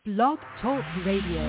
Blog Talk Radio.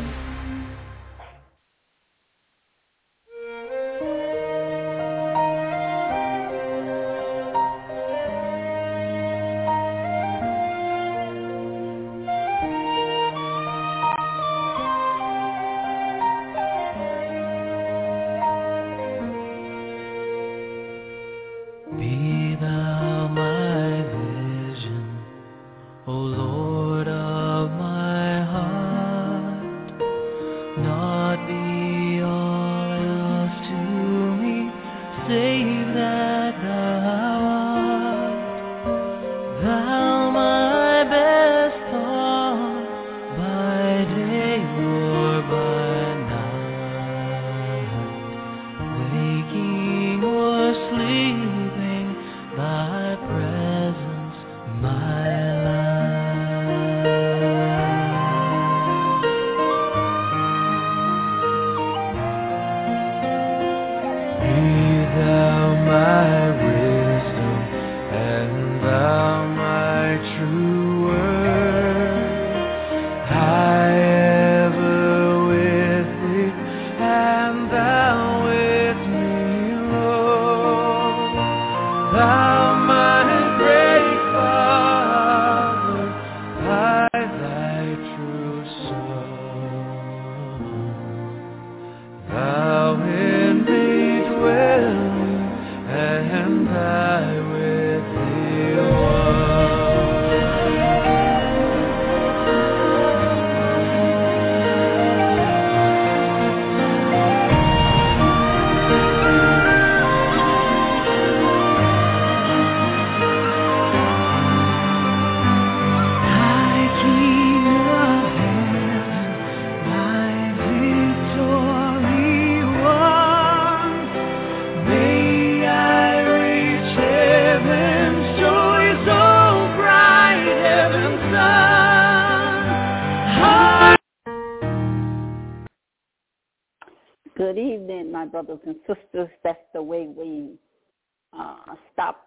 Good evening, my brothers and sisters. That's the way we stop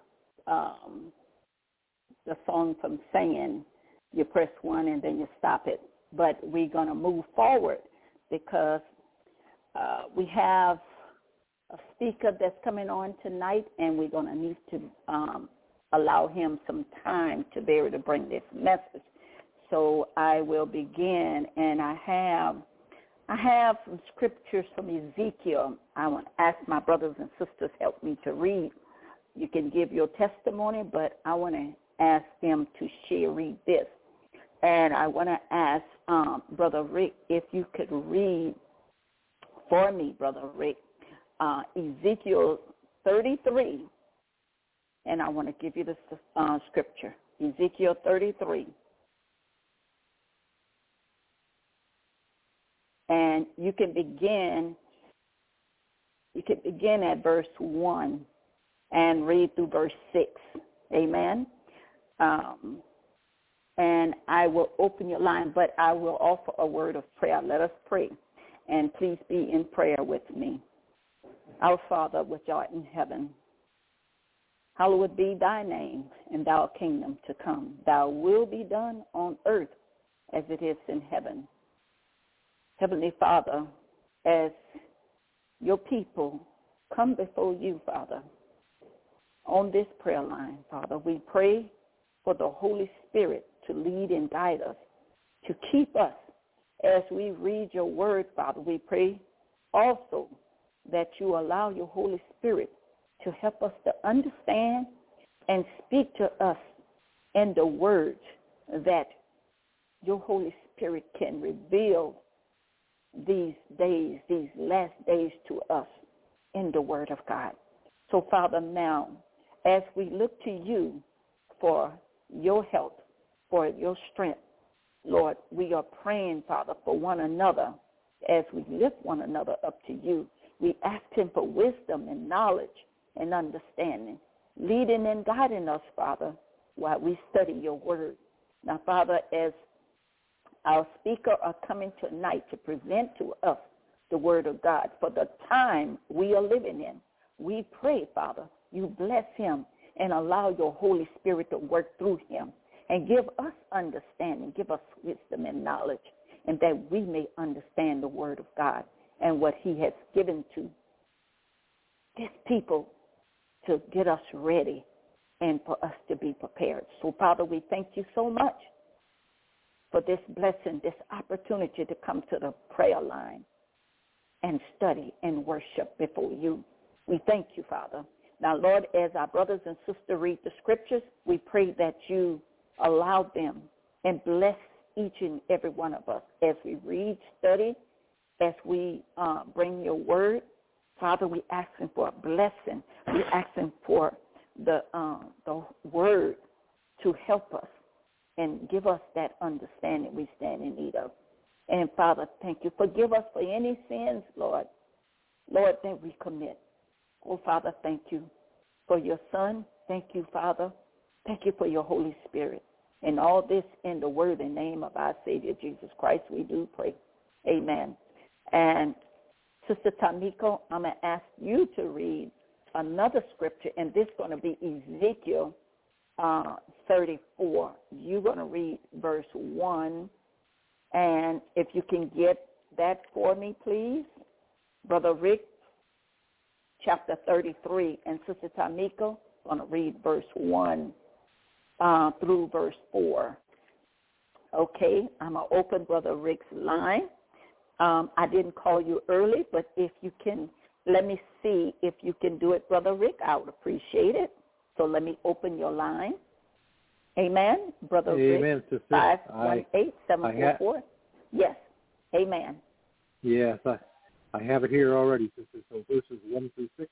the song from singing. You press one and then you stop it. But we're going to move forward because we have a speaker that's coming on tonight, and we're going to need to allow him some time to be able to bring this message. So I will begin, and I have some scriptures from Ezekiel. I want to ask my brothers and sisters help me to read. You can give your testimony, but I want to ask them to read this. And I want to ask Brother Rick if you could read for me, Brother Rick, Ezekiel 33. And I want to give you the scripture, Ezekiel 33. And you can begin at verse 1 and read through verse 6. Amen. And I will open your line, but I will offer a word of prayer. Let us pray. And please be in prayer with me. Our Father, which art in heaven, hallowed be thy name, and thy kingdom to come. Thy will be done on earth as it is in heaven. Heavenly Father, as your people come before you, Father, on this prayer line, Father, we pray for the Holy Spirit to lead and guide us, to keep us as we read your word, Father. We pray also that you allow your Holy Spirit to help us to understand and speak to us in the words that your Holy Spirit can reveal these days, these last days to us in the Word of God. So, Father, now, as we look to you for your help, for your strength, Lord, we are praying, Father, for one another as we lift one another up to you. We ask him for wisdom and knowledge and understanding, leading and guiding us, Father, while we study your word. Now, Father, as our speaker are coming tonight to present to us the word of God for the time we are living in, we pray, Father, you bless him and allow your Holy Spirit to work through him and give us understanding, give us wisdom and knowledge and that we may understand the word of God and what he has given to his people to get us ready and for us to be prepared. So, Father, we thank you so much for this blessing, this opportunity to come to the prayer line and study and worship before you. We thank you, Father. Now, Lord, as our brothers and sisters read the scriptures, we pray that you allow them and bless each and every one of us as we read, study, as we bring your word. Father, we asking for a blessing. We asking for the word to help us and give us that understanding we stand in need of. And, Father, thank you. Forgive us for any sins, Lord, that we commit. Oh, Father, thank you for your Son. Thank you, Father. Thank you for your Holy Spirit. And all this in the worthy name of our Savior, Jesus Christ, we do pray. Amen. And Sister Tamiko, I'm going to ask you to read another scripture, and this is going to be Ezekiel 34. You're going to read verse 1. And if you can get that for me, please. Brother Rick, chapter 33, and Sister Tamiko going to read verse 1 through verse 4. Okay, I'm going to open Brother Rick's line. I didn't call you early, but if you can, let me see if you can do it, Brother Rick. I would appreciate it. So let me open your line. Amen. Brother Amen, Rick, sister. 518-744. Yes. Amen. Yes, I have it here already, sister. So verses 1 through 6.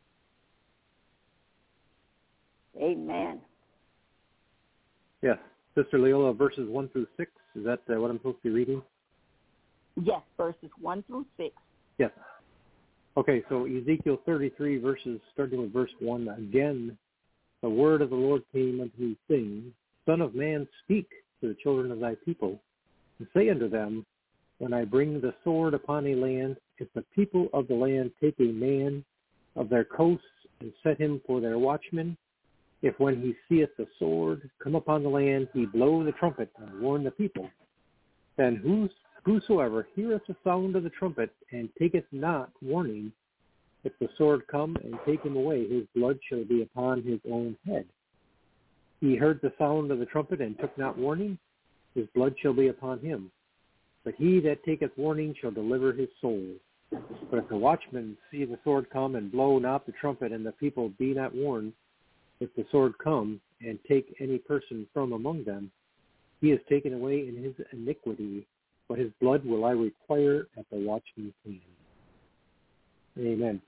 Amen. Yes. Sister Leola, verses 1 through 6. Is that what I'm supposed to be reading? Yes, verses 1 through 6. Yes. Okay, so Ezekiel 33, verses starting with verse 1. Again, the word of the Lord came unto me, saying, Son of man, speak to the children of thy people, and say unto them, when I bring the sword upon a land, if the people of the land take a man of their coasts and set him for their watchman, if when he seeth the sword come upon the land, he blow the trumpet and warn the people, then whosoever heareth the sound of the trumpet and taketh not warning, if the sword come and take him away, his blood shall be upon his own head. He heard the sound of the trumpet and took not warning, his blood shall be upon him. But he that taketh warning shall deliver his soul. But if the watchman see the sword come and blow not the trumpet, and the people be not warned, if the sword come and take any person from among them, he is taken away in his iniquity, but his blood will I require at the watchman's hand. Amen.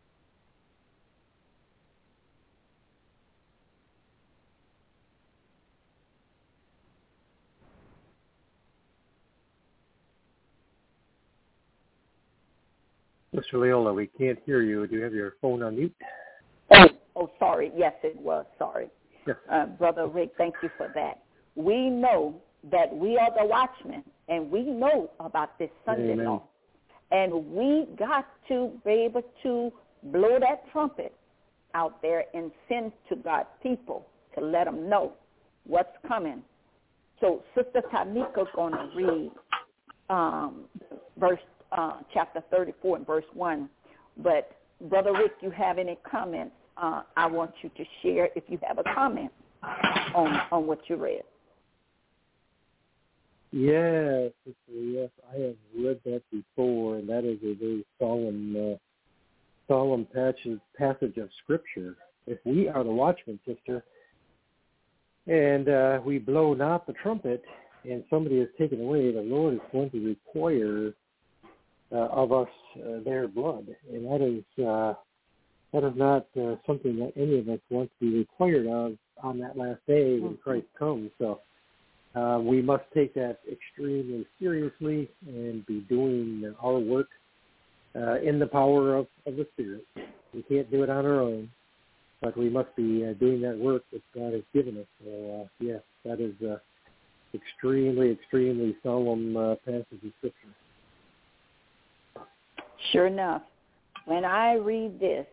Mr. Leola, we can't hear you. Do you have your phone on mute? Oh, sorry. Yes, it was. Sorry. Yes. Brother Rick, thank you for that. We know that we are the watchmen, and we know about this Sunday Amen. law. And we got to be able to blow that trumpet out there and send to God's people to let them know what's coming. So Sister Tamika's going to read chapter 34 and verse 1. But, Brother Rick, you have any comments? I want you to share if you have a comment on what you read. Yes, sister, yes, I have read that before, and that is a very solemn passage of Scripture. If we are the watchmen, sister, and we blow not the trumpet, and somebody is taken away, the Lord is going to require of us their blood, and that is not something that any of us want to be required of on that last day when Christ comes. So we must take that extremely seriously and be doing our work in the power of the Spirit. We can't do it on our own, but we must be doing that work that God has given us. So, yes, that is extremely, extremely solemn passage of Scripture. Sure enough, when I read this,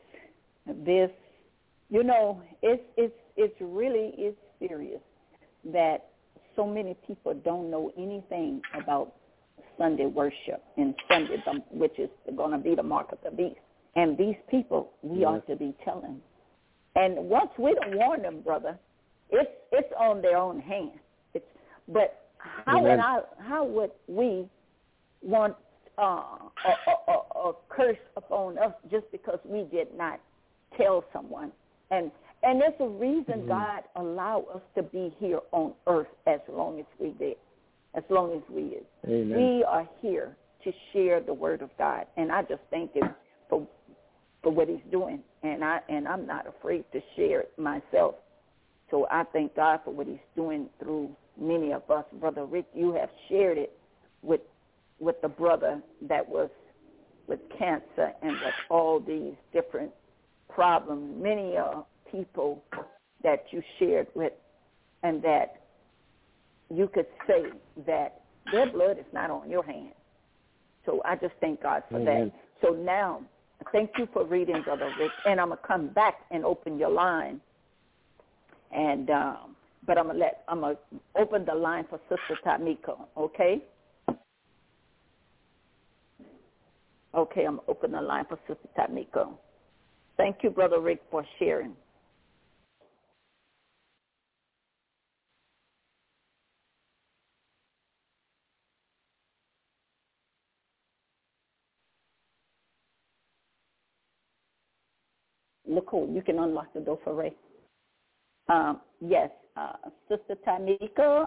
you know, it's really serious that so many people don't know anything about Sunday worship and Sunday, which is going to be the mark of the beast. And these people, we ought to be telling. And once we don't warn them, brother, it's on their own hand. But how would we want a curse upon us just because we did not tell someone? And there's a reason God allowed us to be here on earth as long as we did, as long as we is. Amen. We are here to share the word of God, and I just thank Him for what He's doing, and I'm not afraid to share it myself. So I thank God for what He's doing through many of us. Brother Rick, you have shared it with the brother that was with cancer and with all these different problems. Many people that you shared with, and that you could say that their blood is not on your hands. So I just thank God for that. So now, thank you for reading, Brother Rick, and I'm gonna come back and open your line, and but I'm gonna open the line for Sister Tamika, okay? Okay, I'm gonna open the line for Sister Tamika. Thank you, Brother Rick, for sharing. Nicole, you can unlock the door for Ray. Yes, Sister Tamika,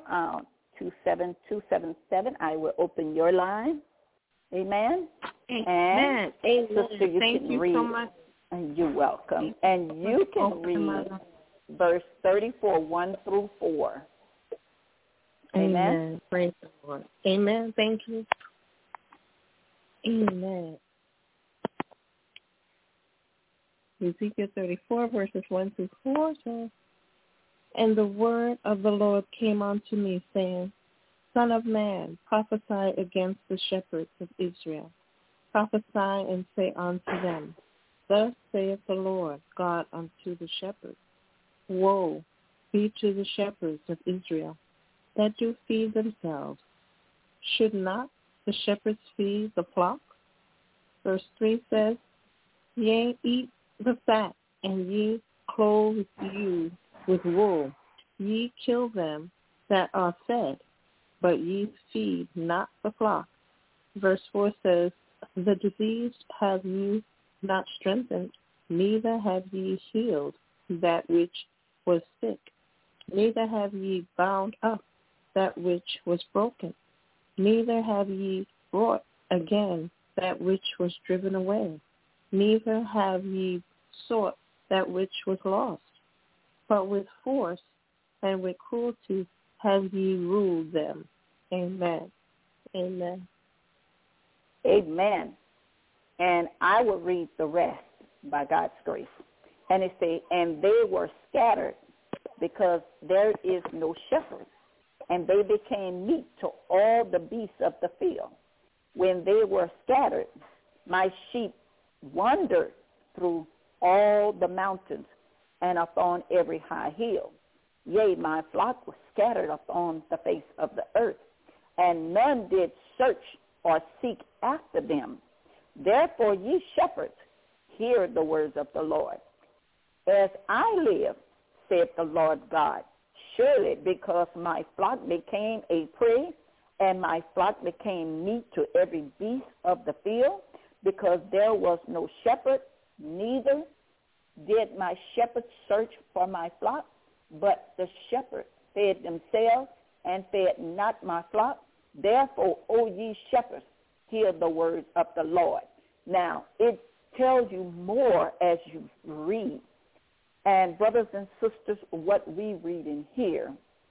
27277, I will open your line. Amen. Amen. And Sister, you Thank can you read. so much. You're welcome. And you can read verse 34, 1 through 4. Amen. Praise the Lord. Amen. Thank you. Amen. Ezekiel 34, verses 1 through 4 says, "And the word of the Lord came unto me, saying, Son of man, prophesy against the shepherds of Israel. Prophesy and say unto them, Thus saith the Lord God unto the shepherds, Woe be to the shepherds of Israel, that do feed themselves. Should not the shepherds feed the flock? Verse 3 says, Yea, eat the fat, and ye clothe you with wool. Ye kill them that are fed, but ye feed not the flock. Verse 4 says, The diseased have you not strengthened, neither have ye healed that which was sick, neither have ye bound up that which was broken, neither have ye brought again that which was driven away, neither have ye sought that which was lost, but with force and with cruelty have ye ruled them. Amen. Amen. Amen. And I will read the rest by God's grace. And it says, And they were scattered because there is no shepherd, and they became meat to all the beasts of the field. When they were scattered, my sheep wandered through all the mountains and upon every high hill. Yea, my flock was scattered upon the face of the earth, and none did search or seek after them. Therefore, ye shepherds, hear the words of the Lord. As I live, saith the Lord God, surely because my flock became a prey, and my flock became meat to every beast of the field, because there was no shepherd, neither did my shepherds search for my flock, but the shepherds fed themselves and fed not my flock. Therefore, O ye shepherds, hear the words of the Lord. Now, it tells you more as you read. And brothers and sisters, what we read in here,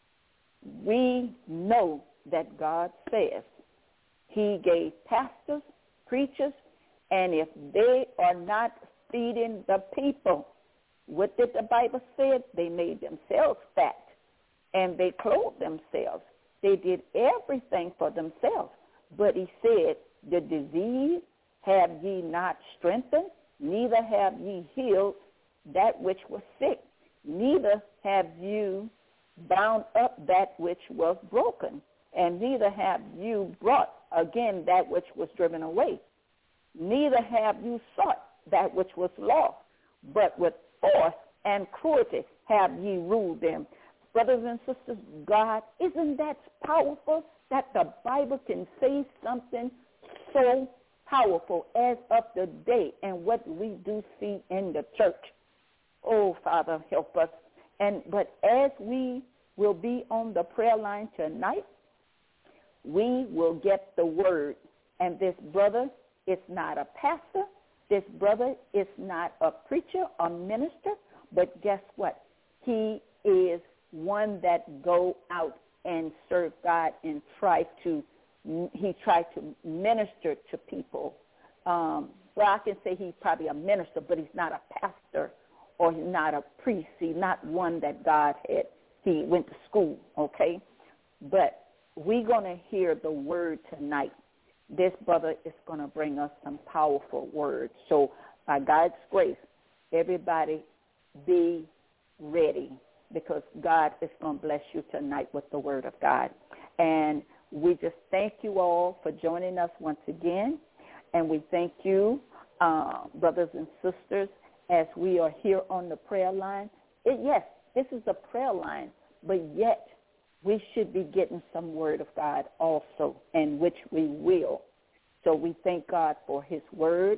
we know that God says He gave pastors, preachers, and if they are not feeding the people, what did the Bible say? They made themselves fat, and they clothed themselves. They did everything for themselves. But He said, the disease have ye not strengthened, neither have ye healed that which was sick, neither have you bound up that which was broken, and neither have you brought again that which was driven away. Neither have you sought that which was lost, but with force and cruelty have ye ruled them. Brothers and sisters, God, isn't that powerful that the Bible can say something so powerful as of the day and what we do see in the church? Oh, Father, help us. But as we will be on the prayer line tonight, we will get the word. And this brother is not a pastor. This brother is not a preacher or minister. But guess what? He is one that go out and serve God and tried to minister to people. Well, I can say he's probably a minister, but he's not a pastor or he's not a priest. He's not one that God had. He went to school, okay? But we're going to hear the word tonight. This brother is going to bring us some powerful words. So by God's grace, everybody be ready, because God is going to bless you tonight with the word of God. And we just thank you all for joining us once again. And we thank you, brothers and sisters, as we are here on the prayer line. Yes, this is a prayer line, but yet we should be getting some word of God also, and which we will. So we thank God for his word,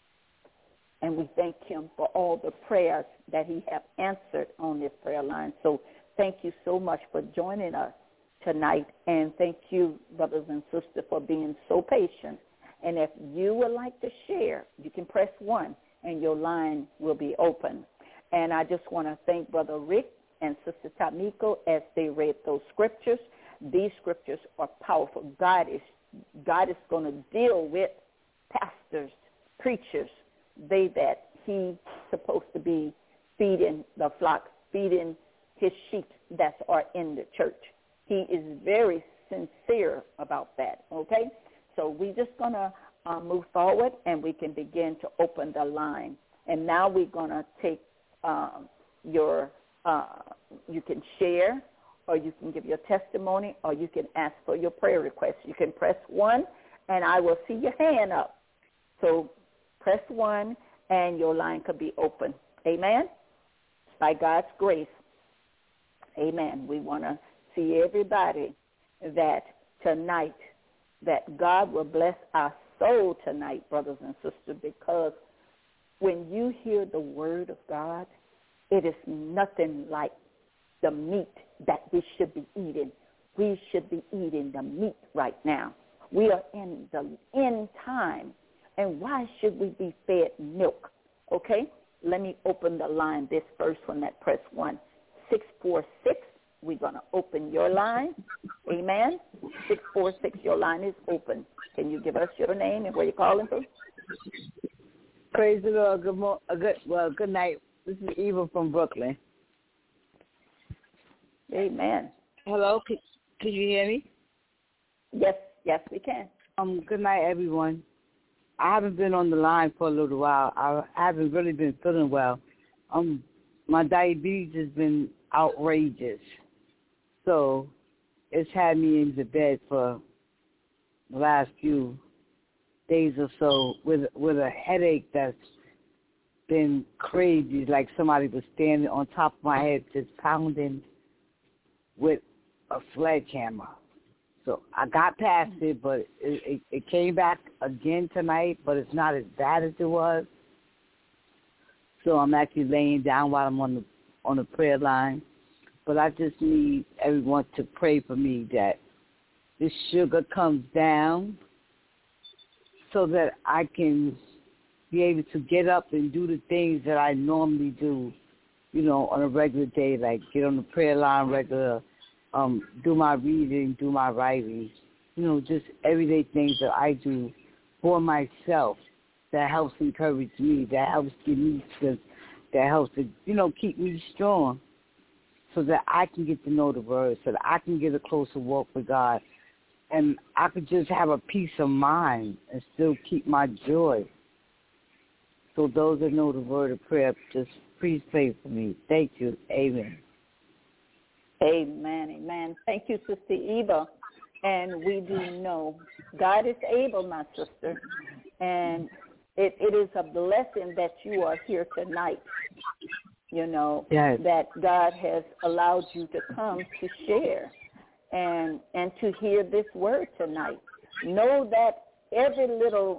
and we thank him for all the prayers that he have answered on this prayer line. So thank you so much for joining us tonight, and thank you, brothers and sisters, for being so patient. And if you would like to share, you can press 1, and your line will be open. And I just want to thank Brother Rick and Sister Tamiko as they read those scriptures. These scriptures are powerful. God is going to deal with pastors, preachers, they that he's supposed to be feeding the flock, feeding his sheep that are in the church. He is very sincere about that, okay? So we're just going to move forward, and we can begin to open the line. And now we're going to take you can share, or you can give your testimony, or you can ask for your prayer request. You can press 1, and I will see your hand up. So press 1, and your line could be open. Amen? By God's grace. Amen. We want to see everybody that tonight, that God will bless our soul tonight, brothers and sisters, because when you hear the word of God, it is nothing like the meat that we should be eating. We should be eating the meat right now. We are in the end time, and why should we be fed milk? Okay, let me open the line, this first one that press 1. 646, we're going to open your line. Amen. 646, your line is open. Can you give us your name and where you're calling from? Praise the Lord. Good night. This is Eva from Brooklyn. Amen. Hello, can you hear me? Yes, we can. Good night, everyone. I haven't been on the line for a little while. I haven't really been feeling well. My diabetes has been outrageous, so it's had me in the bed for the last few days or so with a headache that's been crazy, like somebody was standing on top of my head just pounding with a sledgehammer. So I got past it, but it came back again tonight, but it's not as bad as it was. So I'm actually laying down while I'm on the prayer line. But I just need everyone to pray for me that this sugar comes down so that I can be able to get up and do the things that I normally do, on a regular day, like get on the prayer line regular, do my reading, do my writing, just everyday things that I do for myself that helps encourage me, that helps give me strength, that helps to, keep me strong so that I can get to know the word, so that I can get a closer walk with God, and I could just have a peace of mind and still keep my joy. So those that know the word of prayer, just please pray for me. Thank you. Amen. Amen. Thank you, Sister Eva. And we do know God is able, my sister, and it is a blessing that you are here tonight, yes. that God has allowed you to come to share and to hear this word tonight. Know that every little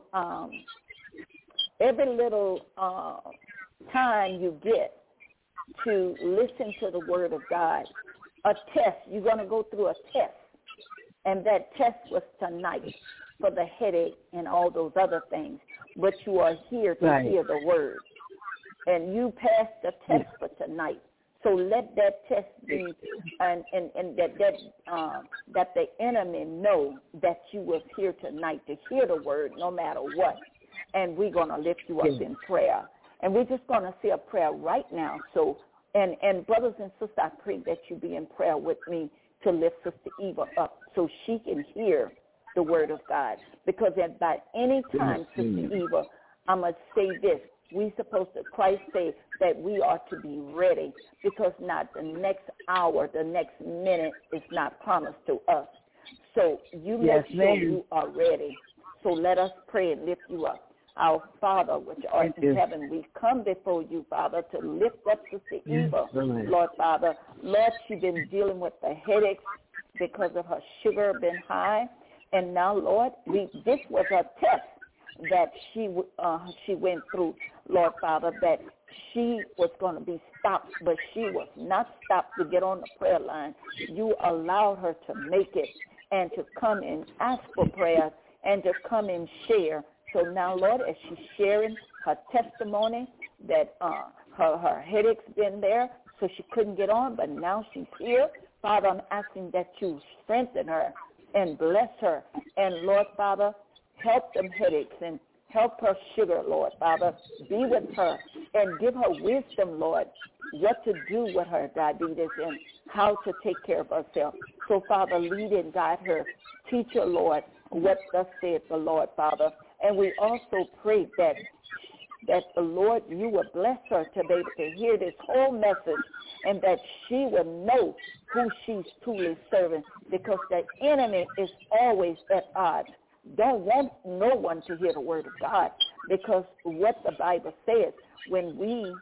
time you get to listen to the word of God, a test, you're going to go through a test. And that test was tonight for the headache and all those other things. But you are here to hear the word. And you passed the test for tonight. So let that test be, and that the enemy know that you was here tonight to hear the word no matter what. And we're going to lift you up in prayer. And we're just going to say a prayer right now. So, and brothers and sisters, I pray that you be in prayer with me to lift Sister Eva up so she can hear the word of God. Because by any time, Sister Eva, I'm going to say this. We supposed to, Christ say that we are to be ready, because not the next hour, the next minute is not promised to us. So you make sure you are ready. So let us pray and lift you up. Our Father, which art in heaven, we come before you, Father, to lift up Sister Eva. Lord, Father, Lord, she's been dealing with the headaches because of her sugar been high. And now, Lord, this was a test that she went through, Lord, Father, that she was going to be stopped, but she was not stopped to get on the prayer line. You allowed her to make it and to come and ask for prayer and to come and share. So now, Lord, as she's sharing her testimony that her headache's been there, so she couldn't get on, but now she's here. Father, I'm asking that you strengthen her and bless her. And, Lord, Father, help them headaches and help her sugar, Lord, Father. Be with her and give her wisdom, Lord, what to do with her diabetes and how to take care of herself. So, Father, lead and guide her. Teach her, Lord, what thus saith the Lord, Father. And we also pray that the Lord, you will bless her to be able to hear this whole message and that she will know who she's truly serving, because the enemy is always at odds. Don't want no one to hear the word of God, because what the Bible says, when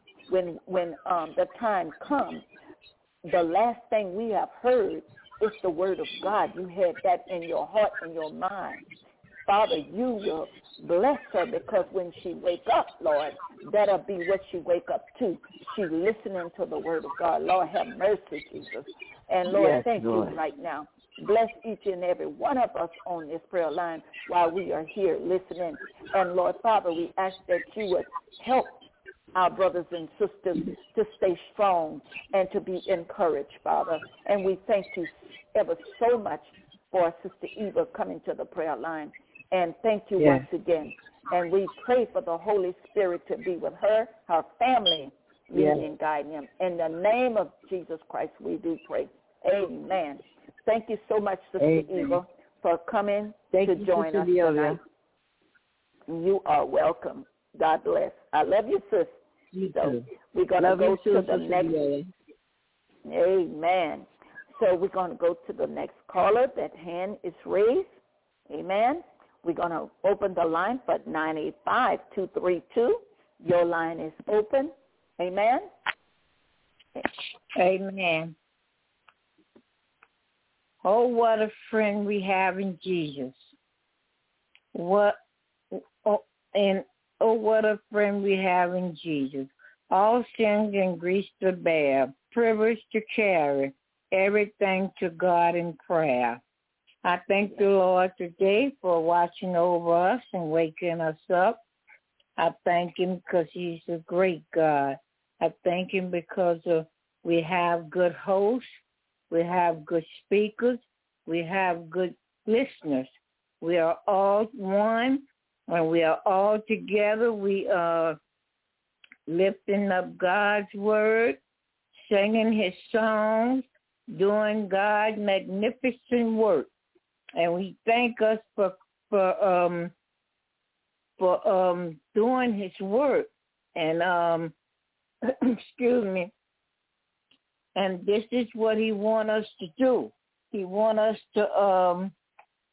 the time comes, the last thing we have heard is the word of God. You had that in your heart and your mind. Father, you will bless her, because when she wake up, Lord, that'll be what she wake up to. She's listening to the word of God. Lord, have mercy, Jesus. And, Lord, thank you right now. Bless each and every one of us on this prayer line while we are here listening. And, Lord, Father, we ask that you would help our brothers and sisters to stay strong and to be encouraged, Father. And we thank you ever so much for Sister Eva coming to the prayer line. And thank you once again. And we pray for the Holy Spirit to be with her, her family, leading and guiding them. In the name of Jesus Christ, we do pray. Amen. Thank you so much, Sister Eva, for coming to join us tonight. You are welcome. God bless. I love you, sis. So we're going to go to the next. Amen. So we're going to go to the next caller. That hand is raised. Amen. We're going to open the line for 985-232. Your line is open. Amen. Amen. Oh, what a friend we have in Jesus. What a friend we have in Jesus. All sins and griefs to bear, privilege to carry, everything to God in prayer. I thank the Lord today for watching over us and waking us up. I thank him because he's a great God. I thank him because we have good hosts. We have good speakers. We have good listeners. We are all one, and we are all together. We are lifting up God's word, singing his songs, doing God's magnificent work. And we thank us for doing his work. And excuse me. And this is what he wants us to do. He wants us to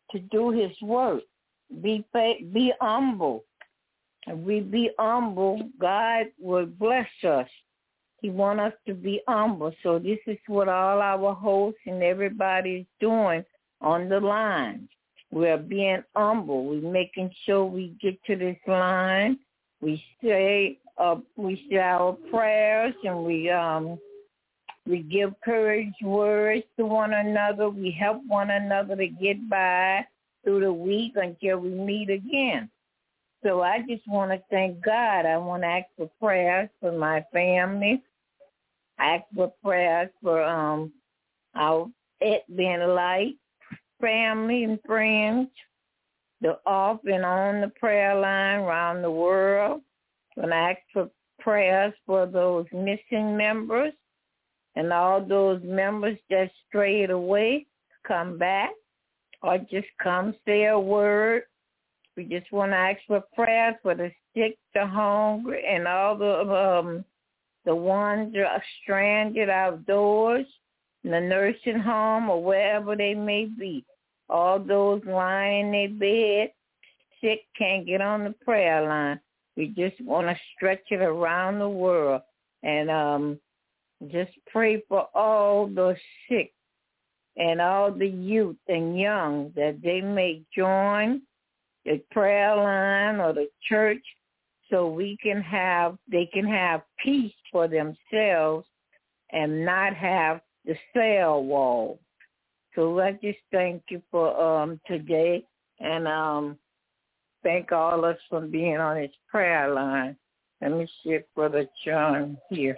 to do his work. Be humble. If we be humble, God will bless us. He wants us to be humble. So this is what all our hosts and everybody is doing on the line. We're being humble. We're making sure we get to this line. We say our prayers, and we give courage words to one another. We help one another to get by through the week until we meet again. So I just want to thank God. I want to ask for prayers for my family. I ask for prayers for our being light family and friends, the off and on the prayer line around the world. And I ask for prayers for those missing members and all those members that strayed away, come back or just come say a word. We just want to ask for prayers for the sick, the hungry, and all the ones that are stranded outdoors, in the nursing home or wherever they may be. All those lying in their bed, sick, can't get on the prayer line. We just want to stretch it around the world and just pray for all the sick and all the youth and young that they may join the prayer line or the church so they can have peace for themselves and not have the cell wall. So I just thank you for today and thank all of us for being on this prayer line. Let me see if Brother John here.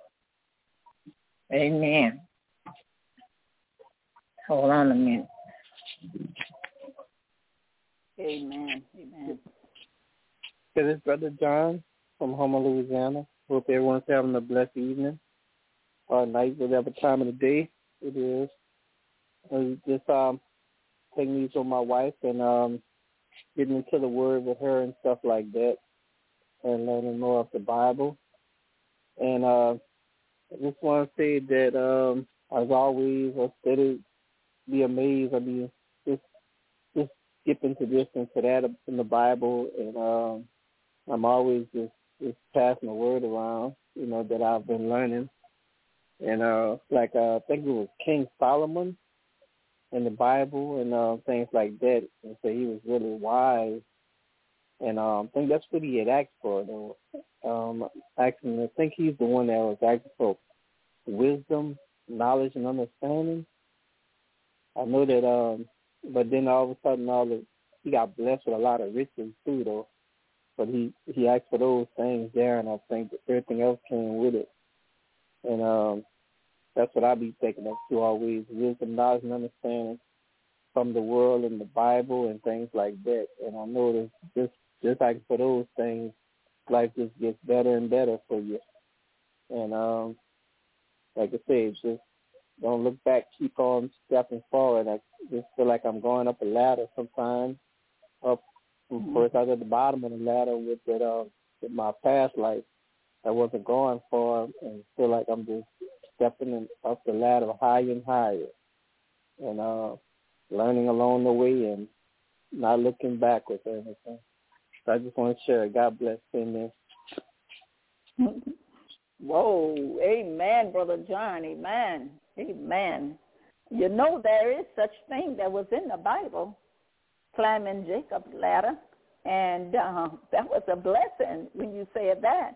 Amen. Hold on a minute. Amen. Amen. This is Brother John from Houma, Louisiana. Hope everyone's having a blessed evening or night, whatever time of the day it is. Just taking these with my wife and getting into the Word with her and stuff like that, and learning more of the Bible. And I just want to say that as always, I steady be amazed. I mean, just skip into this and to that in the Bible, and I'm always just passing the word around, that I've been learning. And I think it was King Solomon in the Bible and things like that, and so he was really wise. And I think that's what he had asked for, though. I think he's the one that was asking for wisdom, knowledge, and understanding. I know that, but then all of a sudden, he got blessed with a lot of riches too, though. But he asked for those things there, and I think that everything else came with it. And that's what I be thinking of too, always: wisdom, knowledge, and understanding from the world and the Bible and things like that. And I know that just like for those things, life just gets better and better for you. And like I said, just don't look back, keep on stepping forward. I just feel like I'm going up a ladder sometimes, up from first I was at the bottom of the ladder with my past life. I wasn't going far, and feel like I'm just stepping up the ladder higher and higher, and learning along the way and not looking backwards or anything. So I just want to share. God bless. Amen. Whoa, amen, Brother John, amen, amen. There is such thing that was in the Bible, climbing Jacob's ladder, and that was a blessing when you said that.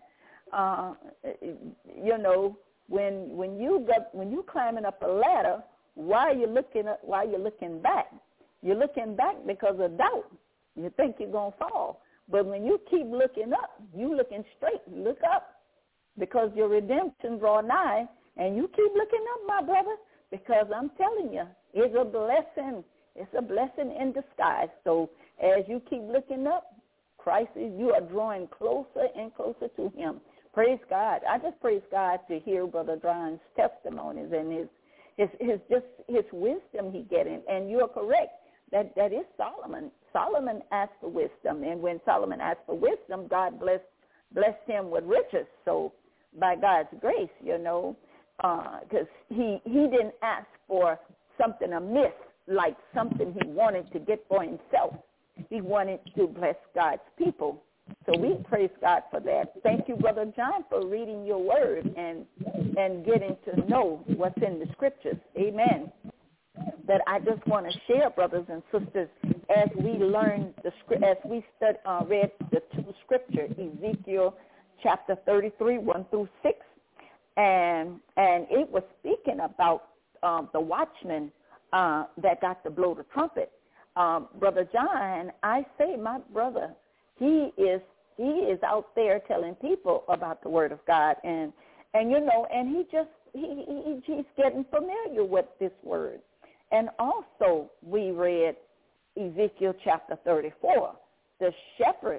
When you climbing up a ladder, why are you looking back? You're looking back because of doubt. You think you're gonna fall, but when you keep looking up, you looking straight. Look up, because your redemption draw nigh, and you keep looking up, my brother, because I'm telling you, it's a blessing. It's a blessing in disguise. So as you keep looking up, Christ you are drawing closer and closer to him. Praise God. I just praise God to hear Brother John's testimonies and his wisdom he getting. And you are correct. That is Solomon. Solomon asked for wisdom, and when Solomon asked for wisdom, God blessed him with riches. So by God's grace, because he didn't ask for something amiss like something he wanted to get for himself. He wanted to bless God's people. So we praise God for that. Thank you, Brother John, for reading your word and getting to know what's in the scriptures. Amen. But I just want to share, brothers and sisters, as we learn as we read the two scriptures, Ezekiel chapter 33, 1 through 6, and it was speaking about the watchman that got to blow the trumpet. Brother John, I say, my brother, he is out there telling people about the Word of God, and you know, and he's getting familiar with this word. And also, we read Ezekiel chapter 34, the shepherd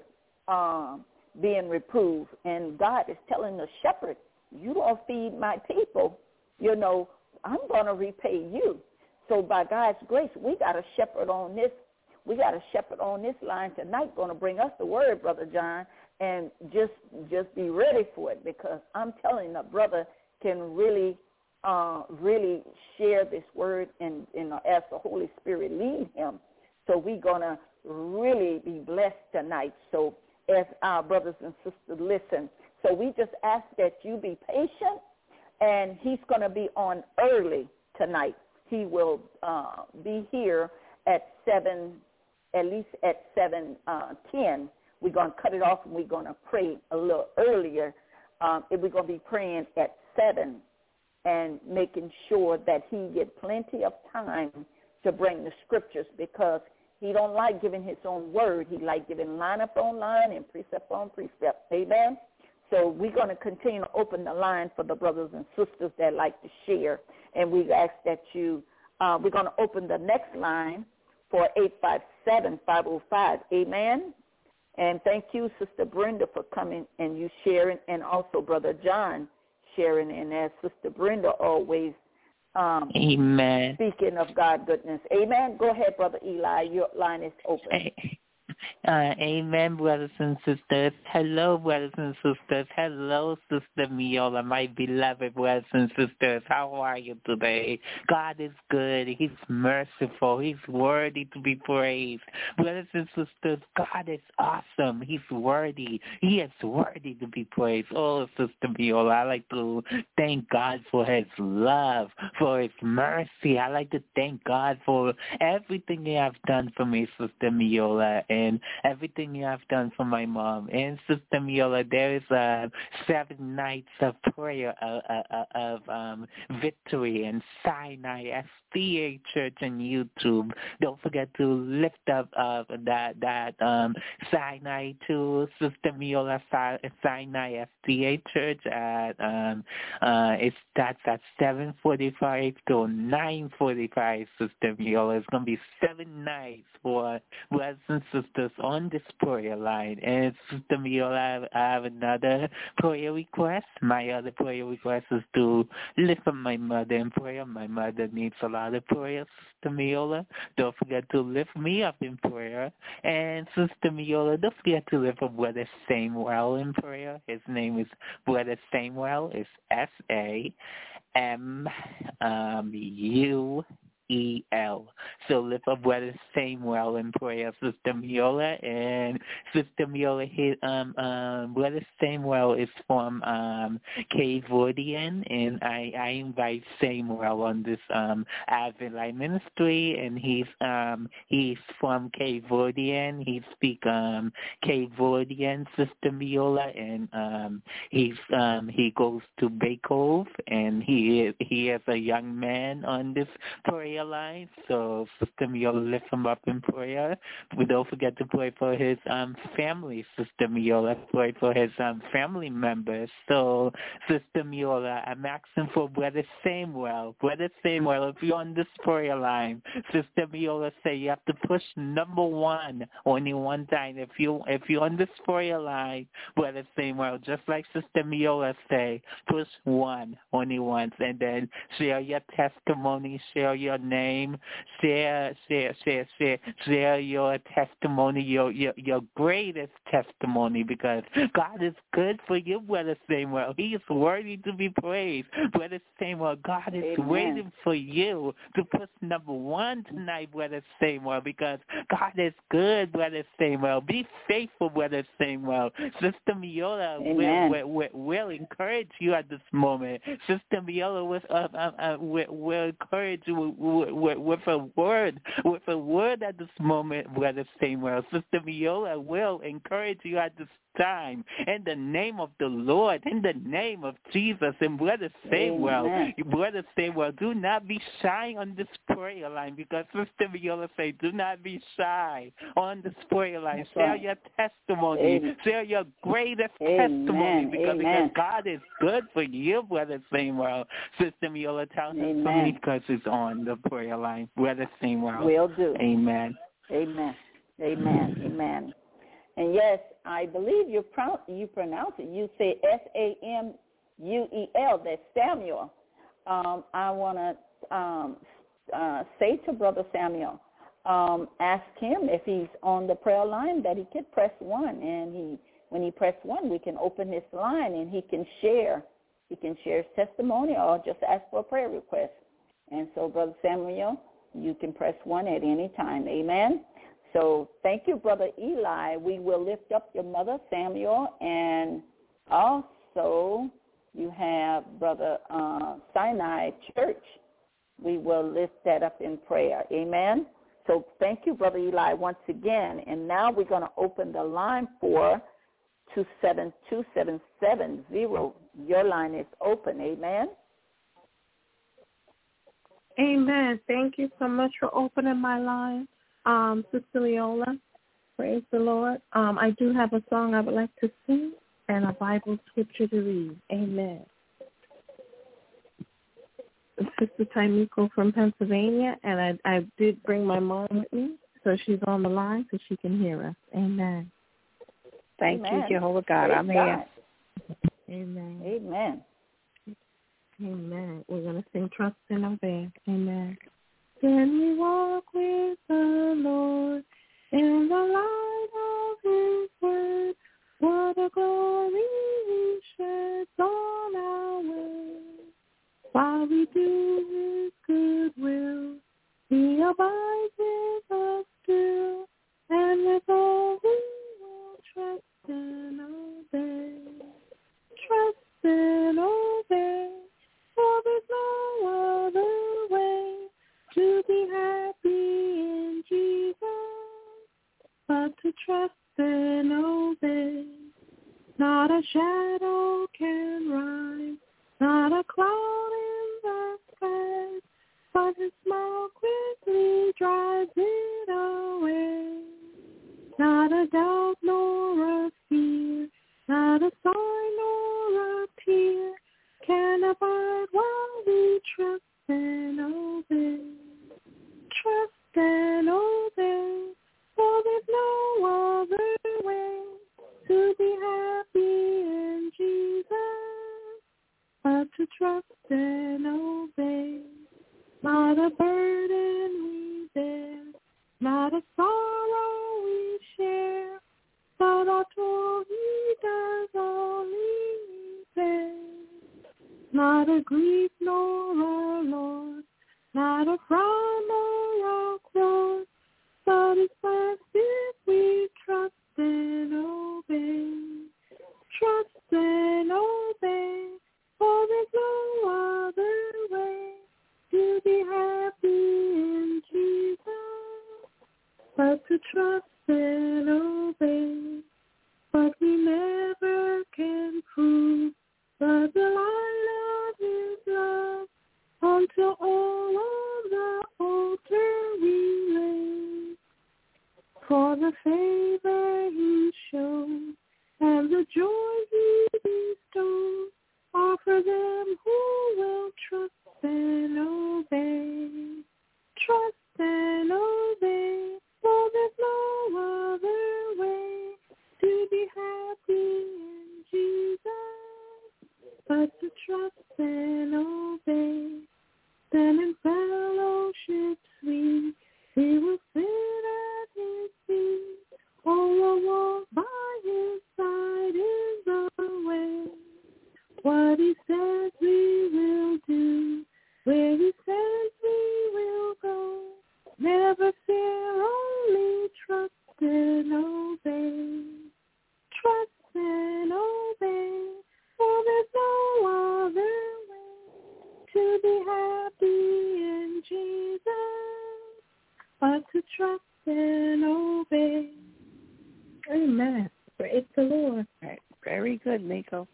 being reproved, and God is telling the shepherd, "You don't feed my people, you know, I'm going to repay you." So by God's grace, we got a shepherd on this. We got a shepherd on this line tonight going to bring us the word, Brother John, and just be ready for it, because I'm telling you, a brother can really share this word and as the Holy Spirit lead him. So we're going to really be blessed tonight. So as our brothers and sisters listen, so we just ask that you be patient, and he's going to be on early tonight. He will be here at 7, at least at 7:10. We're going to cut it off, and we're going to pray a little earlier. We're going to be praying at 7 and making sure that he get plenty of time to bring the scriptures, because he don't like giving his own word. He like giving line upon line and precept on precept. Amen? So we're going to continue to open the line for the brothers and sisters that like to share. And we ask that you, we're going to open the next line for 857-505. Amen? And thank you, Sister Brenda, for coming and you sharing, and also Brother John sharing. And as Sister Brenda always Amen. Speaking of God goodness. Amen. Go ahead, Brother Eli. Your line is open. Amen, brothers and sisters. Hello, brothers and sisters. Hello, Sister Miola, my beloved brothers and sisters. How are you today? God is good. He's merciful. He's worthy to be praised. Brothers and sisters, God is awesome. He's worthy. He is worthy to be praised. Oh, Sister Miola, I like to thank God for his love, for his mercy. I like to thank God for everything you have done for me, Sister Miola, and everything you have done for my mom. And Sister Miola, there is 7 nights of prayer of victory and Sinai SDA Church on YouTube. Don't forget to lift up that Sinai to Sister Miola Sinai SDA Church at it starts at 7:45 to 9:45. Sister Miola, it's gonna be 7 nights for brothers and sisters on this prayer line. And Sister Miola, I have another prayer request. My other prayer request is to lift up my mother in prayer. My mother needs a lot of prayer, Sister Miola. Don't forget to lift me up in prayer. And Sister Miola, don't forget to lift up Brother Samuel in prayer. His name is Brother Samuel. It's SAMUEL. So lift up Brother Samuel in prayer, Sister Miola. And Sister Miola, Brother Samuel is from Cape Verdean, and I invite Samuel on this Advent Life Ministry, and he's from Cape Verdean. He speak Cape Verdean, Sister Miola, and he goes to Bay Cove, and he is a young man on this prayer line. So Sister Miola, lift him up in prayer. We don't forget to pray for his family, Sister Miola. Pray for his family members. So Sister Miola, I'm asking for Brother Samuel. Brother Samuel, if you're on this prayer line, Sister Miola say you have to push number 1 only one time. If you're on this prayer line, Brother Samuel, just like Sister Miola say, push 1 only once, and then share your testimony, share your name. Share your testimony, your greatest testimony, because God is good for you, Brother Samuel. He is worthy to be praised. Brother Samuel, God is waiting for you to put number one tonight, Brother Samuel, because God is good, Brother Samuel. Be faithful, Brother Samuel. Sister Miola will encourage you at this moment. Sister Miola will encourage you with a word at this moment, Brother Samuel. Sister Miola will encourage you at this time in the name of the Lord, in the name of Jesus. And Brother Samuel, do not be shy on this prayer line, because Sister Viola say, do not be shy on this prayer line. Share your testimony. Share your greatest testimony, because God is good for you, Brother Samuel. Sister Viola, tell him for me, because it's on the prayer line. Brother Samuel. Will do. Amen. Amen. Amen. Amen. And yes, I believe you pronounce it. You say Samuel. That's Samuel. I want to say to Brother Samuel, ask him if he's on the prayer line that he could press 1, and when he press 1, we can open his line and he can share his testimony or just ask for a prayer request. And so, Brother Samuel, you can press 1 at any time. Amen. So thank you, Brother Eli. We will lift up your mother, Samuel, and also you have Brother Sinai Church. We will lift that up in prayer. Amen. So thank you, Brother Eli, once again. And now we're going to open the line for 272-770. Your line is open. Amen. Amen. Thank you so much for opening my line, Sister Leola. Praise the Lord. I do have a song I would like to sing and a Bible scripture to read. Amen. Sister Taimiko from Pennsylvania, and I did bring my mom with me, so she's on the line so she can hear us. Amen. Thank you, Jehovah God. I'm here. Amen. Amen. Amen. We're going to sing Trust and Obey. Amen. Then we walk with the Lord in the light of His word. What a glory He sheds on our way. While we do His good will, He abides with us still, and with all we will trust and obey. Trust and obey, for there's no other way to be happy in Jesus, but to trust and obey. Not a shadow can rise, not a cloud in the sky, but His smile quickly drives it away. Not a doubt nor a fear, not a sign nor a tear can abide while we trust and obey. Trust and obey, for there's no other way to be happy in Jesus, but to trust and obey. Not a burden we bear, not a sorrow we share, but our toil He does all He bears. Not a grief nor a loss, not a frown nor a cross, but His plans if we trust and obey. Trust and obey, for there's no other way to be happy in Jesus, but to trust and obey. But we never can prove the delight of His love until all on the altar we lay. For the favor He shows and the joy He bestows are for them who will trust and obey. Trust and obey, for there's no other way to be happy in Jesus, but to trust and obey. Then in fellowship and obey. Amen. Praise the Lord. Right. Very good, Miko.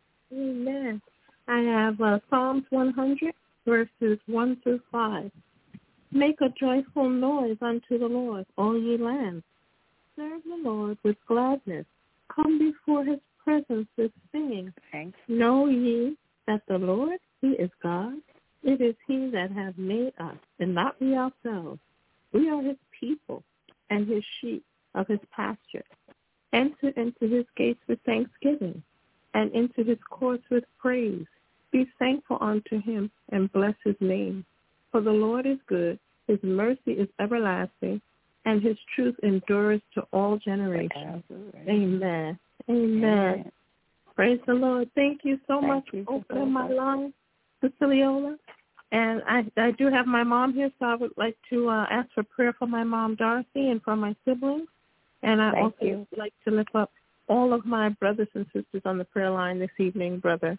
Amen. I have Psalms 100, verses 1 through 5. Make a joyful noise unto the Lord, all ye lands. Serve the Lord with gladness. Come before his presence with singing. Thanks. Know ye that the Lord, he is God. It is he that hath made us, and not we ourselves. We are his people, and his sheep of his pasture. Enter into his gates with thanksgiving, and into his courts with praise. Be thankful unto him, and bless his name. For the Lord is good, his mercy is everlasting, and his truth endures to all generations. Amen. Amen. Praise the Lord. Thank you so much for opening my line, Sister Leola. And I do have my mom here, so I would like to ask for prayer for my mom, Dorothy, and for my siblings. And I would like to lift up all of my brothers and sisters on the prayer line this evening, Brother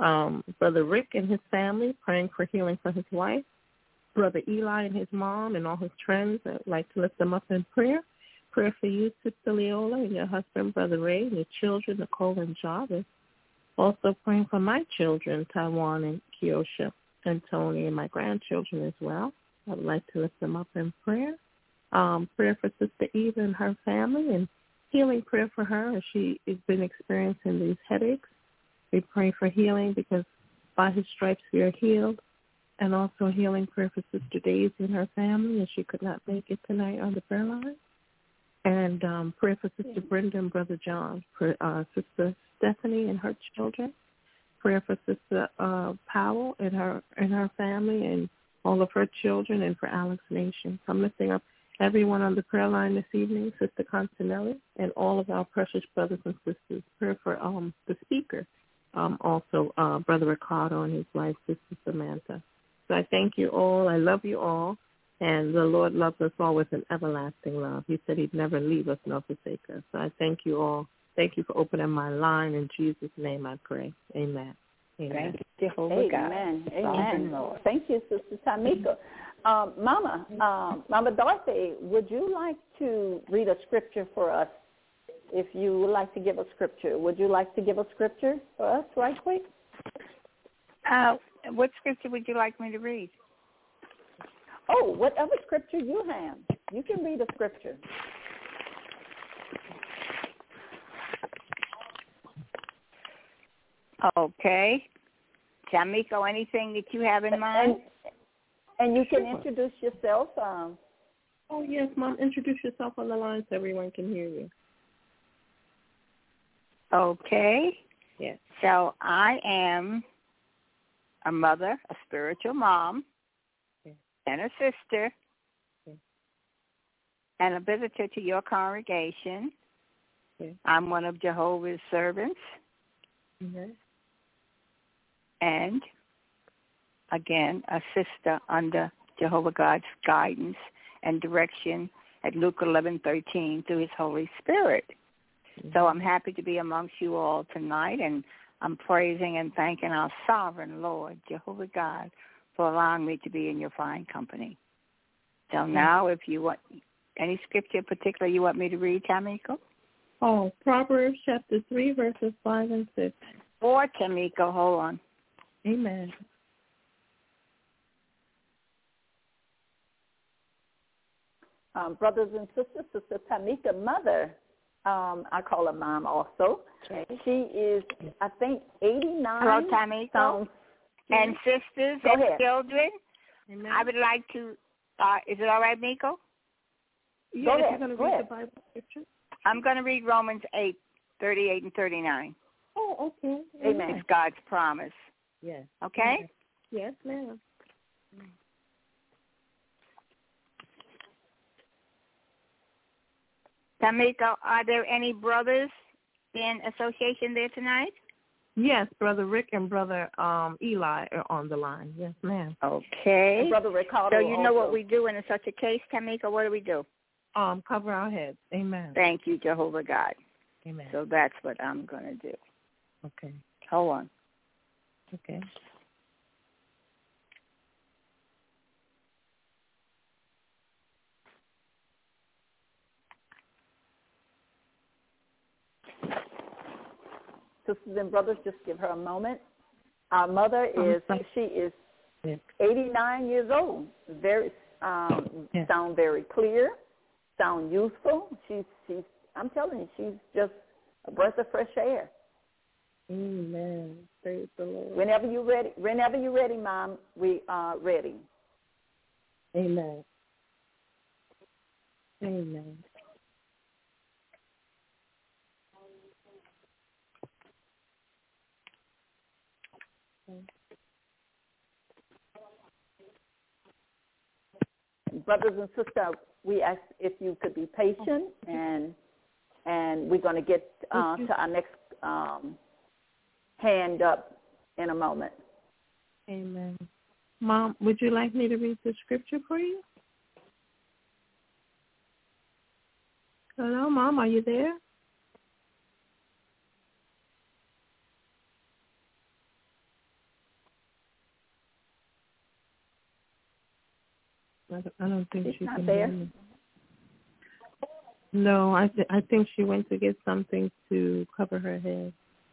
Rick and his family, praying for healing for his wife, Brother Eli and his mom and all his friends. I would like to lift them up in prayer. Prayer for you, Sister Leola, and your husband, Brother Ray, and your children, Nicole and Jarvis. Also praying for my children, Taiwan and Kiosha and Tony, and my grandchildren as well. I would like to lift them up in prayer. Prayer for Sister Eva and her family, and healing prayer for her as she has been experiencing these headaches. We pray for healing because by his stripes we are healed. And also healing prayer for Sister Daisy and her family as she could not make it tonight on the prayer line. And prayer for Sister Brenda and Brother John, for Sister Stephanie and her children. Prayer for Sister Powell and her family and all of her children, and for Alex Nation. I'm lifting up everyone on the prayer line this evening, Sister Constanelli, and all of our precious brothers and sisters. Prayer for the speaker, also Brother Ricardo and his wife, Sister Samantha. So I thank you all. I love you all. And the Lord loves us all with an everlasting love. He said he'd never leave us nor forsake us. So I thank you all. Thank you for opening my line. In Jesus' name I pray. Amen. Amen. Thank you, Jehovah God. Amen. Thank you, Sister Tamika. Mama Dorothy, would you like to read a scripture for us? If you would like to give a scripture, would you like to give a scripture for us right quick? What scripture would you like me to read? Oh, whatever scripture you have. You can read a scripture. Okay. Tamiko, anything that you have in mind? And you can introduce yourself. Oh, yes, Mom. Introduce yourself on the line so everyone can hear you. Okay. Yes. So I am a mother, a spiritual mom, and a sister, and a visitor to your congregation. I'm one of Jehovah's servants. And, again, a sister under Jehovah God's guidance and direction at Luke 11:13 through his Holy Spirit. So I'm happy to be amongst you all tonight, and I'm praising and thanking our sovereign Lord, Jehovah God, for allowing me to be in your fine company. So now, if you want any scripture in particular you want me to read, Tamiko? Oh, Proverbs chapter 3, verses 5 and 6. Or, Tamiko, hold on. Amen. Brothers and sisters, Sister Tamika, mother, I call her mom also. Okay. She is, I think, 89. Hello, Tamiko. And sisters and children, Amen. I would like to, is it all right, Miko? Yeah, you're going to read the Bible scripture? I'm going to read Romans 8:38 and 39. Oh, okay. Amen. It's God's promise. Yes. Okay? Yes, ma'am. Tamiko, are there any brothers in association there tonight? Yes, Brother Rick and Brother Eli are on the line. Yes, ma'am. Okay. And Brother Ricardo so you know also. what we do in such a case, Tamiko? What do we do? Cover our heads. Amen. Thank you, Jehovah God. Amen. So that's what I'm going to do. Okay. Hold on. Okay. sisters and brothers, just give her a moment. Our mother is 89 years old. Very sound very clear, sound youthful. She's I'm telling you, she's just a breath of fresh air. Amen. Praise the Lord. Whenever you're ready, Mom, we are ready. Amen. Amen. Brothers and sisters, we ask if you could be patient, and we're going to get to our next hand up in a moment. Amen. Mom, would you like me to read the scripture for you? Hello, Mom, are you there? I don't think she can hear me. No, I think she went to get something to cover her head.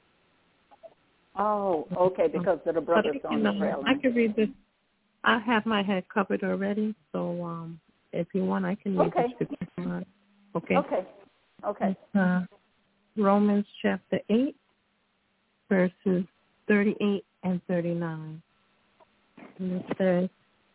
Oh, okay, because of the brothers on the prayer line. I can read this. I have my head covered already, so if you want, I can read the scripture. Okay. Okay. Romans chapter 8, verses 38 and 39. And it says,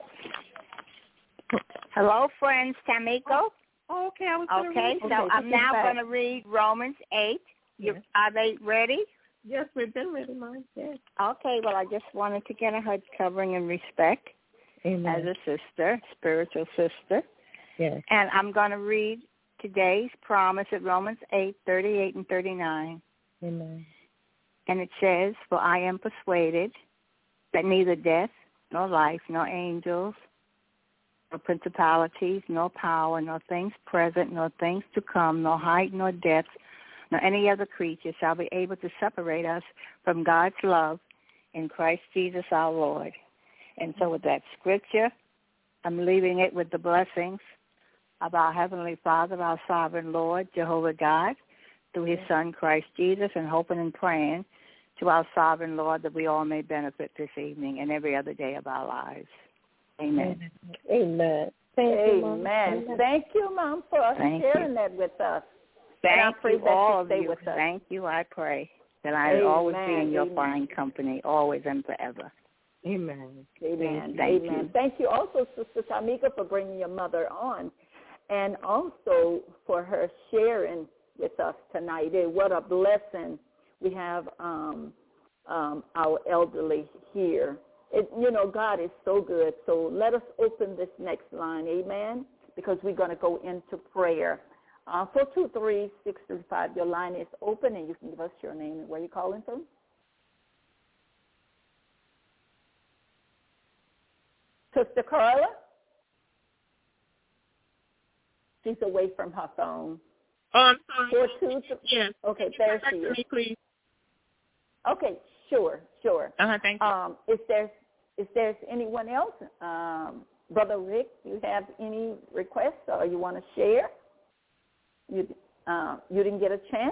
hello, friends, Tamiko. Oh, okay, I'm now going to read Romans 8. Yes. Are they ready? Yes, we've been ready, Mom. Yes. Okay, well, I just wanted to get a head covering and respect. Amen. As a sister, spiritual sister. Yes. And I'm going to read today's promise at Romans 8, 38 and 39. Amen. And it says, for I am persuaded that neither death, nor life, nor angels, nor principalities, nor power, nor things present, nor things to come, nor height, nor depth, nor any other creature shall be able to separate us from God's love in Christ Jesus our Lord. And so with that scripture, I'm leaving it with the blessings of our Heavenly Father, our sovereign Lord, Jehovah God, through his Son, Christ Jesus, and hoping and praying to our sovereign Lord that we all may benefit this evening and every other day of our lives. Amen. Amen. Amen. Thank you, Mom, for sharing that with us. Thank you, all of you. With us. Thank you, I pray that I always be in your fine company, always and forever. Amen. Amen. Thank Amen. you. Thank you also, Sister Tamika, for bringing your mother on, and also for her sharing with us tonight. What a blessing we have our elderly here. God is so good. So let us open this next line, amen, because we're going to go into prayer. 423-635, your line is open, and you can give us your name and where you're calling from. Sister Carla? She's away from her phone. Oh, I'm sorry. 423. Yes. Okay, there she is. Me, please. Okay, sure. Thank you. If there's anyone else, Brother Rick, you have any requests or you want to share? You didn't get a chance?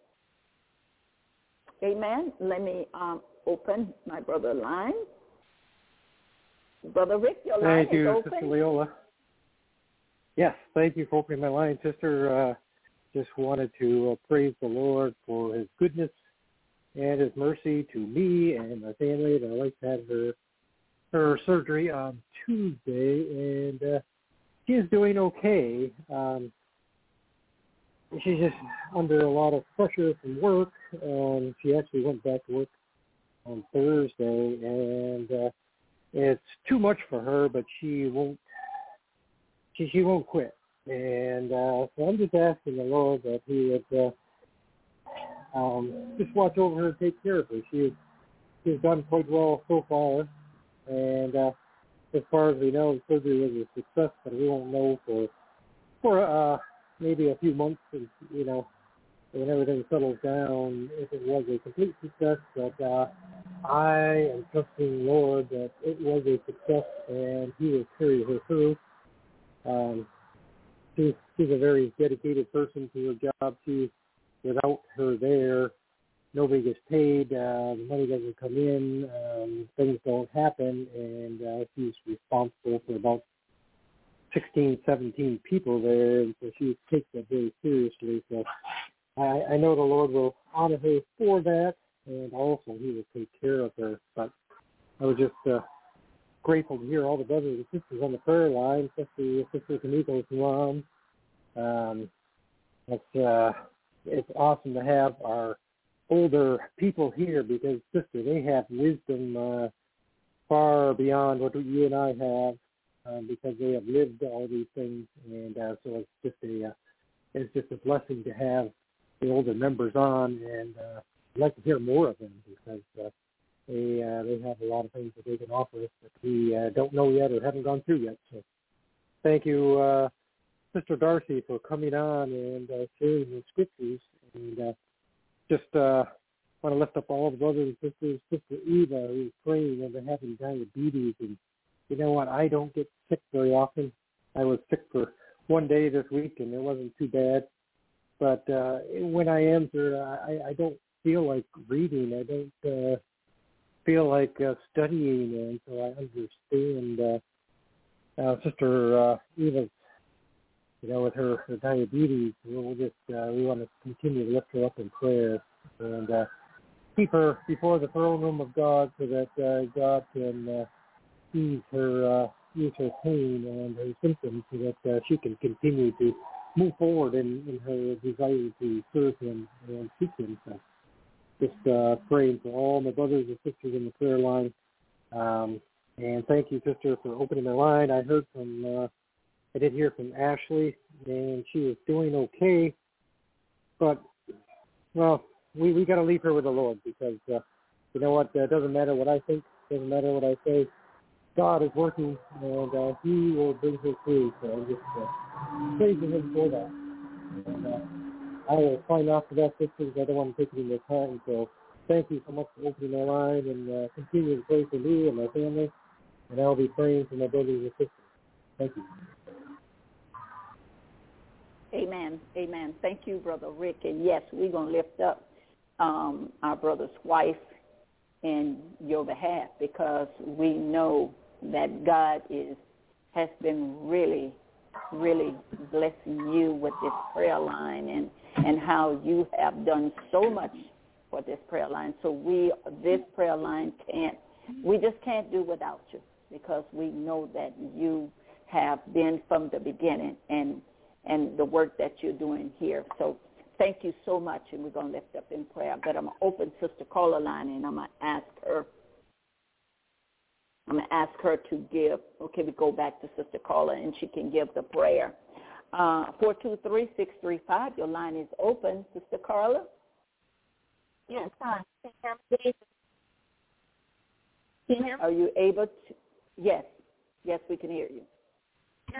Amen. Let me open my brother's line. Brother Rick, your line is open. Thank you, Sister Leola. Yes, thank you for opening my line, Sister. Just wanted to praise the Lord for his goodness and his mercy to me and my family. My wife had her surgery on Tuesday, and she's doing okay. She's just under a lot of pressure from work. She actually went back to work on Thursday, and it's too much for her, but she won't quit. And so I'm just asking the Lord that he would just watch over her and take care of her. She's done quite well so far, and as far as we know, the surgery was a success, but we won't know for maybe a few months, when everything settles down, if it was a complete success. But I am trusting the Lord that it was a success, and he will carry her through. She's a very dedicated person to her job. Without her there, nobody gets paid, the money doesn't come in, things don't happen, and she's responsible for about 16, 17 people there, and so she takes that very seriously. So I know the Lord will honor her for that, and also He will take care of her. But I was just grateful to hear all the brothers and sisters on the prayer line, especially Sister Kamiko's mom. It's awesome to have our older people here because, sister, they have wisdom far beyond what you and I have because they have lived all these things, and so it's just a blessing to have the older members on, and I'd like to hear more of them because they have a lot of things that they can offer us that we don't know yet or haven't gone through yet. So thank you, Sister Darcy, for coming on and sharing the scriptures, and just want to lift up all the brothers and sisters. Sister Eva, who's praying and they're having diabetes, and you know what? I don't get sick very often. I was sick for one day this week, and it wasn't too bad. But when I am, sir, I don't feel like reading. I don't feel like studying, and so I understand Sister Eva's, with her diabetes. We want to continue to lift her up in prayer and keep her before the throne room of God so that God can ease her pain and her symptoms so that she can continue to move forward in her desire to serve Him and seek Him. So just praying for all my brothers and sisters in the prayer line. And thank you, sister, for opening the line. I did hear from Ashley, and she was doing okay. But, well, we got to leave her with the Lord because, you know what, it doesn't matter what I think, doesn't matter what I say. God is working, and He will bring her through. So I'm just praising Him for that. And I will sign off for that, sisters. I don't want to take any more time. So thank you so much for opening my line and continue to pray for me and my family. And I'll be praying for my brothers and sisters. Thank you. Amen. Amen. Thank you, Brother Rick. And yes, we're going to lift up our brother's wife in your behalf because we know that God has been really, really blessing you with this prayer line and how you have done so much for this prayer line. So this prayer line we just can't do without you because we know that you have been from the beginning and the work that you're doing here. So thank you so much, and we're going to lift up in prayer. But I'm going to open Sister Caller line, and I'm going to ask her to give. Okay, we go back to Sister Caller, and she can give the prayer. 423-635, your line is open. Sister Carla? Yes, hi. Can you hear me? Are you able to? Yes. Yes, we can hear you. Yeah.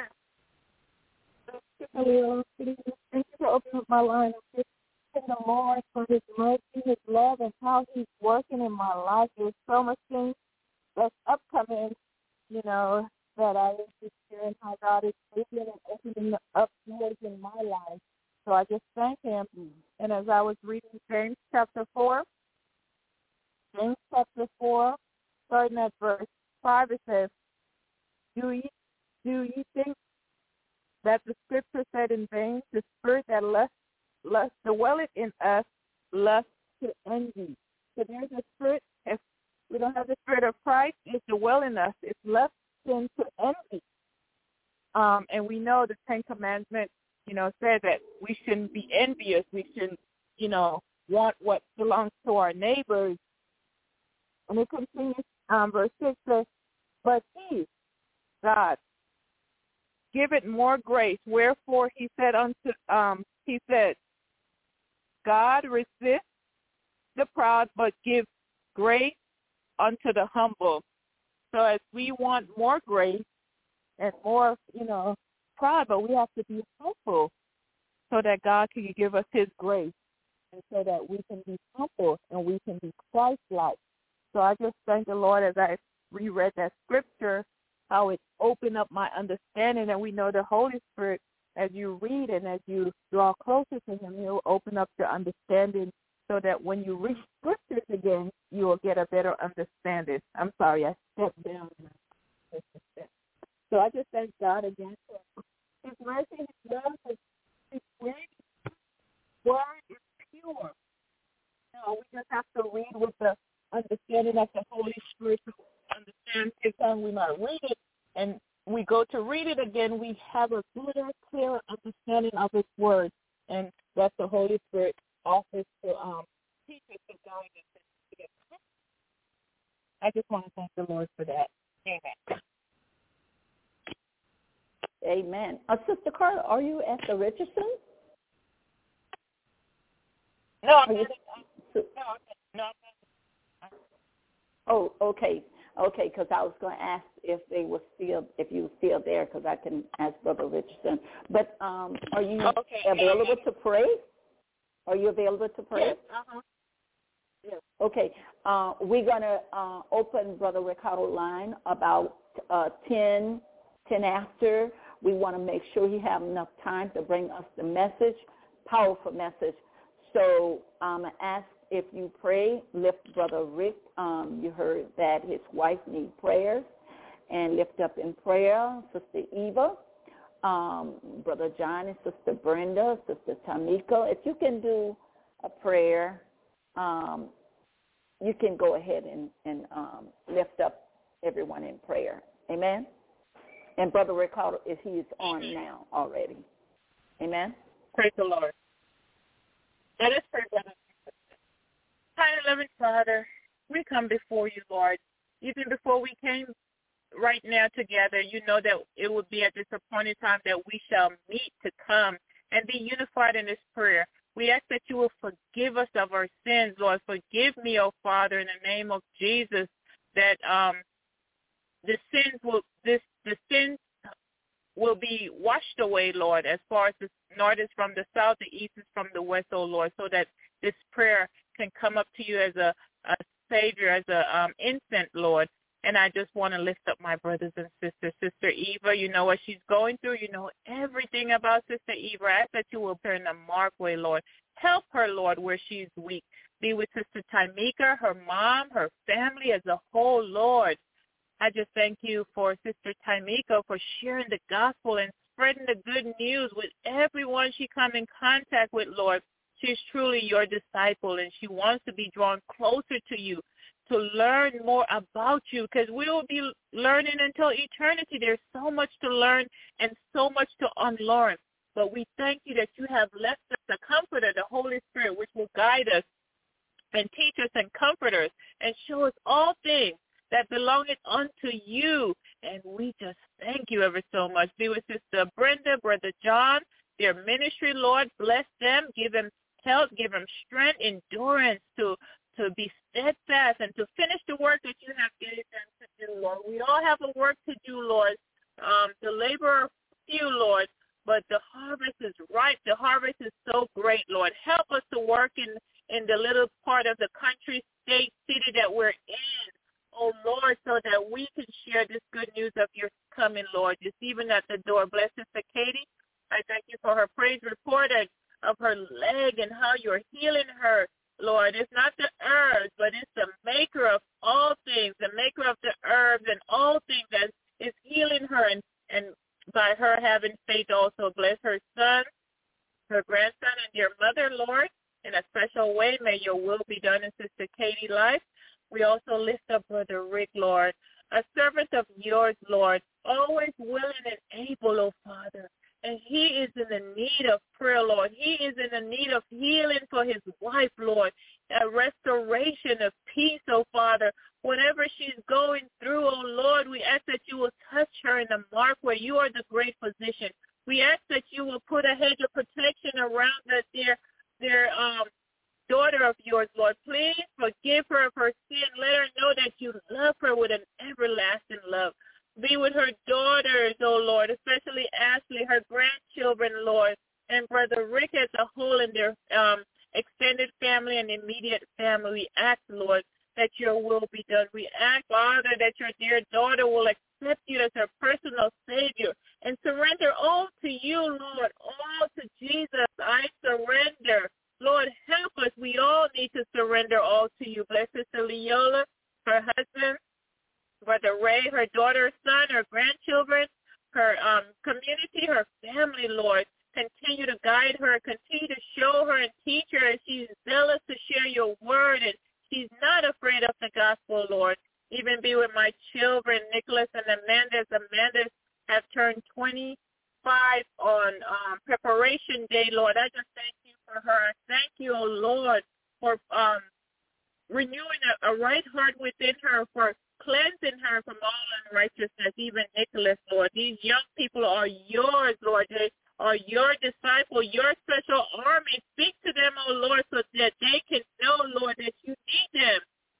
Hello. Thank you for opening up my line. I'm just thanking the Lord for His mercy, His love, and how He's working in my life. There's so much things that's upcoming, that I just hear and how God is moving and opening up doors in my life. So I just thank Him. And as I was reading James chapter 4, starting at verse 5, it says, Do ye think that the scripture said in vain, the spirit that lust dwelleth in us, lust to envy. So there's a spirit, if we don't have the spirit of Christ, it's dwell in us. It's lust to envy. And we know the Ten Commandments, said that we shouldn't be envious. We shouldn't, want what belongs to our neighbors. And it continues, verse 6 says, but He, God, give it more grace. Wherefore He said God resists the proud, but give grace unto the humble. So as we want more grace and more, pride, but we have to be humble so that God can give us His grace and so that we can be humble and we can be Christ-like. So I just thank the Lord as I reread that scripture, how it opened up my understanding. And we know the Holy Spirit, as you read and as you draw closer to Him, He'll open up your understanding so that when you read scriptures again, you will get a better understanding. I'm sorry, I stepped down. So I just thank God again for His mercy, His love, His grace. Word is pure. No, we just have to read with the understanding of the Holy Spirit to understand. Every time we might read it and we go to read it again, we have a better, clearer understanding of His word, and that's the Holy Spirit offers to teach us and guide us. I just want to thank the Lord for that. Amen. Amen. Sister Carla, are you at the Richardson? No, I'm not. No. Oh, okay. Okay, because I was going to ask if you were still there, because I can ask Brother Richardson. But are you available to pray? Are you available to pray? Yes. Yes. Okay. We're going to open Brother Ricardo's line about 10 after. We want to make sure he have enough time to bring us the message, powerful message. So ask if you pray, lift Brother Rick. You heard that his wife needs prayers, and lift up in prayer Sister Eva, Brother John and Sister Brenda, Sister Tamika. If you can do a prayer, you can go ahead and lift up everyone in prayer. Amen. And Brother Ricardo, he is on now already. Amen. Praise the Lord. Let us pray, brothers and sisters. Kind and loving Father, we come before you, Lord. Even before we came right now together, you know that it would be at this appointed time that we shall meet to come and be unified in this prayer. We ask that you will forgive us of our sins, Lord. Forgive me, O Father, in the name of Jesus, that the sins will be washed away, Lord, as far as the north is from the south, the east is from the west, O Lord, so that this prayer can come up to you as a Savior, as a infant, Lord. And I just want to lift up my brothers and sisters. Sister Eva, you know what she's going through. You know everything about Sister Eva. I ask that you will put her in the mark way, Lord. Help her, Lord, where she's weak. Be with Sister Tamika, her mom, her family as a whole, Lord. I just thank you for Sister Tamika for sharing the gospel and spreading the good news with everyone she comes in contact with, Lord. She's truly your disciple, and she wants to be drawn closer to you, to learn more about you, because we will be learning until eternity. There's so much to learn and so much to unlearn. But we thank you that you have left us a comforter, the Holy Spirit, which will guide us and teach us and comfort us and show us all things that belongeth unto you. And we just thank you ever so much. Be with Sister Brenda, Brother John, their ministry, Lord. Bless them. Give them health. Give them strength, endurance to be steadfast and to finish the work that you have given them to do, Lord. We all have a work to do, Lord. The labor are few, Lord, but the harvest is ripe. The harvest is so great, Lord. Help us to work in the little part of the country, state, city that we're in, oh, Lord, so that we can share this good news of your coming, Lord. Just even at the door. Bless Sister Katie. I thank you for her praise report of her leg and how you're healing her, Lord. It's not the herbs, but it's the maker of all things, the maker of the herbs and all things that is healing her. And by her having faith also, bless her son, her grandson, and dear mother, Lord, in a special way. May your will be done in Sister Katie's life. We also lift up Brother Rick, Lord, a servant of yours, Lord, always willing and able, oh Father. And he is in the need of prayer, Lord. He is in the need of healing for his wife, Lord, a restoration of peace, oh Father. Whatever she's going through, oh Lord, we ask that you will touch her in the mark where you are the great physician. We ask that you will put a hedge of protection around us, dear daughter of yours, Lord. Please forgive her of her sin. Let her know that you love her with an everlasting love. Be with her daughters, oh Lord, especially Ashley, her grandchildren, Lord, and Brother Rick as a whole and their extended family and immediate family. We ask, Lord, that your will be done. We ask, Father, that your dear daughter will accept you as her personal Savior and surrender all to you, Lord, all to Jesus. I surrender. Lord, help us. We all need to surrender all to you. Bless Sister Leola, her husband, Brother Ray, her daughter, son, her grandchildren, her community, her family, Lord. Continue to guide her. Continue to show her and teach her as she's zealous to share your word, and she's not afraid of the gospel, Lord. Even be with my children, Nicholas and Amanda. Amanda have turned 25 on preparation day, Lord. I just thank you for her. I thank you, oh Lord, for renewing a right heart within her, for cleansing her from all unrighteousness, even Nicholas, Lord. These young people are yours, Lord. They are your disciple, your special army. Speak to them, oh Lord, so that they can know, Lord, that you need them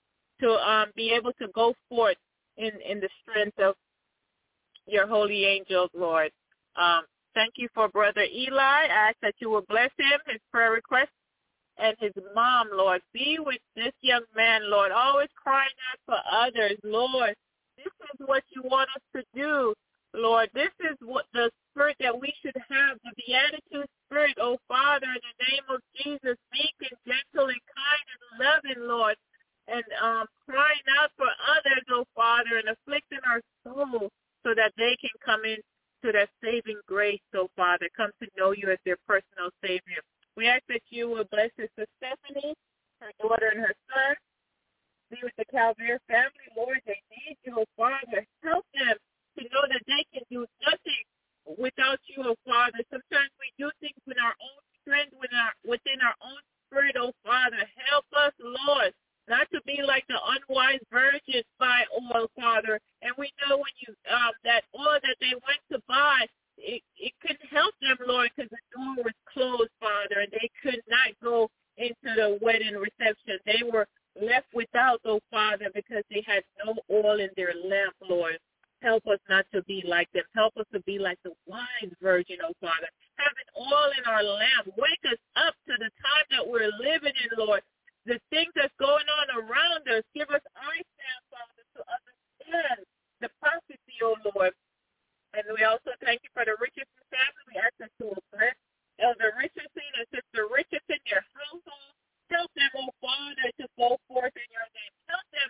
to be able to go forth in the strength of your holy angels, Lord. Thank you for Brother Eli. I ask that you will bless him, his prayer request, and his mom, Lord. Be with this young man, Lord, always crying out for others, Lord. This is what you want us to do, Lord. This is what the spirit that we should have, the beatitude spirit, oh Father, in the name of Jesus, meek and gentle and kind and loving, Lord, and crying out for others, oh Father, and afflicting our soul so that they can come in to that saving grace, oh Father, come to know you as their personal Savior. We ask that you will bless Sister Stephanie, her daughter, and her son. Be with the Calvary family, Lord. They need you, oh Father. Help them to know that they can do nothing without you, oh Father. Sometimes we do things with our own strength, within our own spirit, oh Father. Help us, Lord, not to be like the unwise virgins by oil, Father. And we know when you that oil that they went to buy, it couldn't help them, Lord, because the door was closed, Father, and they could not go into the wedding reception. They were left without, oh Father, because they had no oil in their lamp, Lord. Help us not to be like them. Help us to be like the wise virgin, oh Father. Having oil in our lamp. Wake us up to the time that we're living in, Lord. The things that's going on around us. Give us eyesight, Father, to understand the prophecy, oh Lord. And we also thank you for the Richardson family. We ask that you will bless Elder Richardson and Sister Richardson, their household. Help them, oh Father, to go forth in your name. Help them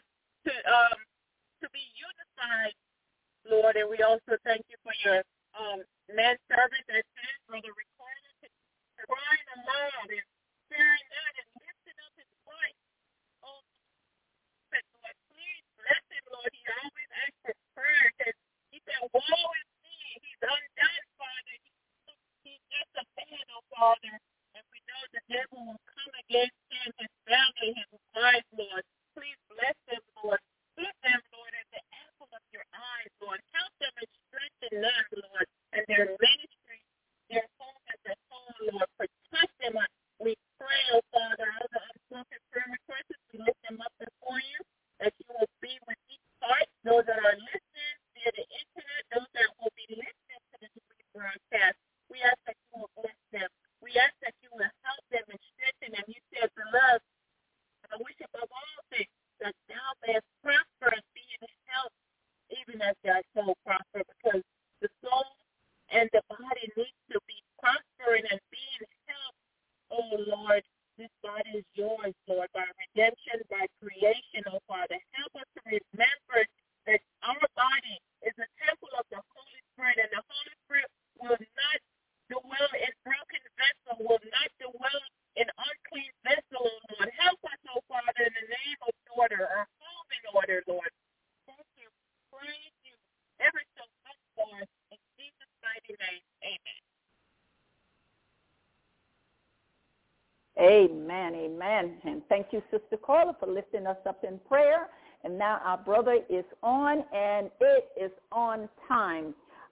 to be unified, Lord. And we also thank you for your manservant that says, Brother Ricardo, crying aloud and fearing that and lifting up his voice. Oh, Lord, please bless him, Lord. He always asks for prayer because he said, woe is me. He's undone, Father. He's just a man, oh Father. And we know the devil will come against him, his family, his wife, Lord. Please bless them, Lord. Keep them, Lord, as the apple of your eyes, Lord. Help them and strengthen them, Lord, and their ministry, their home as a whole, Lord. Protect them. We pray, oh Father, all the unspoken prayer requests, we lift them up before you, that you will be with each heart, those that are listening via the internet, those that will be listening to the broadcast. We ask that you will bless them. We ask that you will help them and strengthen them. You said to love, I wish above all things that thou mayest prosper and be in health, even as thy soul prosper, because the soul and the body needs to be prospering and be in health. Oh Lord, this body is yours, Lord, by redemption, by creation, oh Father. Help us to remember that our body is a temple of the Holy Spirit, and the Holy Spirit will not dwell in broken vessel, will not dwell in unclean vessel, oh Lord. Help us, oh Father, in the name of order, our home in order, Lord. Thank you, praise you, ever so much, Lord, in Jesus' mighty name, amen. Amen, amen. And thank you, Sister Carla, for lifting us up in prayer. And now our brother is on, and it is on time.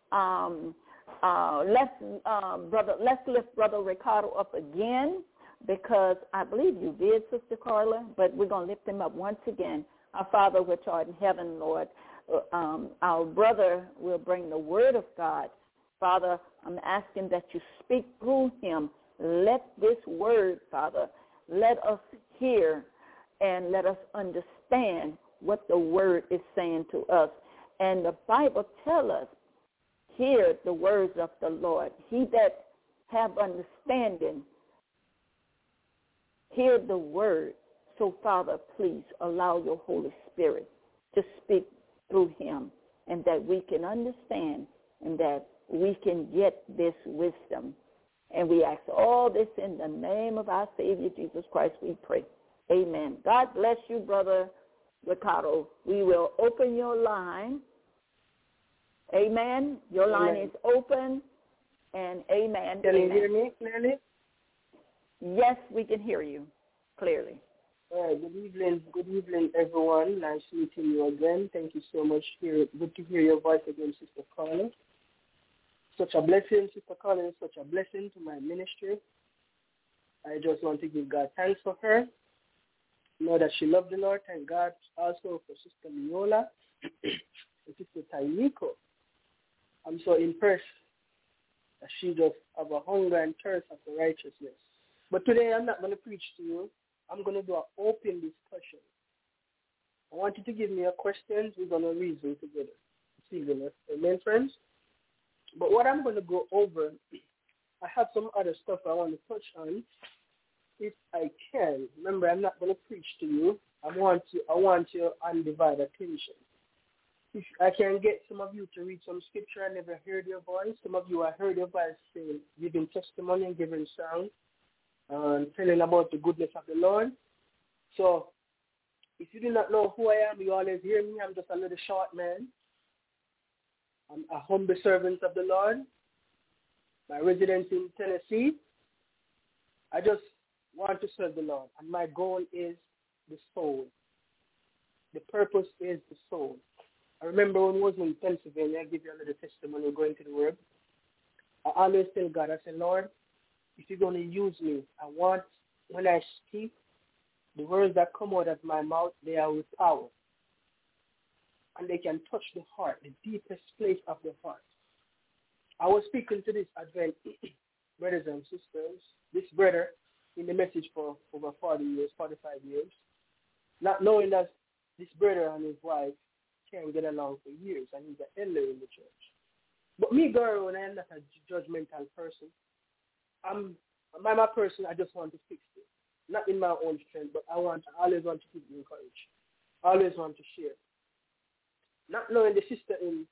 Let's lift Brother Ricardo up again, because I believe you did, Sister Carla, but we're going to lift him up once again. Our Father which art in heaven, Lord, our brother will bring the word of God. Father, I'm asking that you speak through him. Let this word, Father, let us hear and let us understand what the word is saying to us. And the Bible tells us, hear the words of the Lord. He that have understanding, hear the word So, Father, please allow your Holy Spirit to speak through him, and that we can understand and that we can get this wisdom. And we ask all this in the name of our Savior, Jesus Christ, we pray. Amen. God bless you, Brother Ricardo. We will open your line. Amen. Your line is open. And amen. Can you amen. hear me clearly? Yes, we can hear you clearly. All right. Good evening, everyone. Nice meeting you again. Thank you so much. Good to hear your voice again, Sister Carla. Such a blessing, Sister Carla. Such a blessing to my ministry. I just want to give God thanks for her. Know that she loved the Lord. Thank God also for Sister Miola and Sister Taimiko. I'm so impressed that she just have a hunger and thirst after righteousness. But today I'm not going to preach to you. I'm going to do an open discussion. I want you to give me a question. We're going to reason together. Amen, friends? But what I'm going to go over, I have some other stuff I want to touch on, if I can. Remember, I'm not going to preach to you. I want your undivided attention. If I can get some of you to read some scripture, I never heard your voice. Some of you, I heard your voice saying, giving testimony and giving sound, telling about the goodness of the Lord. So, if you do not know who I am, you always hear me. I'm just a little short man. I'm a humble servant of the Lord. My residence in Tennessee. I just want to serve the Lord, and my goal is the soul. The purpose is the soul. I remember when I was in Pennsylvania, I give you a little testimony going to the word. I always tell God, I say, Lord, if you're going to use me, I want, when I speak, the words that come out of my mouth, they are with power. And they can touch the heart, the deepest place of the heart. I was speaking to this Advent brothers and sisters, this brother in the message for over 40 years, 45 years, not knowing that this brother and his wife can't get along for years, and he's an elder in the church. But me, girl, when I'm not a judgmental person, I'm a person, I just want to fix it. Not in my own strength, but I always want to keep you encouraged. I always want to share. Not knowing the sister in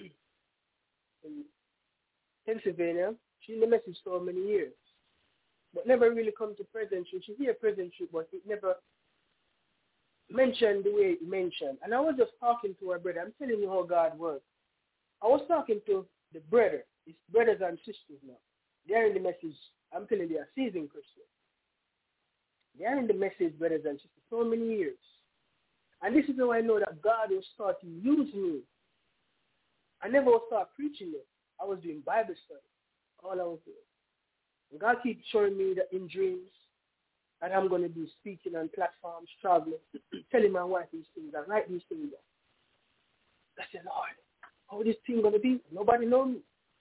Pennsylvania, she in the message so many years, but never really come to presentry. She hear presentry, but it never mentioned the way it mentioned. And I was just talking to her brother. I'm telling you how God works. I was talking to the brother, his brothers and sisters now. They're in the message. I'm telling you, they are seasoned Christians. They are in the message, brothers and sisters, so many years. And this is how I know that God will start to use me. I never will start preaching it. I was doing Bible study. All I was doing. And God keeps showing me that in dreams that I'm going to be speaking on platforms, traveling, telling my wife these things. I write these things down. I said, Lord, how is this thing going to be? Nobody knows me.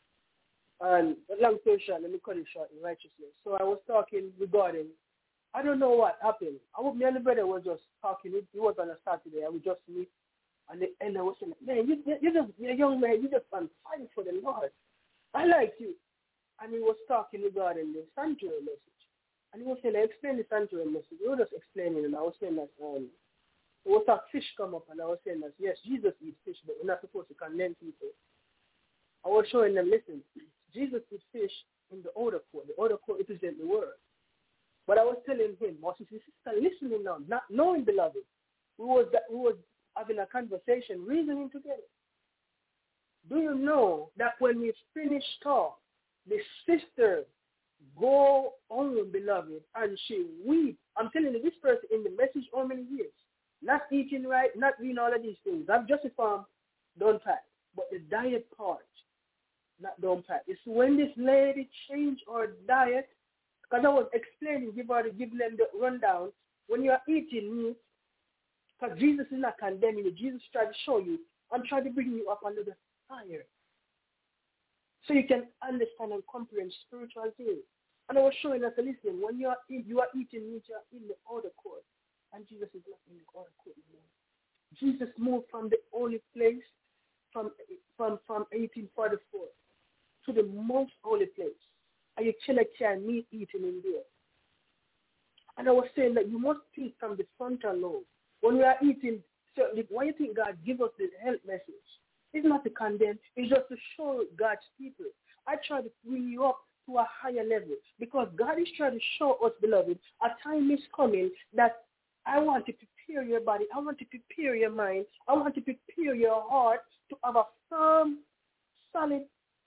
And long story short, let me cut it short in righteousness. So I was talking regarding, I don't know what happened. Me and the brother was just talking. It was on a Saturday. I would just meet. And I was saying, man, you're a young man. You just on fire for the Lord. I like you. And he was talking regarding the sanctuary message. And he was saying, I explained the sanctuary message. He was just explaining, and I was saying that there was a fish come up, and I was saying that, yes, Jesus eats fish, but we're not supposed to condemn people. I was showing them, listen, Jesus eats fish in the outer court. The outer court represents the word. But I was telling him, was his sister listening now, not knowing, beloved. We was having a conversation, reasoning together. Do you know that when we finish talk, the sister go on, beloved, and she weep. I'm telling you, this person in the message how many years? Not eating right, not doing all of these things. I'm just don't pat. But the diet part, not don't pat. It's when this lady changed her diet, because I was explaining, give them the rundown. When you are eating meat, because Jesus is not condemning you. Jesus tried to show you, I'm trying to bring you up under the fire. So you can understand and comprehend spiritual things. And I was showing us, listen, when you are eating meat, you are in the outer court. And Jesus is not in the outer court anymore. Jesus moved from the holy place from 1844 to the most holy place. And you can't meat eating in there. And I was saying that you must think from the frontal lobe. When we are eating, so why you think God give us the health message? It's not to condemn. It's just to show God's people. I try to bring you up to a higher level because God is trying to show us, beloved, a time is coming that I want to prepare your body. I want to prepare your mind. I want to prepare your heart to have a firm, solid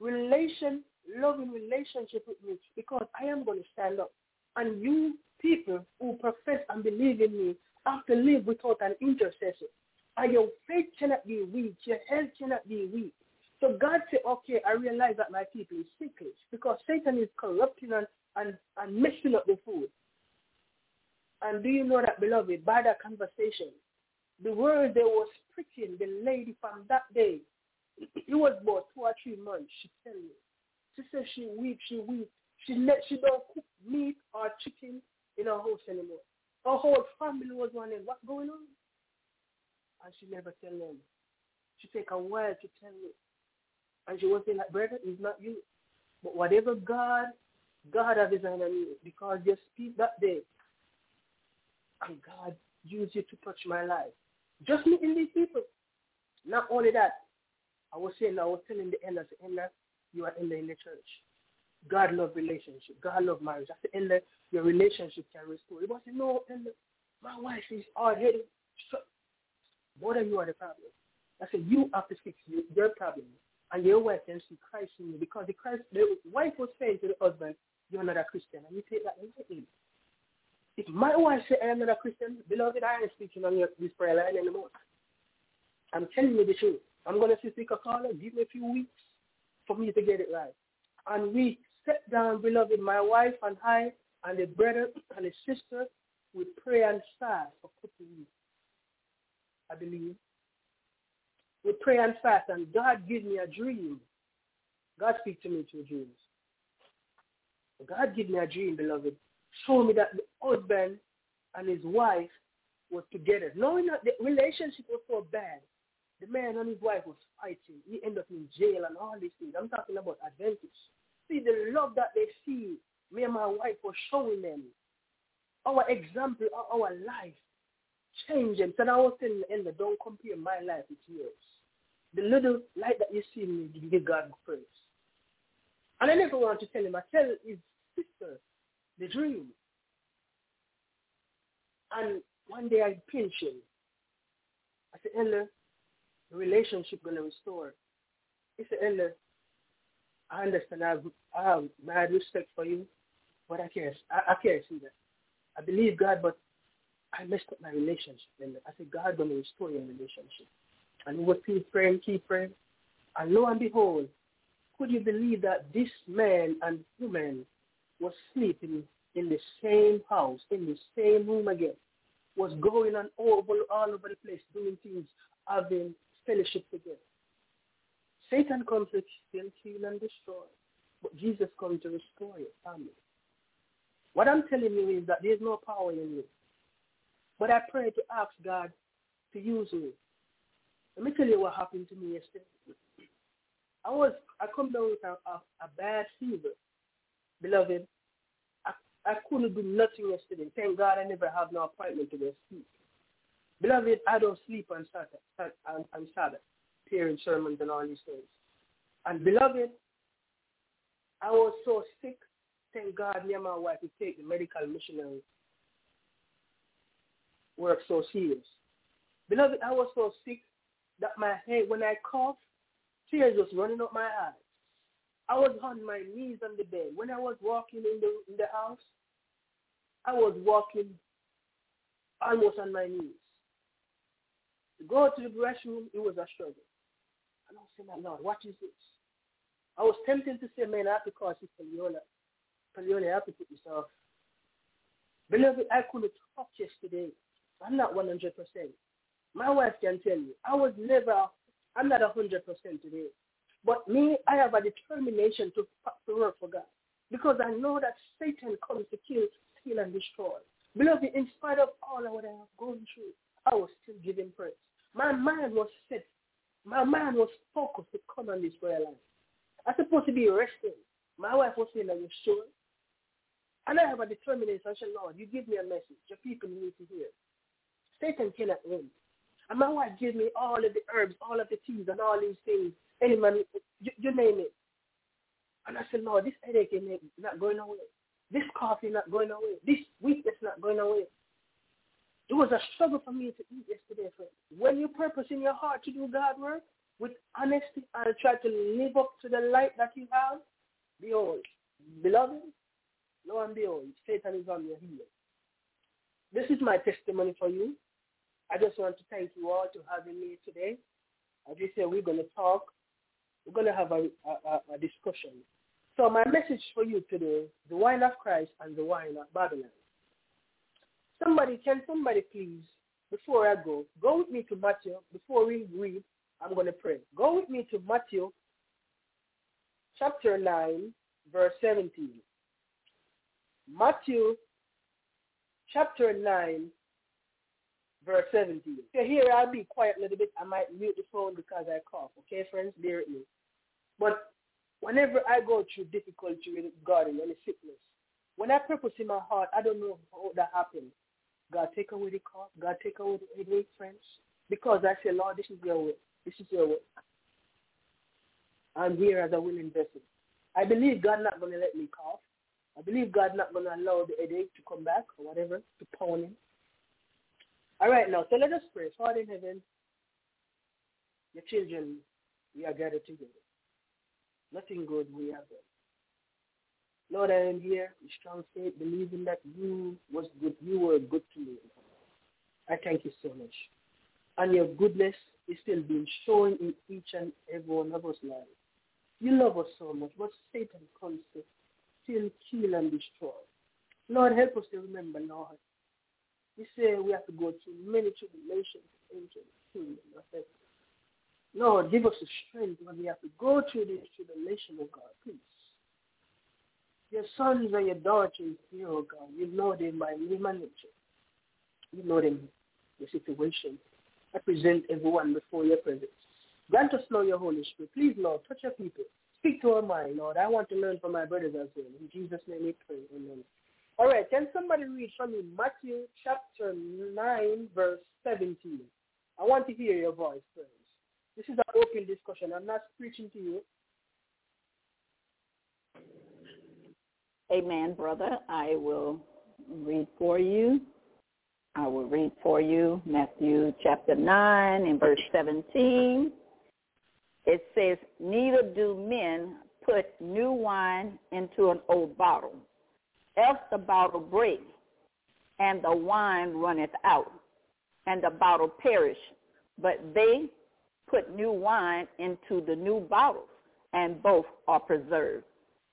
loving relationship with me because I am going to stand up. And you people who profess and believe in me have to live without an intercessor. And your faith cannot be weak. Your health cannot be weak. So God said, okay, I realize that my people is sickly because Satan is corrupting and messing up the food. And do you know that, beloved, by that conversation, the word that was pricking the lady from that day, it was about 2 or 3 months, she tell me. She said she weak. She don't cook meat or chicken in her house anymore. Her whole family was wondering, what's going on? And she never tell them. She take a while to tell me. And she was saying, like, brother, it's not you. But whatever God has designed on you, because you speak that day, and God used you to touch my life. Just meeting these people. Not only that, I was telling the elders, you are in the church. God love relationship. God love marriage. I said, elder, your relationship can restore. He was saying, no, elder, my wife is hard-headed. More than you are the problem. I said, you have to fix your problem. And your wife can see Christ in you. Because the wife was saying to the husband, you're not a Christian. And you take that and take it. If my wife said I am not a Christian, beloved, I ain't speaking on this prayer line anymore. I'm telling you the truth. I'm going to speak a caller. Give me a few weeks for me to get it right. And we sat down, beloved, my wife and I, and the brother and the sister, we pray and fast for a couple of weeks. I believe. We pray and fast, and God gave me a dream. God speaks to me through dreams. God gave me a dream, beloved. Show me that the husband and his wife was together. Knowing that the relationship was so bad, the man and his wife was fighting. He ended up in jail and all these things. I'm talking about advantage. See, the love that they see, me and my wife were showing them. Our example, our life changed them. So I was telling the elder, don't compare my life with yours. The little light that you see in me, you give God praise. And I never want to tell him. I tell his sister the dream. And one day I pinch him. I said, elder, the relationship going to restore. He said, elder, I understand. I have mad respect for you, but I can't see that. I believe God, but I messed up my relationship. And I said, God going to restore your relationship. And we would keep praying. And lo and behold, could you believe that this man and woman was sleeping in the same house, in the same room again, was going on all over the place, doing things, having fellowship together. Satan comes to steal, kill, and destroy. But Jesus comes to restore your family. What I'm telling you is that there's no power in you. But I pray to ask God to use me. Let me tell you what happened to me yesterday. I come down with a bad fever. Beloved, I couldn't do nothing yesterday. Thank God I never have no appointment to go sleep. Beloved, I don't sleep on Sabbath, hearing sermons and all these things. And beloved, I was so sick. Thank God me and my wife would take the medical missionary work so serious. Beloved, I was so sick that my head, when I coughed, tears was running up my eyes. I was on my knees on the bed. When I was walking in the house, I was walking almost on my knees. To go to the restroom, it was a struggle. And I was saying, my Lord, what is this? I was tempted to say, man, I have to call Sister Leona. Leona, I have to put this off. Beloved, I couldn't talk yesterday. I'm not 100%. My wife can tell you, I'm not 100% today. But me, I have a determination to work for God. Because I know that Satan comes to kill, steal, and destroy. Beloved, in spite of all of what I have gone through, I was still giving praise. My mind was set. My mind was focused to come on this prayer line. I'm supposed to be resting. My wife was saying, are you sure? And I have a determination. I said, Lord, you give me a message. Your people need to hear. Satan cannot win. And my wife gave me all of the herbs, all of the teas, and all these things. Any man, you name it. And I said, Lord, this headache is not going away. This cough is not going away. This weakness is not going away. It was a struggle for me to eat yesterday, friend. When you purpose in your heart to do God's work with honesty and try to live up to the light that you have, behold, beloved, lo and behold, Satan is on your heels. This is my testimony for you. I just want to thank you all to having me today. As you said, we're going to talk. We're going to have a discussion. So my message for you today, the wine of Christ and the wine of Babylon. Can somebody please, before I go with me to Matthew. Before we read, I'm going to pray. Go with me to Matthew chapter 9, verse 17. Matthew chapter 9, verse 17. So here I'll be quiet a little bit. I might mute the phone because I cough. Okay, friends, bear with me. But whenever I go through difficulty with God and any sickness, when I purpose in my heart, I don't know how that happened. God, take away the cough. God, take away the headache, friends. Because I say, Lord, this is your will. This is your will. I'm here as a willing vessel. I believe God not going to let me cough. I believe God not going to allow the headache to come back or whatever, to pound him. All right, now, so let us pray. Father in heaven, your children, we are gathered together. Nothing good we have done. Lord, I am here with strong faith, believing that you were good to me. I thank you so much. And your goodness is still being shown in each and every one of us lives. You love us so much, but Satan comes to still kill and destroy. Lord, help us to remember, Lord. You say we have to go through many tribulations to enter the kingdom of heaven. Lord, give us the strength when we have to go through this tribulation, oh God, please. Your sons and your daughters here, oh God, you know them by name and nature. You know them, the situation. I present everyone before your presence. Grant us now your Holy Spirit. Please, Lord, touch your people. Speak to our mind, Lord. I want to learn from my brothers as well. In Jesus' name we pray. Amen. All right, can somebody read from me Matthew chapter 9, verse 17? I want to hear your voice, friends. This is an open discussion. I'm not preaching to you. Amen, brother. I will read for you. I will read for you Matthew chapter 9 and verse 17. It says, neither do men put new wine into an old bottle, else the bottle breaks, and the wine runneth out, and the bottle perish. But they put new wine into the new bottles, and both are preserved.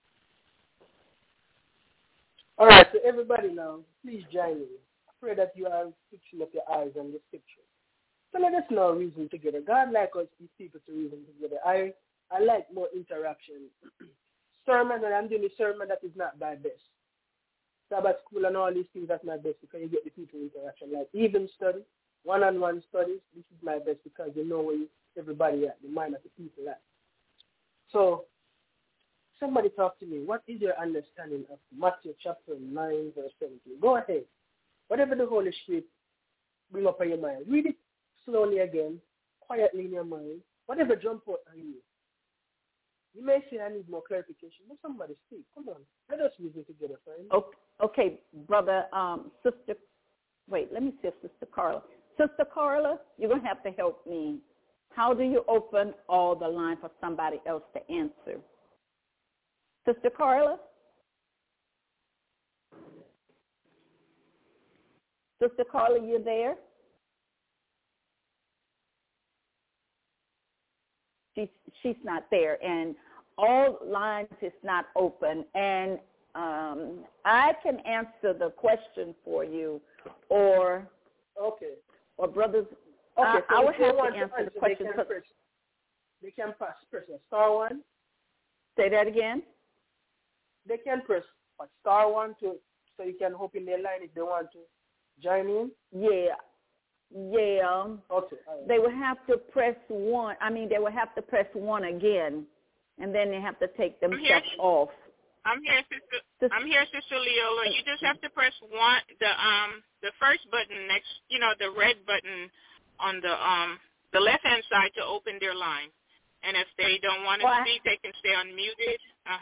All right, so everybody now, please join me. I pray that you are fixing up your eyes on the scripture. So let us now reason together. God likes us, these people, to reason together. I like more interaction. Sermon, and I'm doing a sermon that is not my best. Sabbath school and all these things, that's my best because you get the people interaction. Like even study, one-on-one studies, this is my best because you know where everybody at, the mind of the people at. So somebody talk to me. What is your understanding of Matthew chapter 9, verse 17? Go ahead. Whatever the Holy Spirit bring up in your mind, read it slowly again, quietly in your mind. Whatever jump out on you. You may say, I need more clarification. Let somebody speak. Come on. Let us reason together, friends. Okay, brother, sister. Wait, let me see if Sister Carla. Sister Carla, you're going to have to help me. How do you open all the line for somebody else to answer? Sister Carla? Sister Carla, you there? She's not there, and all lines is not open. And I can answer the question for you, or brothers. Okay, so I would have to answer the question. They can press star 1. Say that again. They can press star 1 so you can open their line if they want to join in. Yeah. Okay. Right. They would have to press 1. I mean, they would have to press 1 again, and then they have to take themselves off. I'm here, Sister Leola. You just have to press one, the first button next, the red button on the left-hand side to open their line. And if they don't want to speak, they can stay unmuted.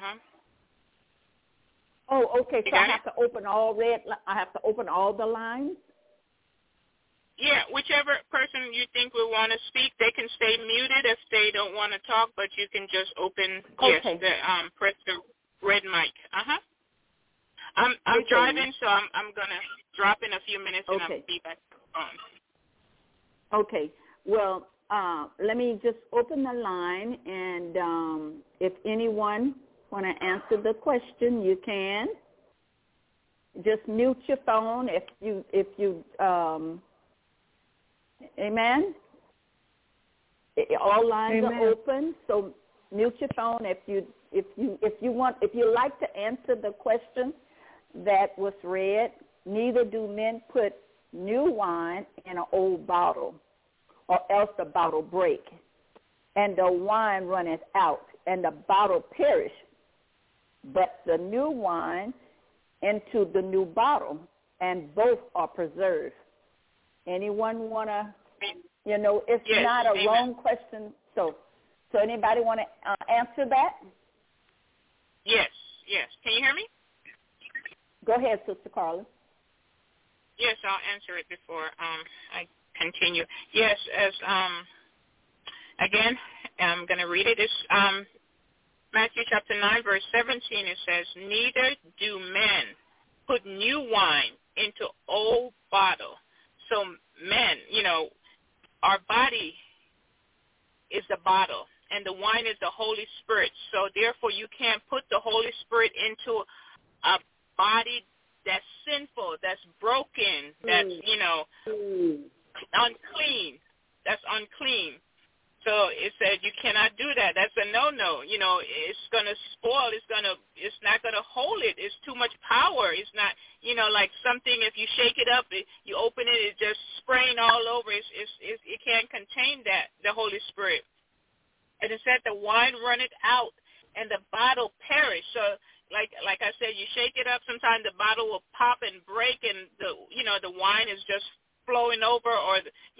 Oh, okay. So I have to open all the lines? Yeah, whichever person you think will want to speak, they can stay muted if they don't want to talk, but you can just open, press the red mic. I'm driving, so I'm going to drop in a few minutes and I'll be back on. Okay. Well, let me just open the line, and if anyone want to answer the question, you can. Just mute your phone if you amen. All lines are open, so mute your phone if you like to answer the question that was read. Neither do men put new wine in an old bottle, or else the bottle break, and the wine runneth out, and the bottle perish. But the new wine into the new bottle, and both are preserved. Anyone want to, it's not a wrong question. So anybody want to answer that? Yes. Can you hear me? Go ahead, Sister Carla. Yes, I'll answer it before I continue. Yes, as again, I'm going to read it. It's Matthew chapter 9, verse 17. It says, "Neither do men put new wine into old bottle." So men, our body is the bottle, and the wine is the Holy Spirit. So therefore, you can't put the Holy Spirit into a body that's sinful, that's broken, that's, unclean. That's unclean. So it said you cannot do that. That's a no-no. It's going to spoil. It's not going to hold it. It's too much power. It's not, like something, if you shake it up, you open it, it's just spraying all over. It can't contain that, the Holy Spirit. And it said the wine runneth out and the bottle perish. So like I said, you shake it up, sometimes the bottle will pop and break, and the wine is just flowing over, or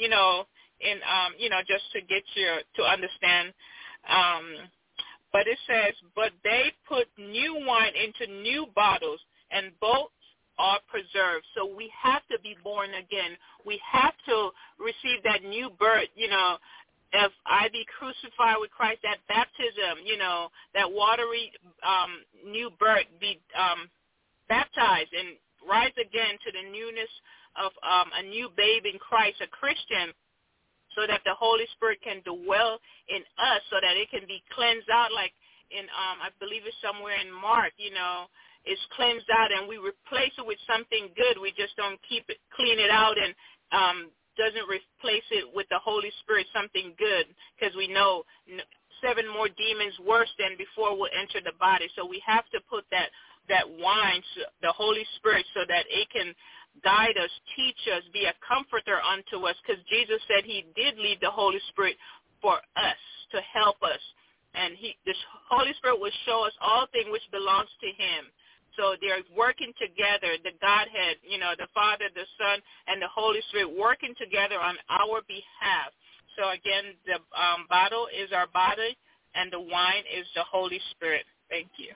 just to get you to understand. But it says, but they put new wine into new bottles, and both are preserved. So we have to be born again. We have to receive that new birth, if I be crucified with Christ, that baptism, that watery new birth, be baptized and rise again to the newness of a new babe in Christ, a Christian, so that the Holy Spirit can dwell in us, so that it can be cleansed out, like in, I believe it's somewhere in Mark, it's cleansed out, and we replace it with something good. We just don't clean it out and doesn't replace it with the Holy Spirit, something good, because we know 7 more demons worse than before will enter the body. So we have to put that wine, the Holy Spirit, so that it can guide us, teach us, be a comforter unto us, because Jesus said he did leave the Holy Spirit for us, to help us. And the Holy Spirit will show us all things which belongs to him. So they're working together, the Godhead, the Father, the Son, and the Holy Spirit working together on our behalf. So again, the bottle is our body, and the wine is the Holy Spirit. Thank you.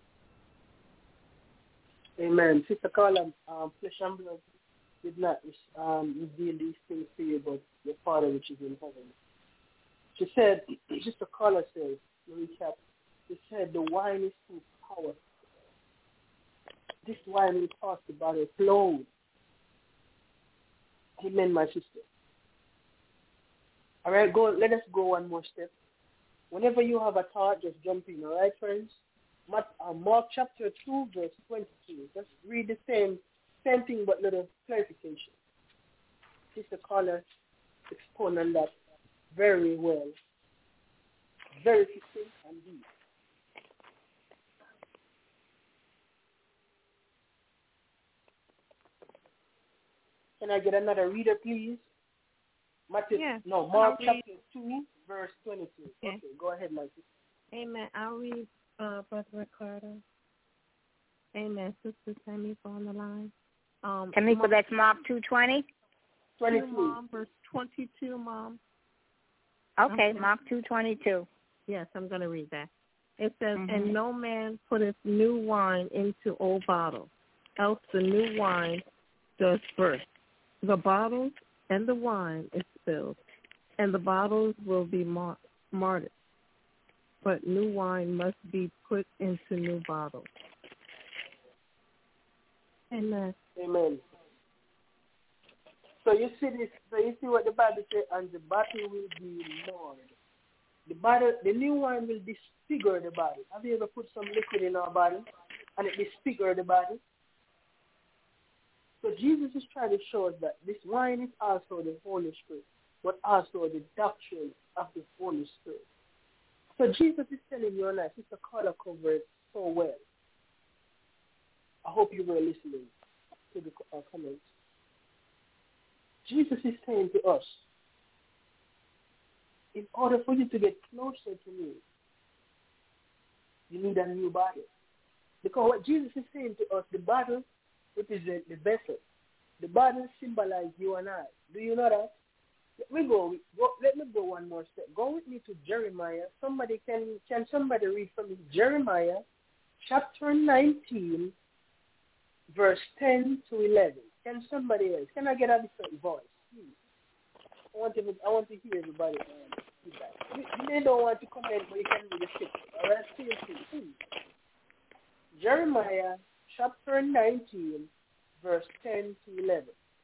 Amen. Sister Carla, flesh and blood did not reveal these things to you, but your Father which is in heaven. She said, Sister Carla says, to recap, she said the wine is too powerful. This wine we talked about, it flowed. Amen, my sister. All right, let us go one more step. Whenever you have a thought, just jump in, all right, friends? Mark chapter 2, verse 22. Just read the same thing, but little clarification. Sister Carla explained on that very well. Very succinct and deep. Can I get another reader, please? Mark chapter 2, verse 22. Okay, go ahead, my sister. Amen. I'll read, Brother Ricardo. Amen. Sister Tamika on the line. Tamika, that's Mark 2:20? 22. Mom, verse 22, Mom. Okay, Mark 2:22. Yes, I'm going to read that. It says, And no man putteth new wine into old bottles, else the new wine does burst. The bottles and the wine is spilled, and the bottles will be martyred. But new wine must be put into new bottles. Amen. Amen. So you see this. So you see what the Bible says, and the bottle will be marred. The new wine will disfigure the body. Have you ever put some liquid in our body and it disfigure the body? So Jesus is trying to show us that this wine is also the Holy Spirit, but also the doctrine of the Holy Spirit. So Jesus is telling you, and Sister Carla covered it so well. I hope you were listening to the comments. Jesus is saying to us, in order for you to get closer to me, you need a new body. Because what Jesus is saying to us, the bottle represents the vessel. The bottle symbolizes you and I. Do you know that? Let me go one more step. Go with me to Jeremiah. Somebody can somebody read for me? Jeremiah chapter 19, verse 10 to 11. Can somebody else? Can I get a different voice? I want to hear everybody. You may don't want to comment, but you can read the scripture. All right, please. Jeremiah chapter 19, verse 10 to 11.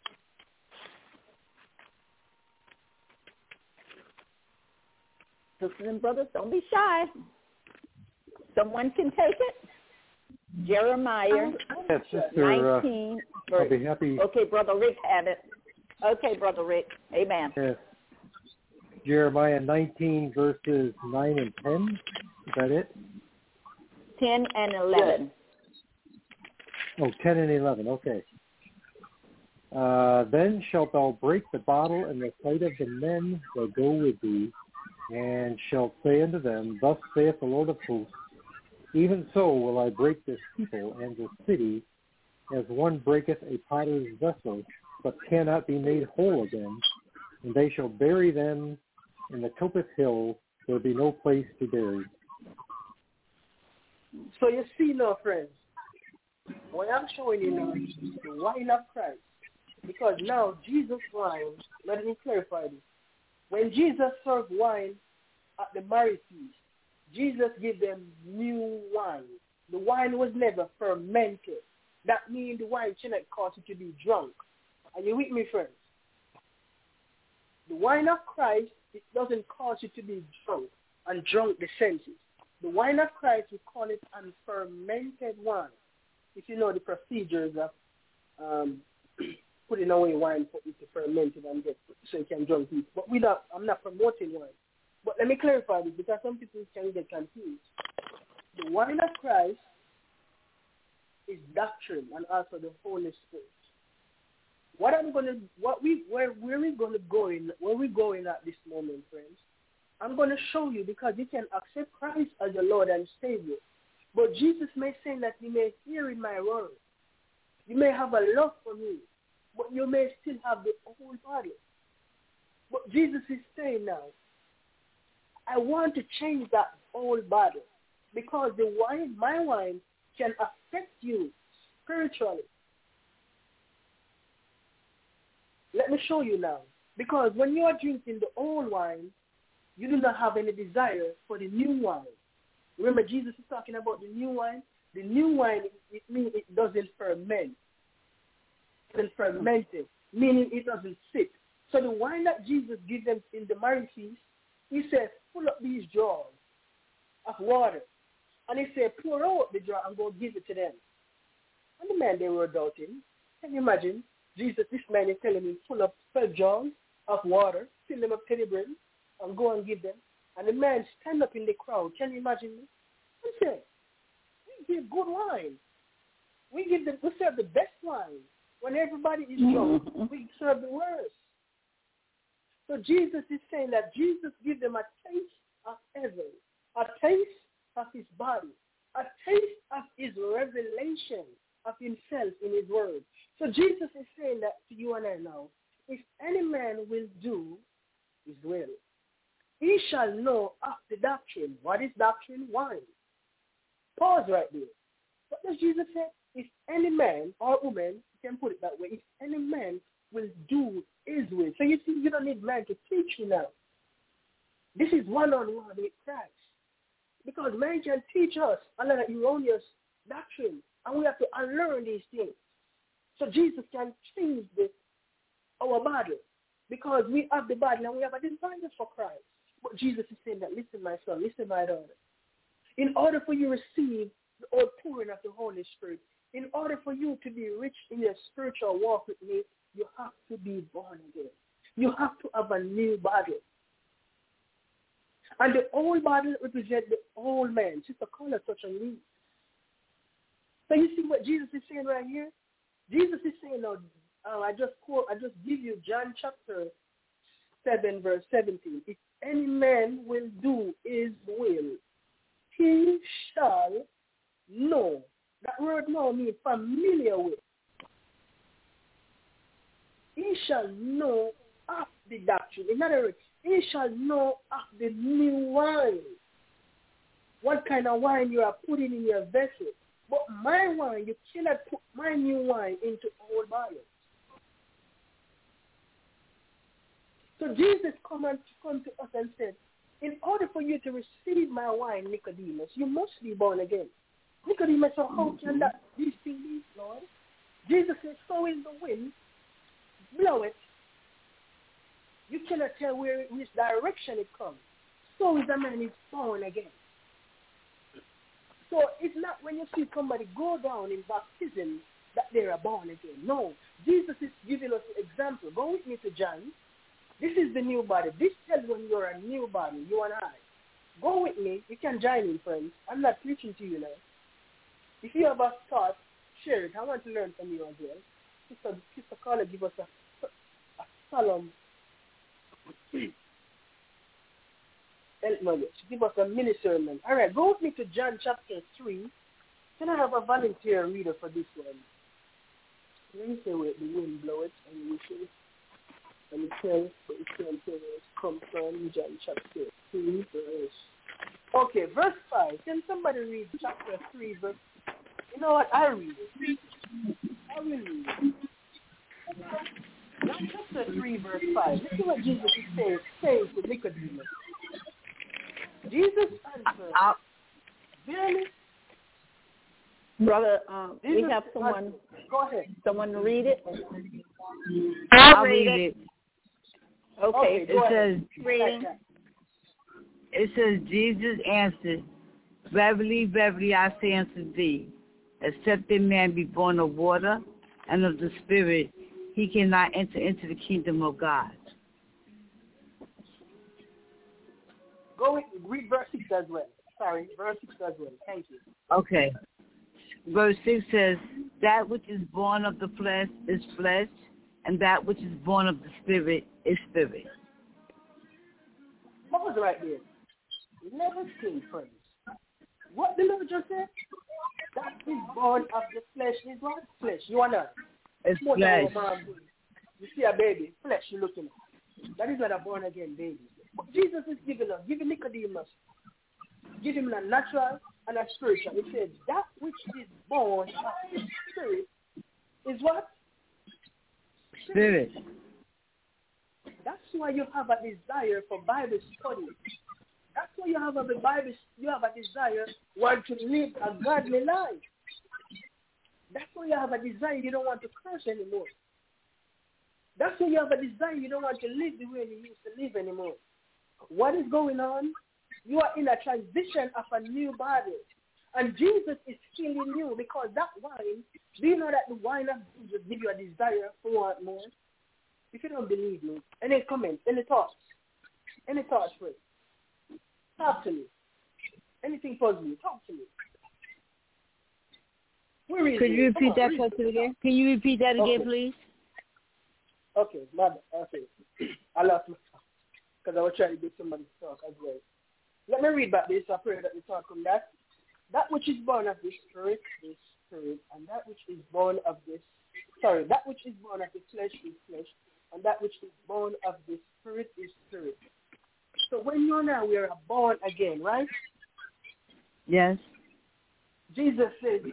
Sisters and brothers, don't be shy. Someone can take it. Jeremiah 19. I'll be happy. Okay, Brother Rick had it. Okay, Brother Rick. Amen. Yes. Jeremiah 19, verses 9 and 10. Is that it? 10 and 11. Oh, 10 and 11. Okay. Then shalt thou break the bottle in the sight of the men that go with thee, and shalt say unto them, Thus saith the Lord of hosts, even so will I break this people and this city, as one breaketh a potter's vessel, but cannot be made whole again, and they shall bury them in the Topeth Hill, there be no place to bury. So you see now, friends, what I'm showing you now is the wine of Christ. Because now Jesus' wine, let me clarify this. When Jesus served wine at the marriage feast, Jesus gave them new wine. The wine was never fermented. That means the wine should not cause you to be drunk. Are you with me, friends? The wine of Christ, it doesn't cause you to be drunk and drunk the senses. The wine of Christ, we call it unfermented wine. If you know the procedures of putting away wine for it to ferment it and get so you can drink it. But I'm not promoting wine. But let me clarify this because some people can get confused. The wine of Christ is doctrine and also the Holy Spirit. Where we're going at this moment, friends, I'm going to show you because you can accept Christ as your Lord and Savior. But Jesus may say that you may hear in my word. You may have a love for me, but you may still have the old body. But Jesus is saying now, I want to change that old body because the wine, my wine, can affect you spiritually. Let me show you now. Because when you are drinking the old wine, you do not have any desire for the new wine. Remember, Jesus is talking about the new wine. The new wine, it means it doesn't ferment. It doesn't ferment it, meaning it doesn't sit. So the wine that Jesus gives them in the marriage feast, he said, fill up these jars of water. And he said, pour out the jar and go give it to them. And the man, they were doubting. Can you imagine? Jesus, this man is telling him, full up 12 jars of water, fill them up to the brim, and go and give them. And the man stand up in the crowd. Can you imagine this? He said, we give good wine. We serve the best wine. When everybody is drunk, we serve the worst. So Jesus is saying that Jesus gives them a taste of heaven, a taste of his body. a taste of his revelation of himself in his word. So Jesus is saying that to you and I now, if any man will do his will, he shall know of the doctrine. What is doctrine? Wine. Pause right there. What does Jesus say? If any man or woman, you can put it that way, if any man will do his will. So you see, you don't need man to teach you now. This is one-on-one with Christ. Because man can teach us a lot of erroneous doctrine, and we have to unlearn these things. So Jesus can change our body, because we have the body and we have a desire for Christ. But Jesus is saying that, listen, my son, listen, my daughter. In order for you to receive the outpouring of the Holy Spirit, in order for you to be rich in your spiritual walk with me, you have to be born again. You have to have a new body. And the old body represents the old man. Sister Carla touched on me. So you see what Jesus is saying right here? Jesus is saying, I just give you John chapter 7, verse 17. If any man will do his will, he shall know. That word know means familiar with. He shall know of the doctrine. In other words, he shall know of the new wine. What kind of wine you are putting in your vessel. But my wine, you cannot put my new wine into old bottles. So Jesus come to us and said, in order for you to receive my wine, Nicodemus, you must be born again. Nicodemus, so how can that be seen, Lord? Jesus said, so is the wind, blow it. You cannot tell which direction it comes. So is the man is born again. So it's not when you see somebody go down in baptism that they are born again. No. Jesus is giving us an example. Go with me to John. This is the new body. This tells when you're a new body, you and I. Go with me. You can join in, friends. I'm not preaching to you now. If you have a thought, share it. I want to learn from you as well. Sister Carla, give us a solemn give us a mini sermon. All right, go with me to John chapter 3. Can I have a volunteer reader for this one? Let me say where the wind blow it and we should. And it tells where it comes from. John chapter 3 verse. Okay, verse 5. Can somebody read chapter 3 verse? You know what? I read it. I will read it. John chapter 3 verse 5. This is what Jesus is saying to Nicodemus. Jesus answered, verily, brother, we have someone. Go ahead. Someone read it. I'll read it. Okay. It says, Jesus answered, verily, verily, I say unto thee, except a man be born of water and of the Spirit, he cannot enter into the kingdom of God. Go read verse 6 as well. Sorry, verse 6 as well. Thank you. Okay. Verse 6 says, that which is born of the flesh is flesh, and that which is born of the Spirit is spirit. What was right there? Never seen, friends. What the Lord just said? That is born of the flesh is what? Flesh. You and I. It's flesh. You see a baby, flesh you're looking at. That is not a born again baby. But Jesus is giving Nicodemus, give him a natural and a spiritual. He said, that which is born of the Spirit is what? Spirit. That's why you have a desire for Bible study. That's why you have a desire want to live a godly life. That's why you have a desire you don't want to curse anymore. That's why you have a desire you don't want to live the way you used to live anymore. What is going on? You are in a transition of a new body. And Jesus is healing you because that wine, do you know that the wine of Jesus gives you a desire for want more? If you don't believe me, any comments, any thoughts? Any thoughts, friends? Talk to me. Anything puzzles you, talk to me. Could you repeat that question again? Can you repeat that again, please? Okay, okay. I lost my thought because I was trying to get somebody to talk as well. Let me read back this. I pray that we talk on that. that which is born of the Spirit is spirit, and that which is born of that which is born of the flesh is flesh, and that which is born of the Spirit is spirit. So when you and I, we are born again, right? Yes. Jesus said,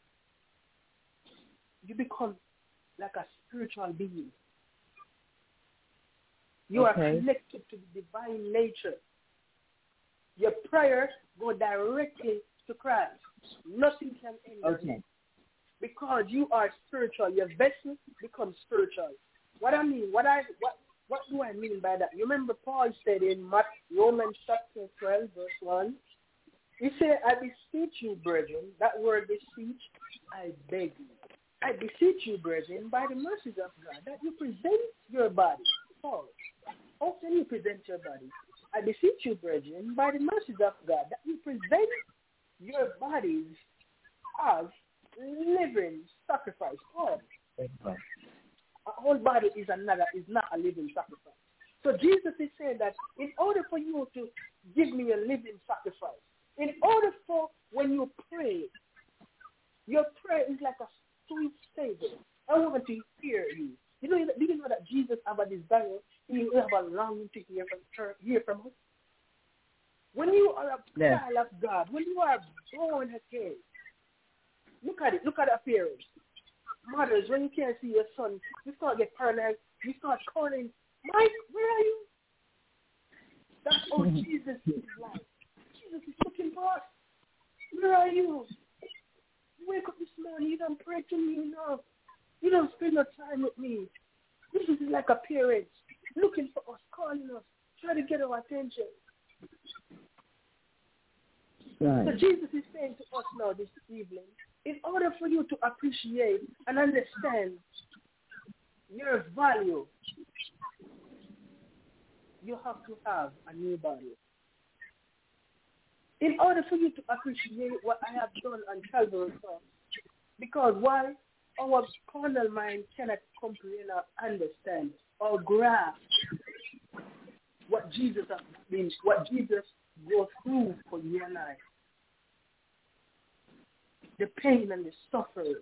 you become like a spiritual being. You are connected to the divine nature. Your prayer go directly to Christ. Nothing can hinder it. Because you are spiritual, your vessel becomes spiritual. What I mean, what do I mean by that? You remember Paul said in Romans chapter 12, verse 1, he said, I beseech you, brethren, that word beseech, I beg you. I beseech you, brethren, by the mercies of God, that you present your body. Paul, how can you present your body? I beseech you, brethren, by the mercies of God, that you present your bodies as living sacrifice. Paul, a whole body is not a living sacrifice. So Jesus is saying that in order for you to give me a living sacrifice, in order for when you pray, your prayer is like a sweet savor. I want to hear you. Do you know that Jesus have a desire? He have a longing to hear from us. When you are a child of God, when you are born again, look at it. Look at the appearance. Mothers, when you can't see your son, you start to get paranoid. You start calling, Mike, where are you? That's how Jesus is like. Jesus is looking for us. Where are you? You wake up this morning, you don't pray to me enough. You don't spend no time with me. Jesus is like a parent, looking for us, calling us, trying to get our attention. Right. So Jesus is saying to us now this evening, in order for you to appreciate and understand your value, you have to have a new body. In order for you to appreciate what I have done on Calvary Cross, because why? Our carnal mind cannot comprehend or understand or grasp what Jesus has been, what Jesus goes through for you and I. The pain and the suffering.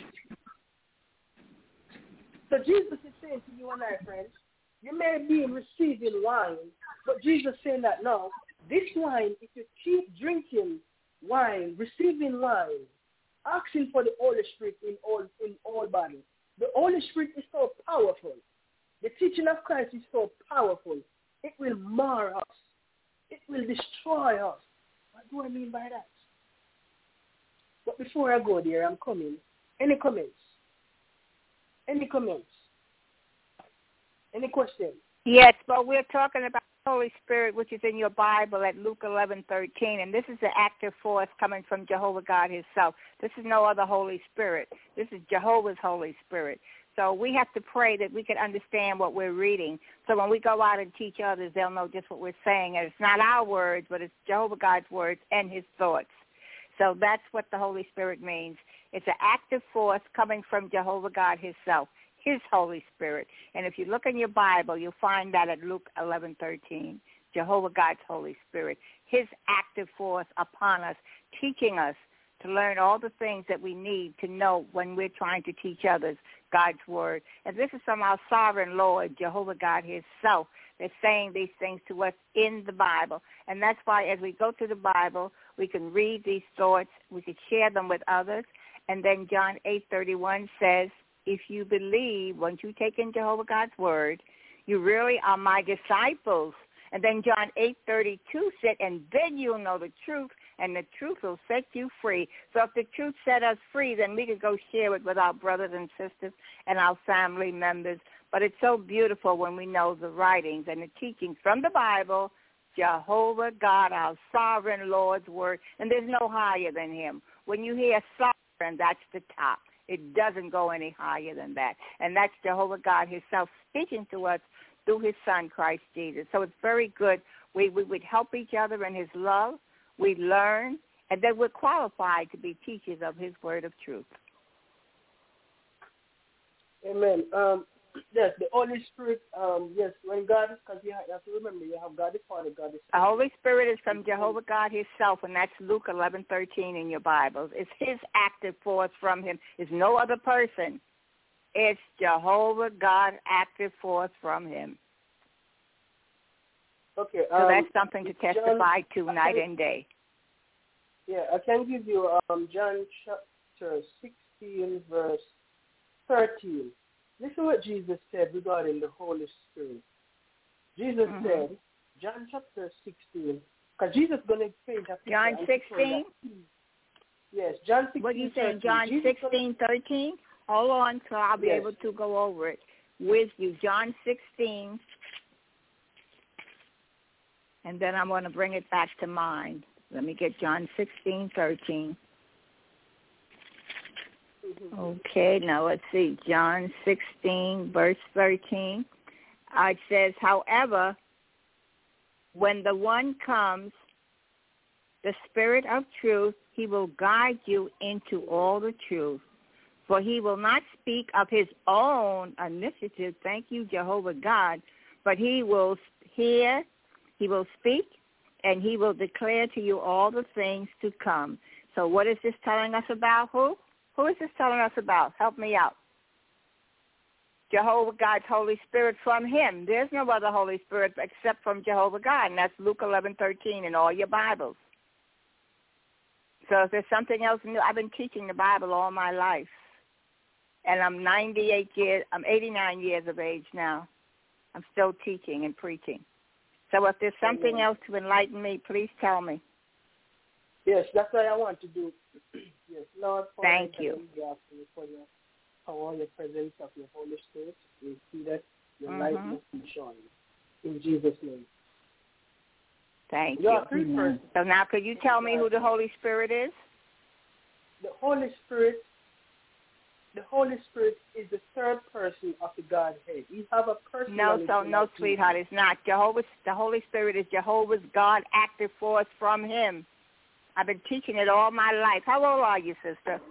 So Jesus is saying to you and I, friends, you may be receiving wine, but Jesus is saying that no, this wine, if you keep drinking wine, receiving wine, asking for the Holy Spirit in all bodies, the Holy Spirit is so powerful. The teaching of Christ is so powerful. It will mar us. It will destroy us. What do I mean by that? But before I go there, I'm coming. Any comments? Any comments? Any questions? Yes, but we're talking about the Holy Spirit, which is in your Bible at Luke 11:13, and this is the active force coming from Jehovah God himself. This is no other Holy Spirit. This is Jehovah's Holy Spirit. So we have to pray that we can understand what we're reading. So when we go out and teach others, they'll know just what we're saying. And it's not our words, but it's Jehovah God's words and his thoughts. So that's what the Holy Spirit means. It's an active force coming from Jehovah God himself, his Holy Spirit. And if you look in your Bible, you'll find that at Luke 11:13, Jehovah God's Holy Spirit, his active force upon us, teaching us to learn all the things that we need to know when we're trying to teach others God's word. And this is from our sovereign Lord, Jehovah God himself, that's saying these things to us in the Bible. And that's why as we go through the Bible, we can read these thoughts, we can share them with others. And then John 8:31 says, if you believe, once you take in Jehovah God's word, you really are my disciples. And then John 8:32 said, and then you'll know the truth, and the truth will set you free. So if the truth set us free, then we can go share it with our brothers and sisters and our family members. But it's so beautiful when we know the writings and the teachings from the Bible, Jehovah God, our sovereign Lord's word, and there's no higher than him. When you hear sovereign, that's the top. It doesn't go any higher than that. And that's Jehovah God himself speaking to us through his son, Christ Jesus. So it's very good. We would help each other in his love. We learn, and then we're qualified to be teachers of his word of truth. Amen. Yes, the Holy Spirit, yes, when God, because you have to remember, you have God the Father, God the Son. The Holy Spirit is from Jehovah God himself, and that's Luke 11:13 in your Bibles. It's his active force from him. It's no other person. It's Jehovah God active force from him. Okay. So that's something to testify to night and day. Yeah, I can give you John chapter 16, verse 13. Listen what Jesus said regarding the Holy Spirit. Jesus said, John chapter 16, because Jesus is going to paint a picture. John 16? Yes, John 16. What are you saying, John 16, 13? Hold on, so I'll be able to go over it with you. John 16, and then I'm going to bring it back to mind. Let me get John 16, 13. Okay, now let's see. John 16, verse 13. It says, however, when the one comes, the Spirit of truth, he will guide you into all the truth. For he will not speak of his own initiative, thank you, Jehovah God, but he will hear, he will speak, and he will declare to you all the things to come. So what is this telling us about? Who? Who is this telling us about? Help me out. Jehovah God's Holy Spirit from him. There's no other Holy Spirit except from Jehovah God, and that's Luke 11:13 in all your Bibles. So if there's something else new, I've been teaching the Bible all my life. And I'm 89 years of age now. I'm still teaching and preaching. So if there's something else to enlighten me, please tell me. Yes, that's what I want to do. Yes, Lord, thank you. For your power, your presence of your Holy Spirit. We see that your light must be shone. In Jesus' name. Thank you. So now could you tell me who the Holy Spirit is? The Holy Spirit is the third person of the Godhead. You have a personality. No, sweetheart, it's not. The Holy Spirit is Jehovah's God active force from him. I've been teaching it all my life. How old are you, sister?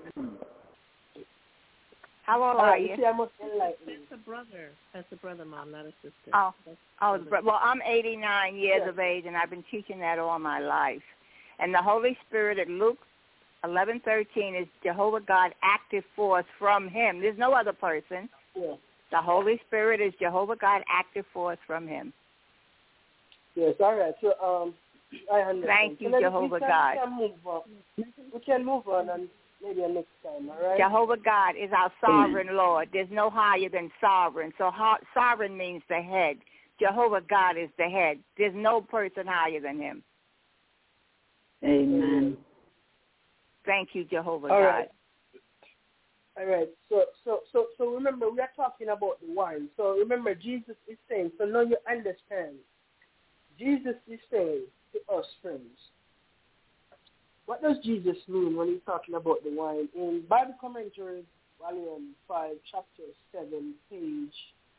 How old are you? That's a brother. That's a brother, Mom, not a sister. Well, I'm 89 years of age, and I've been teaching that all my life. And the Holy Spirit at Luke 11:13 is Jehovah God active force from him. There's no other person. Yeah. The Holy Spirit is Jehovah God active force from him. Yes, all right. So I understand. Thank you, Jehovah God. We can move on and maybe next time, all right? Jehovah God is our sovereign Lord. There's no higher than sovereign. So sovereign means the head. Jehovah God is the head. There's no person higher than him. Amen. Thank you, Jehovah God. Right. All right. So remember, we are talking about the wine. So remember, Jesus is saying, so now you understand. Jesus is saying to us, friends, what does Jesus mean when he's talking about the wine? In Bible Commentary, Volume 5, Chapter 7, page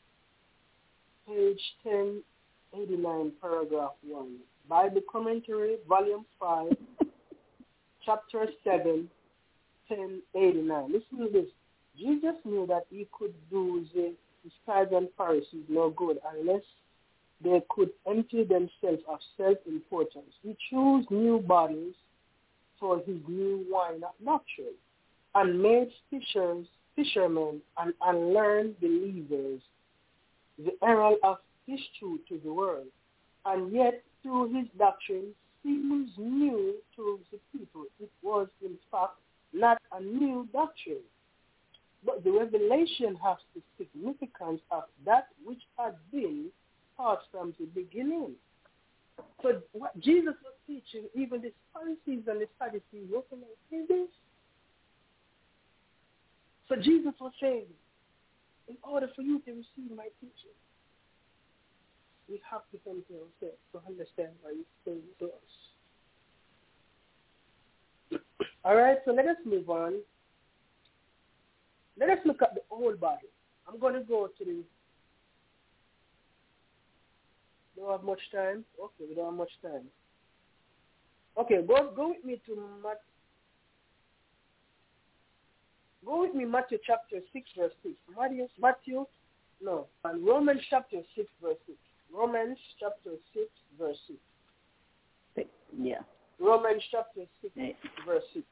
1089, paragraph 1. Bible Commentary, Volume 5, Chapter 7, 1089. Listen to this. Jesus knew that he could do the scribes and Pharisees no good unless they could empty themselves of self-importance. He chose new bottles for his new wine of doctrine and made fishermen and unlearned believers the herald of his truth to the world. And yet, through his doctrine, seems new to the people. It was, in fact, not a new doctrine, but the revelation has the significance of that which had been taught from the beginning. So what Jesus was teaching, even the Pharisees and the Sadducees recognized this. So Jesus was saying, in order for you to receive my teaching, we have to come to ourselves to understand what he's saying to us. All right, so let us move on. Let us look at the whole body. I'm going to go to the... Don't have much time? Okay, we don't have much time. Okay, go with me to Matthew chapter 6, verse 6. Matthew No, and Romans chapter 6, verse 6. Romans chapter 6, verse 6. Yeah. Romans chapter 6, verse 6.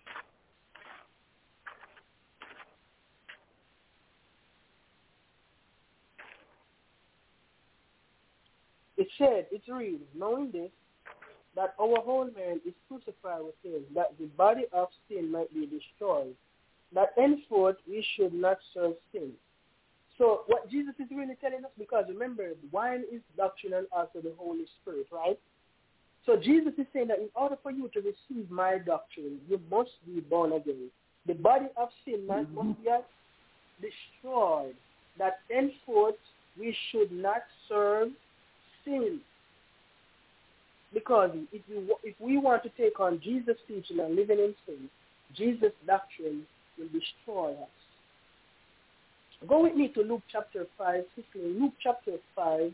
It said, it reads, knowing this, that our whole man is crucified with him, that the body of sin might be destroyed, that henceforth we should not serve sin. So what Jesus is really telling us, because remember, wine is doctrine and also the Holy Spirit, right? So Jesus is saying that in order for you to receive my doctrine, you must be born again. The body of sin must be destroyed, that henceforth we should not serve sin. Because if we want to take on Jesus' teaching and living in sin, Jesus' doctrine will destroy us. Go with me to Luke chapter 5, quickly. Luke chapter 5.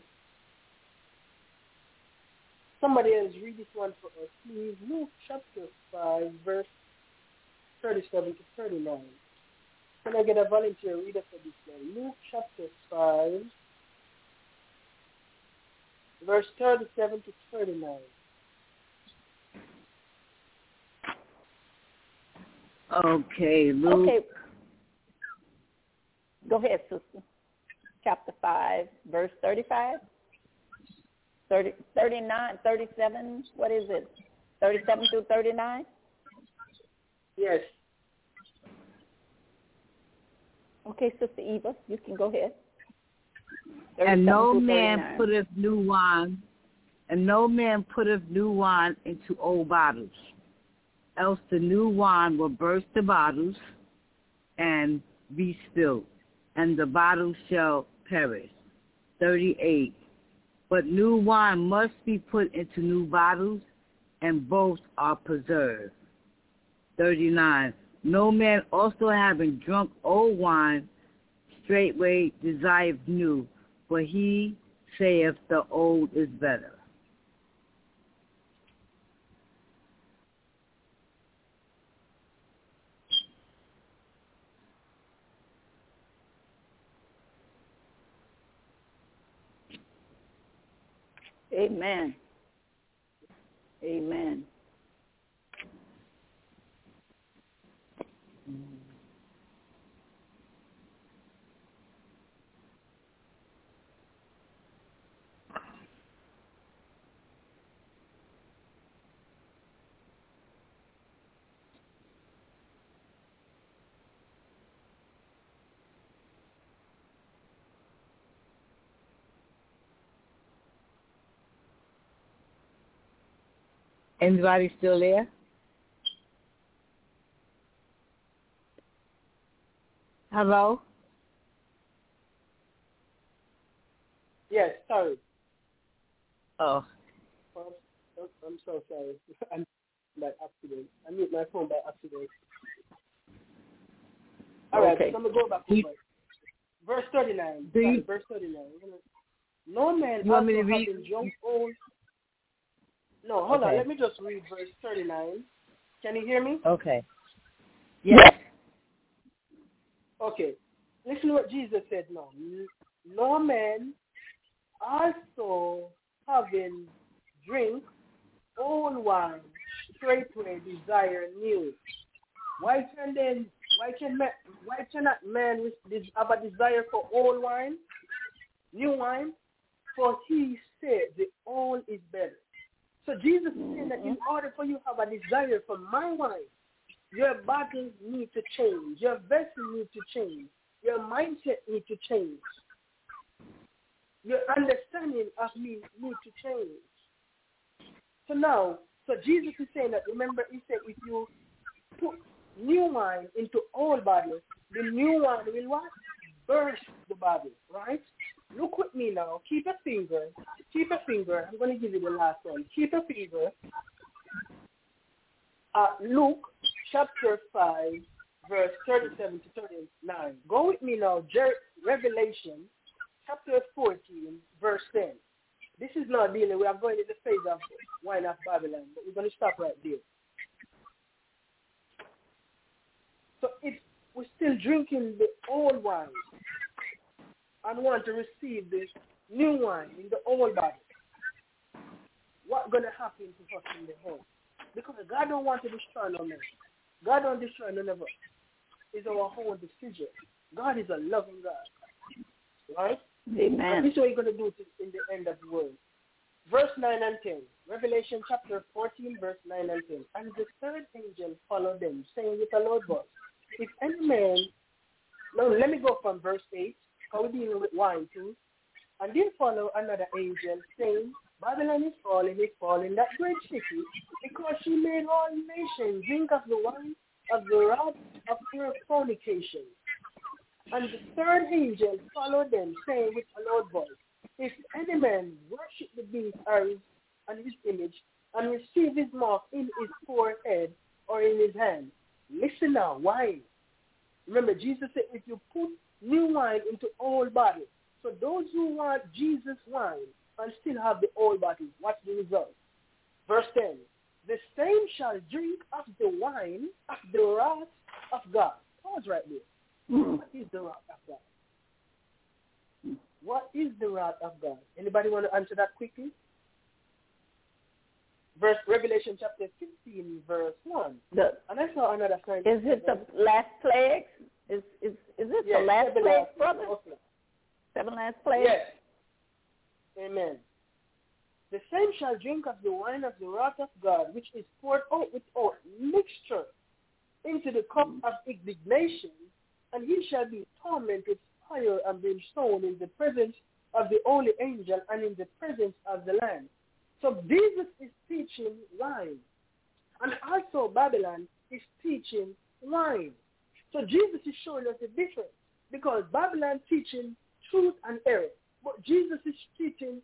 Somebody else read this one for us, please. Luke chapter 5, verse 37 to 39. Can I get a volunteer reader for this one? Luke chapter 5, verse 37 to 39. Okay, Luke. Okay. Go ahead, sister. Chapter 5, verse 35? 39, 37, what is it? 37 through 39? Yes. Okay, Sister Eva, you can go ahead. And no man putteth new wine, into old bottles, else the new wine will burst the bottles and be spilled, and the bottles shall perish. 38. But new wine must be put into new bottles, and both are preserved. 39. No man also having drunk old wine straightway desireth new, for he saith the old is better. Amen. Amen. Anybody still there? Hello? Yes, sorry. Oh. I'm so sorry. I'm by accident. I mute my phone by accident. All right, okay. So I'm going to go back over. Verse 39. Verse 39. No man also having drunk old... No, hold on. Let me just read verse 39. Can you hear me? Okay. Yes. Okay. Listen to what Jesus said now. No man also having drink old wine straightway desire new. Why cannot man have a desire for old wine, new wine? For he said the old is better. So Jesus is saying that in order for you to have a desire for my wine, your body needs to change. Your vessel needs to change. Your mindset needs to change. Your understanding of me needs to change. So Jesus is saying that, remember, he said if you put new wine into old bottles, the new wine will what? Burst the bottle, right? Look with me now. Keep a finger. I'm going to give you the last one. Keep a finger. Luke chapter 5, verse 37 to 39. Go with me now. Revelation chapter 14, verse 10. This is not dealing. We are going in the phase of wine of Babylon, but we're going to stop right there. So if we're still drinking the old wine, and want to receive this new wine in the old body, what's going to happen to us in the home? Because God don't want to destroy no man. God don't destroy none of us. It's our whole decision. God is a loving God. Right? Amen. And this is what He's going to do in the end of the world. Verse 9 and 10. Revelation chapter 14, verse 9 and 10. And the third angel followed them, saying with a loud voice, if any man... Now, let me go from verse 8. How we dealing with wine too. And then follow another angel, saying, Babylon is falling, that great city, because she made all nations drink of the wine of the wrath of her fornication. And the third angel followed them, saying with a loud voice, if any man worship the beast and his image, and receive his mark in his forehead or in his hand, listen now, wine. Remember, Jesus said, if you put new wine into old bottle, so those who want Jesus wine and still have the old bottle, what's the result? Verse 10, the same shall drink of the wine of the wrath of God. Pause right there. What is the wrath of God? What is the wrath of God? Anybody want to answer that quickly? Verse Revelation chapter 15, verse 1. And I saw another sign. Is it the last plague? Is it the last plague, brother? Seven last plagues? Yes. Amen. The same shall drink of the wine of the wrath of God, which is poured out without mixture into the cup of indignation, and he shall be tormented with fire and brimstone in the presence of the holy angel and in the presence of the Lamb. So Jesus is teaching wine. And also Babylon is teaching wine. So Jesus is showing us the difference. Because Babylon teaching truth and error. But Jesus is teaching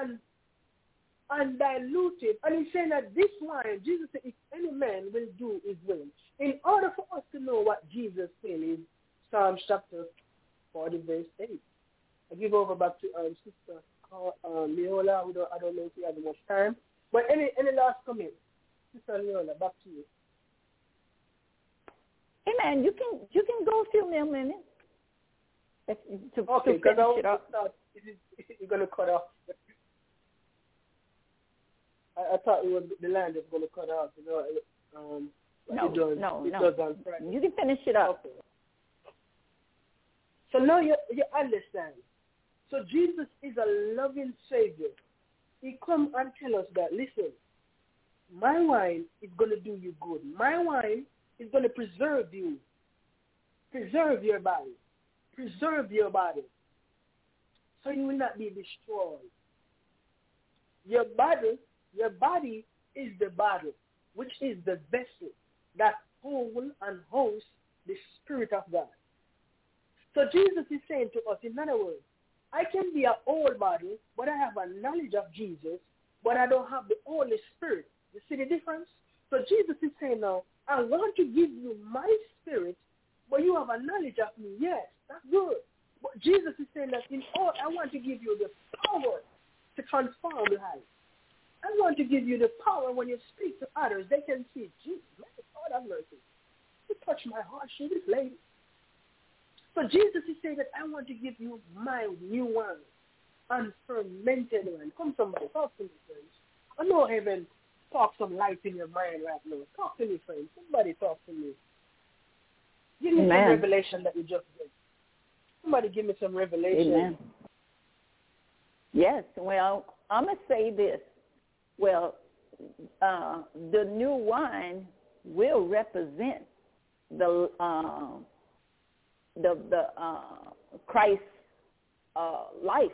undiluted. And he's saying that this wine, Jesus said, if any man will do his will. In order for us to know what Jesus said in Psalms chapter 40, verse 8. I give over back to Sister Leola. I don't know if we have much time. But any last comment? Sister Leola, back to you. Amen. You can go a few more minutes. Okay, because I thought you're going to cut off. I thought it was the land is going to cut off. You know, No. Does on Friday. You can finish it up. Okay. So now you understand. So Jesus is a loving Savior. He come and tell us that, listen, my wine is going to do you good. My wine is going to preserve you. Preserve your body. Preserve your body. So you will not be destroyed. Your body is the bottle, which is the vessel that hold and hosts the Spirit of God. So Jesus is saying to us, in other words, I can be an old body, but I have a knowledge of Jesus, but I don't have the Holy Spirit. You see the difference? So Jesus is saying now, I want to give you my spirit, but you have a knowledge of me. Yes, that's good. But Jesus is saying that I want to give you the power to transform life. I want to give you the power when you speak to others, they can see, Jesus, my God have mercy. You touch my heart, she this lady. So Jesus is saying that I want to give you my new wine, unfermented wine. Come somebody, talk to me, friends. I know heaven talk some light in your mind right now. Talk to me, friends. Somebody talk to me. Give me some revelation that you just did. Somebody give me some revelation. Amen. Yes, well, I'm going to say this. Well, the new wine will represent the Christ's life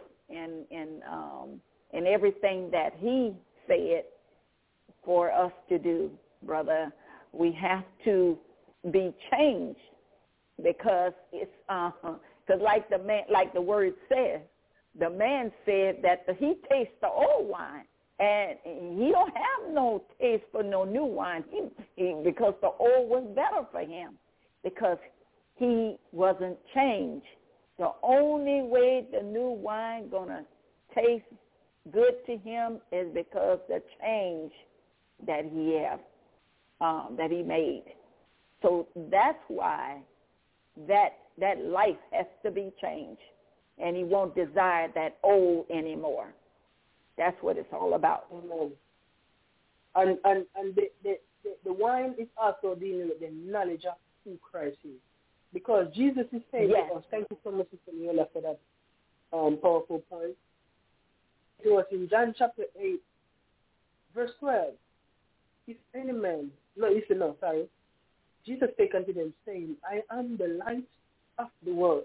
and everything that he said for us to do, brother. We have to be changed because it's because like the word says, the man said that he tastes the old wine. And he don't have no taste for no new wine because the old was better for him because he wasn't changed. The only way the new wine going to taste good to him is because the change that he have, that he made. So that's why that life has to be changed. and he won't desire that old anymore. That's what it's all about. Amen. And the wine is also dealing with the knowledge of who Christ is. Because Jesus is saying to us, thank you so much, Sister Leola, for that powerful point. It was in John chapter 8, verse 12. If any man, Jesus spake unto them, saying, I am the light of the world.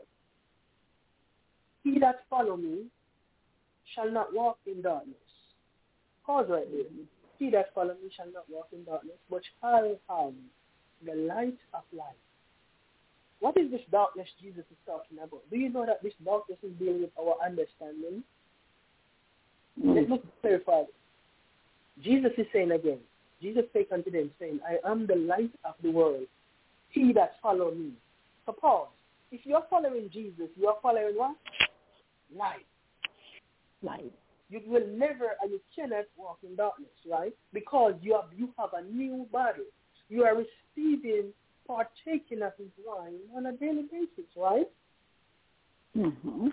He that follow me shall not walk in darkness. Pause right there. He that follow me shall not walk in darkness, but shall have the light of life. What is this darkness Jesus is talking about? Do you know that this darkness is dealing with our understanding? Let me clarify this. Jesus is saying again, Jesus spake unto them, saying, I am the light of the world. He that follow me. So pause. If you're following Jesus, you are following what? Light. Light. You will never and you cannot walk in darkness, right? Because you have a new body. You are receiving, partaking of his wine on a daily basis, right? Mm-hmm.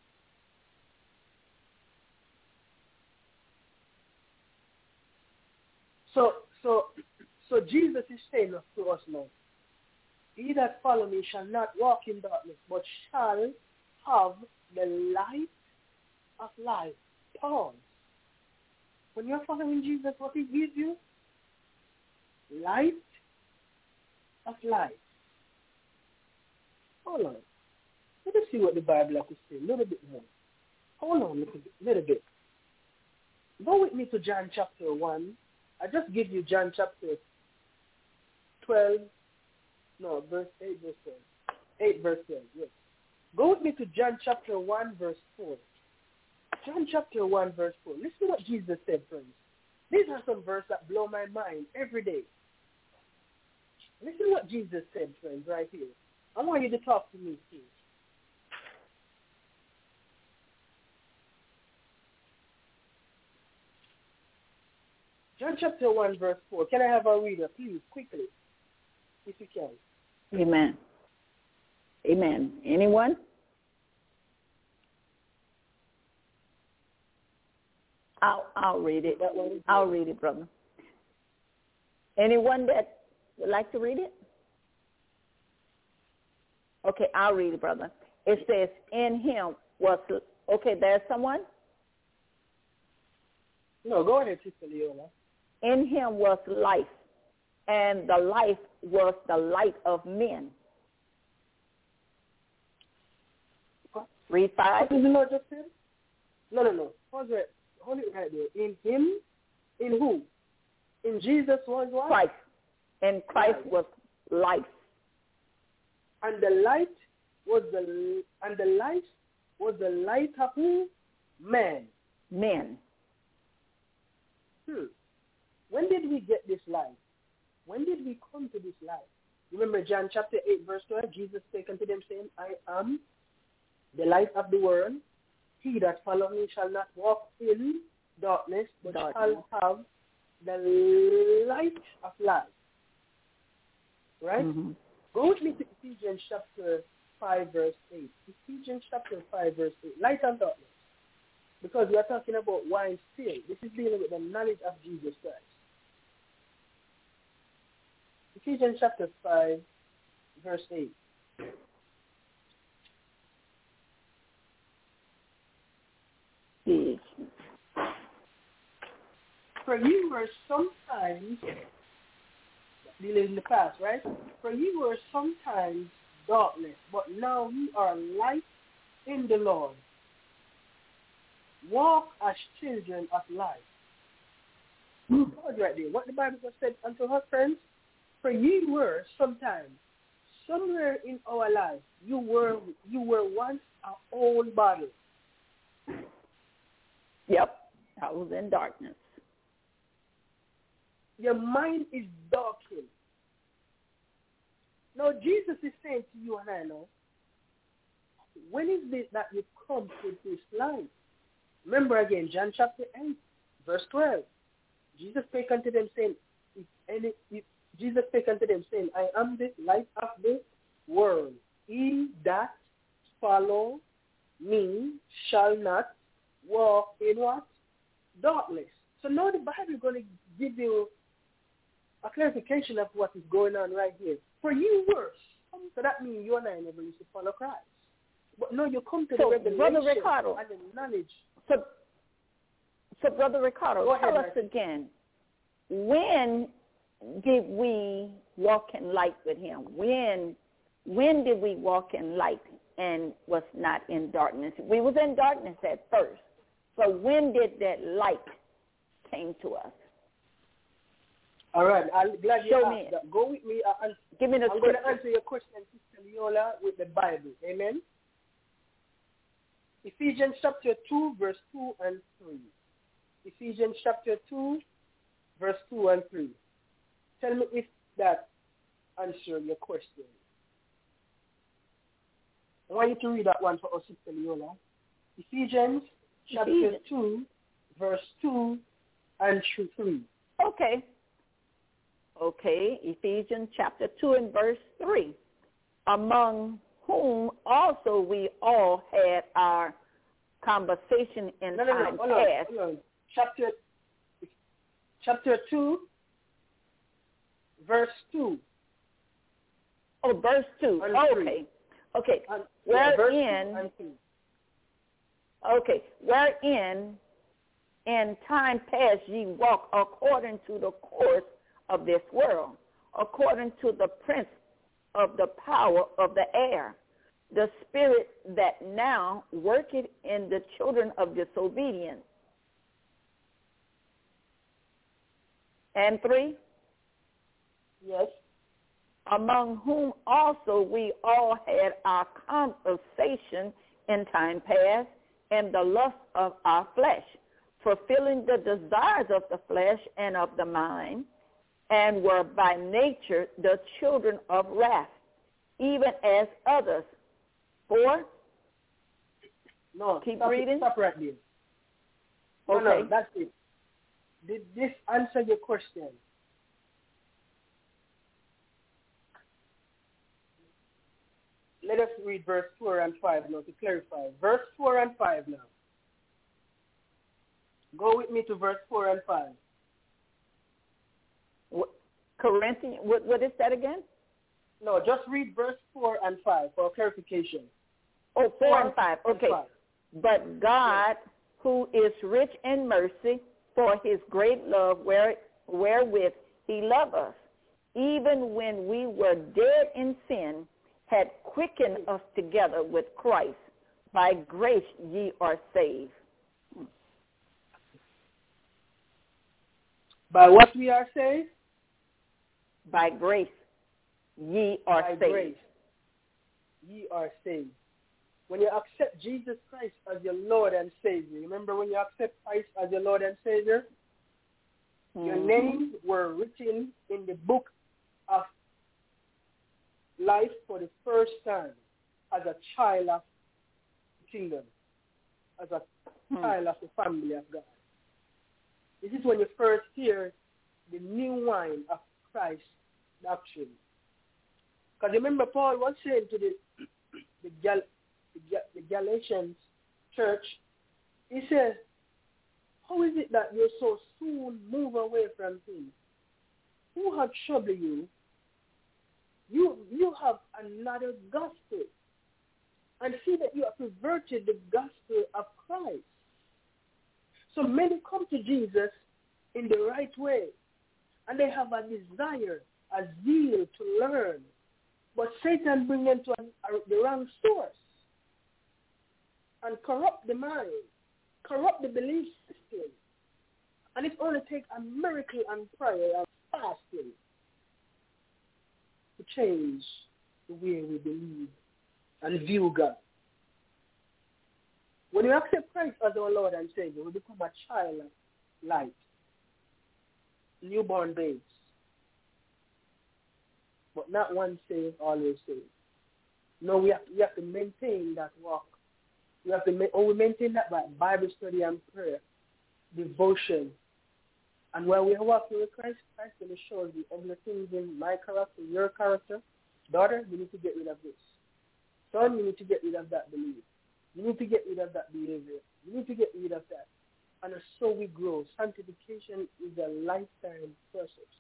So Jesus is saying to us now, he that follow me shall not walk in darkness, but shall have the light of life. Pause. When you're following Jesus, what he gives you? Light of life. Hold on. Let us see what the Bible has to say a little bit more. Hold on a little bit. Go with me to John chapter 1. I just give you John chapter 12. No, verse 8, verse 12. 8, verse 12, yes. Go with me to John chapter 1, verse 4. John chapter 1, verse 4. Listen to what Jesus said, friends. These are some verses that blow my mind every day. Listen to what Jesus said, friends, right here. I want you to talk to me, please. John chapter 1, verse 4. Can I have a reader, please, quickly, if you can? Amen. Amen. Anyone? I'll read it. I'll read it, brother. Anyone that would like to read it? Okay, I'll read it, brother. It says, in him was, okay, there's someone? No, go ahead, Sister Leola. In him was life, and the life was the light of men. Read 5. What did the Lord just say? No. Hold it right there. In him, in who? In Jesus was what? Christ. And Christ was life. And the light was the light of who? Man. Men. When did we get this light? When did we come to this light? Remember John chapter 8, verse 12, Jesus spake unto them, saying, I am the light of the world. He that follow me shall not walk in darkness, but shall have the light of life. Right? Mm-hmm. Go with me to Ephesians chapter 5, verse 8. Ephesians chapter 5, verse 8. Light and darkness. Because we are talking about wine still. This is dealing with the knowledge of Jesus Christ. Ephesians chapter 5, verse 8. For you were sometimes, dealing in the past, right? For you were sometimes darkness, but now you are light in the Lord. Walk as children of light. Right there. What the Bible just said unto her friends, for ye were sometimes, somewhere in our life, you were once our old body. Yep, I was in darkness. Your mind is darkened. Now Jesus is saying to you and I now, when is it that you come to this light? Remember again, John chapter 8, verse 12. Jesus spake unto them, saying, Jesus spake unto them, saying, I am the light of the world. He that follow means shall not walk in what? Darkness. So now the Bible is going to give you a clarification of what is going on right here. For you worse. So that means you and I never used to follow Christ. But no, you come to the revelation Brother Ricardo, and the knowledge. So Brother Ricardo, tell us again, when did we walk in light with him? When did we walk in light and was not in darkness? We was in darkness at first. So when did that light came to us? All right, I'm glad you asked that. Go with me. Give me the I'm going to answer your question, Sister Leola, with the Bible. Amen? Ephesians chapter 2, verse 2 and 3. Ephesians chapter 2, verse 2 and 3. Tell me if that answers your question. I want you to read that one for us, Sister Leola. Ephesians chapter 2, verse 2 and 3. Okay, Ephesians chapter 2 and verse 3. Among whom also we all had our conversation in time past. Hold on. Chapter 2, verse 2. Oh, verse 2. Okay. Wherein in time past ye walk according to the course of this world, according to the prince of the power of the air, the spirit that now worketh in the children of disobedience. And 3? Yes. Among whom also we all had our conversation in time past in the lust of our flesh, fulfilling the desires of the flesh and of the mind, and were by nature the children of wrath, even as others. 4? No, keep reading. Stop right there. Okay. No, that's it. Did this answer your question? Let us read verse 4 and 5 now to clarify. Verse 4 and 5 now. Go with me to verse 4 and 5. Corinthians, what is that again? No, just read verse 4 and 5 for clarification. Oh, 4 and 5. Okay. But God, who is rich in mercy, for his great love wherewith he loved us, even when we were dead in sin, had quickened us together with Christ. By grace ye are saved. By what we are saved? By grace ye are saved. By grace ye are saved. When you accept Jesus Christ as your Lord and Savior, remember when you accept Christ as your Lord and Savior, your names were written in the book of life for the first time as a child of the kingdom, as a child of the family of God. This is when you first hear the new wine of Christ's doctrine. Because remember, Paul was saying to the Galatians church, he said, how is it that you so soon move away from him? Who have troubled you? You have another gospel. And see that you have perverted the gospel of Christ. So many come to Jesus in the right way. And they have a desire, a zeal to learn. But Satan brings them to the wrong source. And corrupt the mind, corrupt the belief system. And it only takes a miracle and prayer and fasting to change the way we believe and view God. When you accept Christ as our Lord and Savior, we become a child of light, newborn babes. But not one saved, always saved. No, we have to maintain that walk. We have to maintain that by Bible study and prayer, devotion. And while we are walking with Christ, Christ will show us the ugly things in my character, your character. Daughter, you need to get rid of this. Son, you need to get rid of that belief. You need to get rid of that behavior. You need to get rid of that. And so we grow. Sanctification is a lifetime process.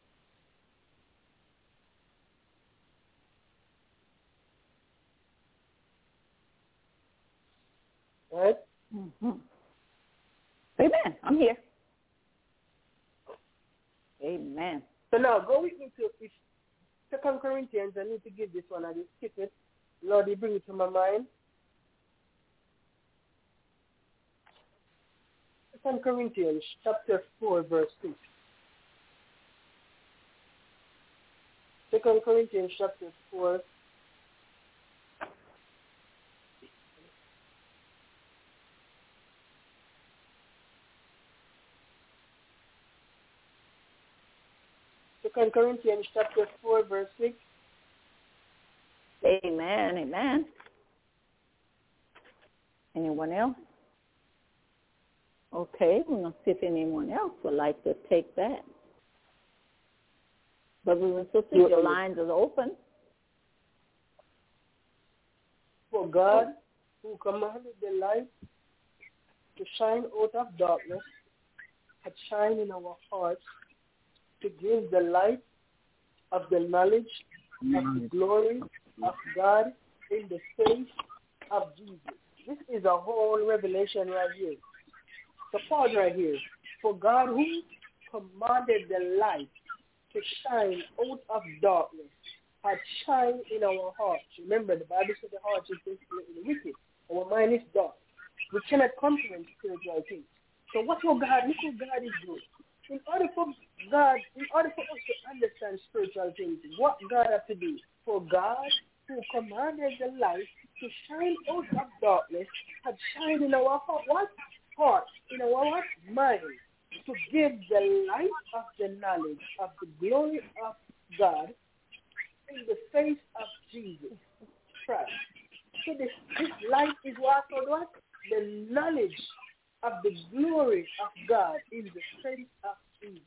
Right? Mm-hmm. Amen. I'm here. Amen. So now go with me to 2 Corinthians. I need to give this one. I just skip it. Lord, you bring it to my mind. 2 Corinthians chapter 4, verse 6. 2 Corinthians chapter 4. Second Corinthians chapter 4, verse 6. Amen. Amen. Anyone else? Okay, we're going to see if anyone else would like to take that. Brothers and sisters, your lines are open. For God, who commanded the light to shine out of darkness, had shined in our hearts to give the light of the knowledge of the glory of God in the face of Jesus. This is a whole revelation right here. So pause right here. For God who commanded the light to shine out of darkness had shined in our hearts. Remember, the Bible says the heart is the wicked. Our mind is dark. We cannot comprehend spiritual things. So what your God, look what God is doing. In order for us to understand spiritual things, what God has to do? For God, who commanded the light to shine out of darkness, had shined in our heart. What? Heart. In our what? Mind. To give the light of the knowledge of the glory of God in the face of Jesus Christ. So this light is what? The knowledge of the glory of God in the face of Jesus.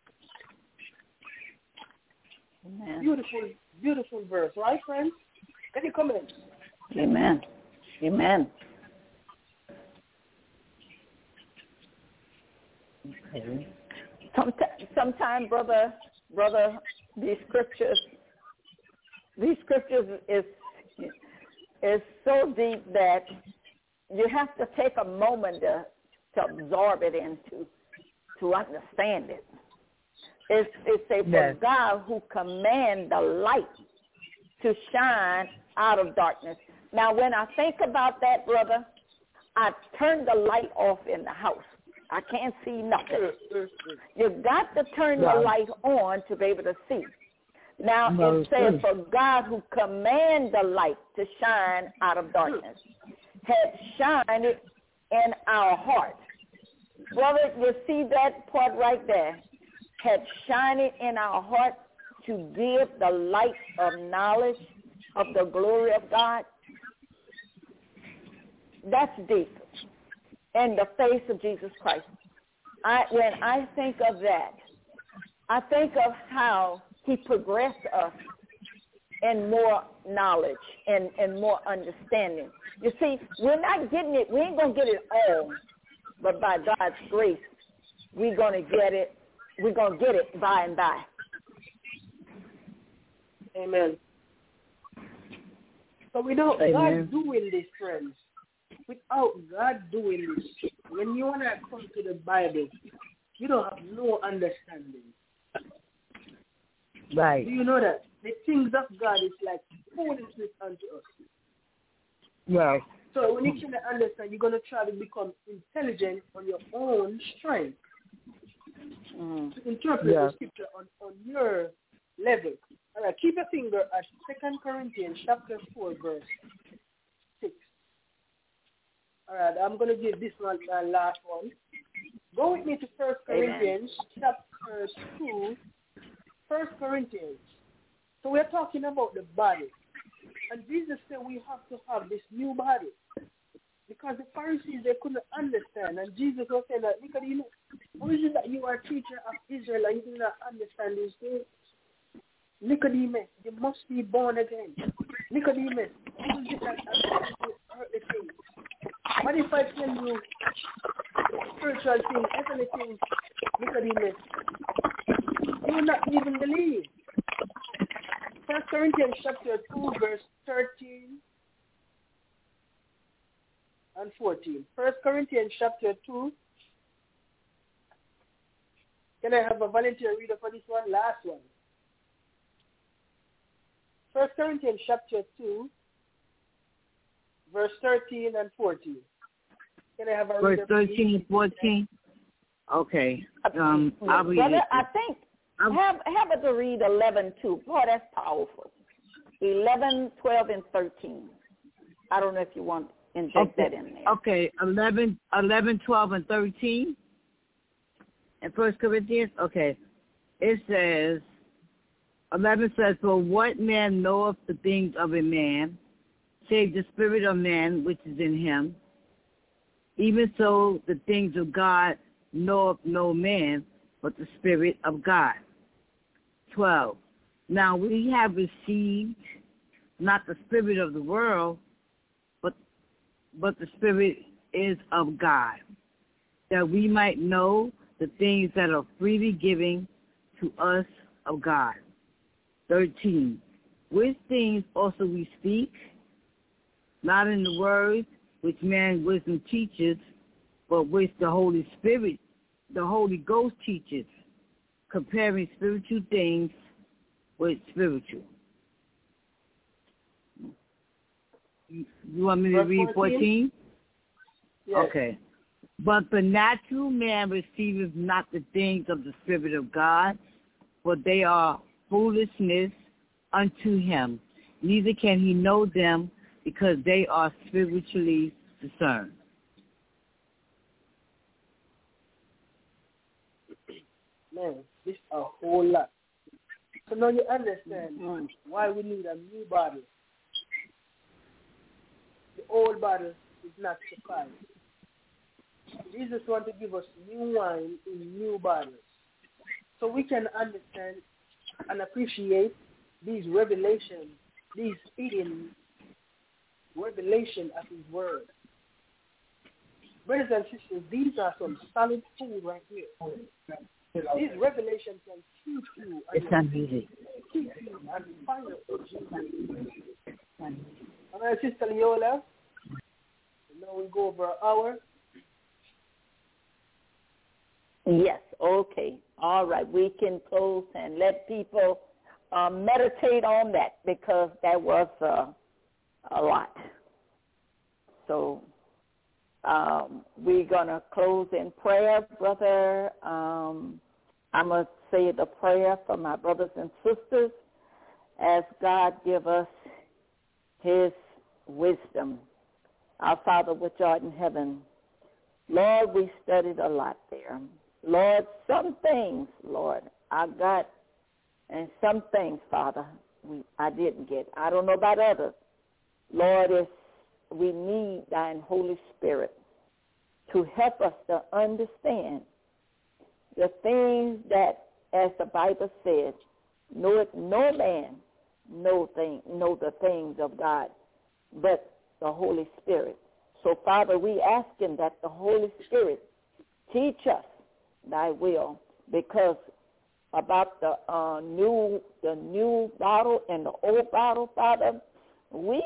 Amen. Beautiful, beautiful verse, right, friends? Any comments? Amen. Amen. Okay. Sometimes, brother, these scriptures is so deep that you have to take a moment to absorb it and to understand it. It's a for God who command the light to shine out of darkness. Now, when I think about that, brother, I turn the light off in the house. I can't see nothing. You've got to turn the light on to be able to see. Now, it says, for God who command the light to shine out of darkness had shined it in our hearts. Brother, you see that part right there? Had shined it in our hearts to give the light of knowledge of the glory of God. That's deep. In the face of Jesus Christ. When I think of that, I think of how he progressed us in more knowledge and more understanding. You see, we're not getting it. We ain't going to get it all, but by God's grace, we're going to get it. We're going to get it by and by. Amen. So without God doing this, friends, without God doing this, when you want to come to the Bible, you don't have no understanding. Right. Do you know that? The things of God is like foolishness unto us. Right. So when you can understand, you're going to try to become intelligent on your own strength. To interpret the scripture on your level. All right, keep your finger at 2 Corinthians chapter 4, verse 6. All right, I'm going to give this one my last one. Go with me to 1 Corinthians chapter 2. 1 Corinthians. So we're talking about the body. And Jesus said we have to have this new body. Because the Pharisees, they couldn't understand. And Jesus was saying that, Nicodemus, how is it that you are a teacher of Israel and you do not understand these things? Nicodemus, you must be born again. Nicodemus, how is it that you heard the things? What if I tell you spiritual things, heavenly things, Nicodemus? You will not even believe. 1 Corinthians chapter 2, verse 13 and 14. 1 Corinthians chapter 2. Can I have a volunteer reader for this one? Last one. 1 Corinthians chapter 2, verse 13 and 14. Can I have a reader? Verse 13 and 14? Okay. I'll read Brother, it. I think have it to read 11 too. Boy, that's powerful. 11, 12, and 13. I don't know if you want to inject that in there. Okay, 11, 12, and 13 in 1 Corinthians. Okay. It says, 11 says, for what man knoweth the things of a man, save the spirit of man which is in him? Even so, the things of God knoweth no man, but the Spirit of God. 12. Now we have received not the spirit of the world, but the Spirit is of God, that we might know the things that are freely given to us of God. 13. Which things also we speak, not in the words which man's wisdom teaches, but which the Holy Spirit, the Holy Ghost teaches, comparing spiritual things with spiritual. You want me to read 14? Yes. Okay. But the natural man receiveth not the things of the Spirit of God, for they are foolishness unto him. Neither can he know them, because they are spiritually discerned. Man, this is a whole lot. So now you understand why we need a new bottle. The old bottle is not sufficient. Jesus wants to give us new wine in new bottles, so we can understand and appreciate these revelations, these hidden revelation of His Word. Brothers and sisters, these are some solid food right here. These revelations can teach you. It's not easy. Teach you and find out Jesus. All right, Sister Leola. Now we go over an hour. Yes, okay. All right, we can close and let people meditate on that, because that was a lot. So we're going to close in prayer, brother. I'm going to say the prayer for my brothers and sisters as God give us His wisdom. Our Father which art in heaven, Lord, we studied a lot there. Lord, some things, Lord, I got, and some things, Father, I didn't get. I don't know about others. Lord, we need Thine Holy Spirit to help us to understand the things that, as the Bible says, no man know the things of God, but the Holy Spirit. So, Father, we ask Him that the Holy Spirit teach us Thy will, because about the new bottle and the old bottle, Father, we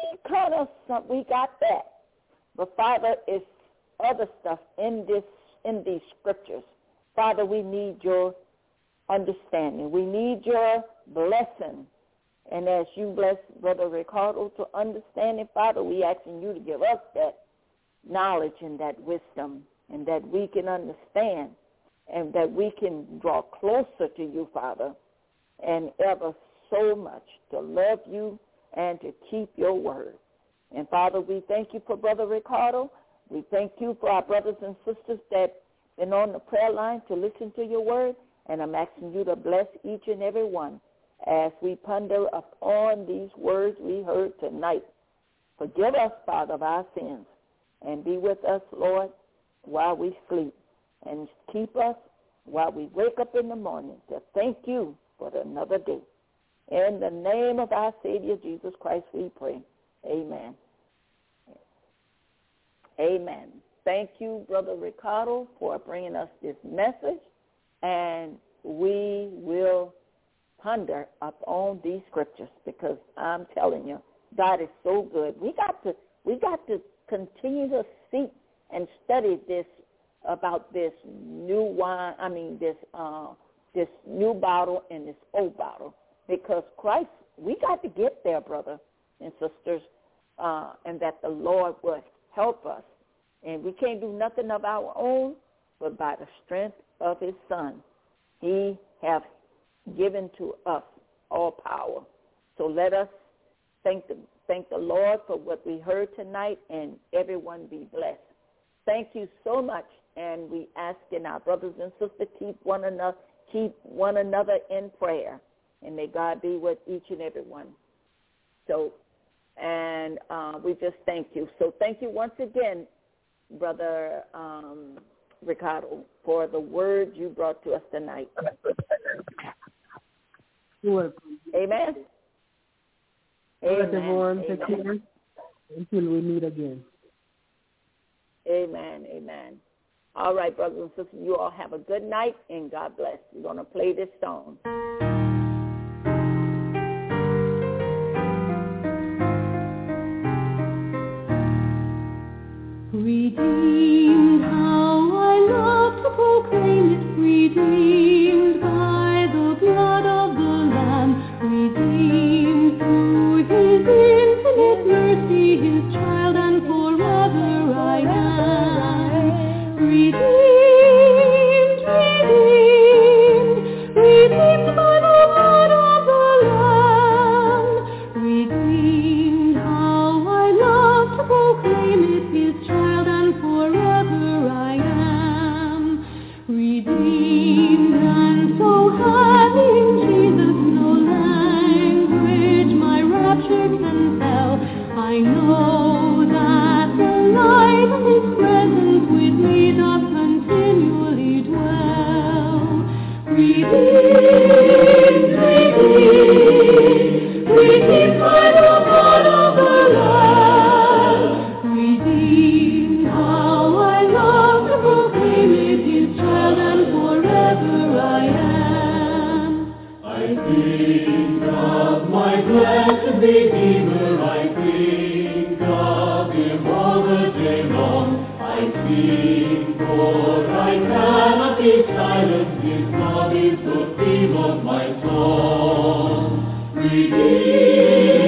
got that. But Father, it's other stuff in these scriptures. Father, we need Your understanding. We need Your blessing. And as You bless Brother Ricardo to understand it, Father, we asking You to give us that knowledge and that wisdom, and that we can understand, and that we can draw closer to You, Father, and ever so much to love You and to keep Your word. And, Father, we thank You for Brother Ricardo. We thank You for our brothers and sisters that been on the prayer line to listen to Your word, and I'm asking You to bless each and every one as we ponder upon these words we heard tonight. Forgive us, Father, of our sins, and be with us, Lord, while we sleep, and keep us while we wake up in the morning to thank You for another day. In the name of our Savior, Jesus Christ, we pray. Amen. Amen. Thank you, Brother Ricardo, for bringing us this message, and we will ponder upon these scriptures, because I'm telling you, God is so good. We got to continue to seek and study this about this new wine. This new bottle and this old bottle, because Christ, we got to get there, brother and sisters, and that the Lord would help us. And we can't do nothing of our own, but by the strength of his Son, he have given to us all power. So let us thank the Lord for what we heard tonight, and everyone be blessed. Thank you so much, and we ask in our brothers and sisters keep one another in prayer, and may God be with each and every one. So, and we just thank you. So thank you once again, Brother Ricardo, for the word you brought to us tonight. You're welcome. Amen. Amen. Everyone, take care until we meet again. Amen. Amen. All right, brothers and sisters, you all have a good night, and God bless. We're going to play this song. Redeemed, how I love to proclaim it, redeemed by the blood of the Lamb, redeemed through his infinite mercy, his child, and forever I am. Redeemed, redeemed, redeemed by the blood of the Lamb, redeemed, how I love to proclaim it, his child, and forever I am. Redeemed, and so having Jesus, no language my rapture can tell. I know that the light of his presence with me doth continually dwell. Redeemed, redeemed, redeemed by the blood of the Lamb, redeemed, how I love to proclaim it, his child, and forever I am. I think of my blessed Redeemer, I think of him all the day long. I sing, for I cannot be silent, his love is the theme of my song. Redeemed,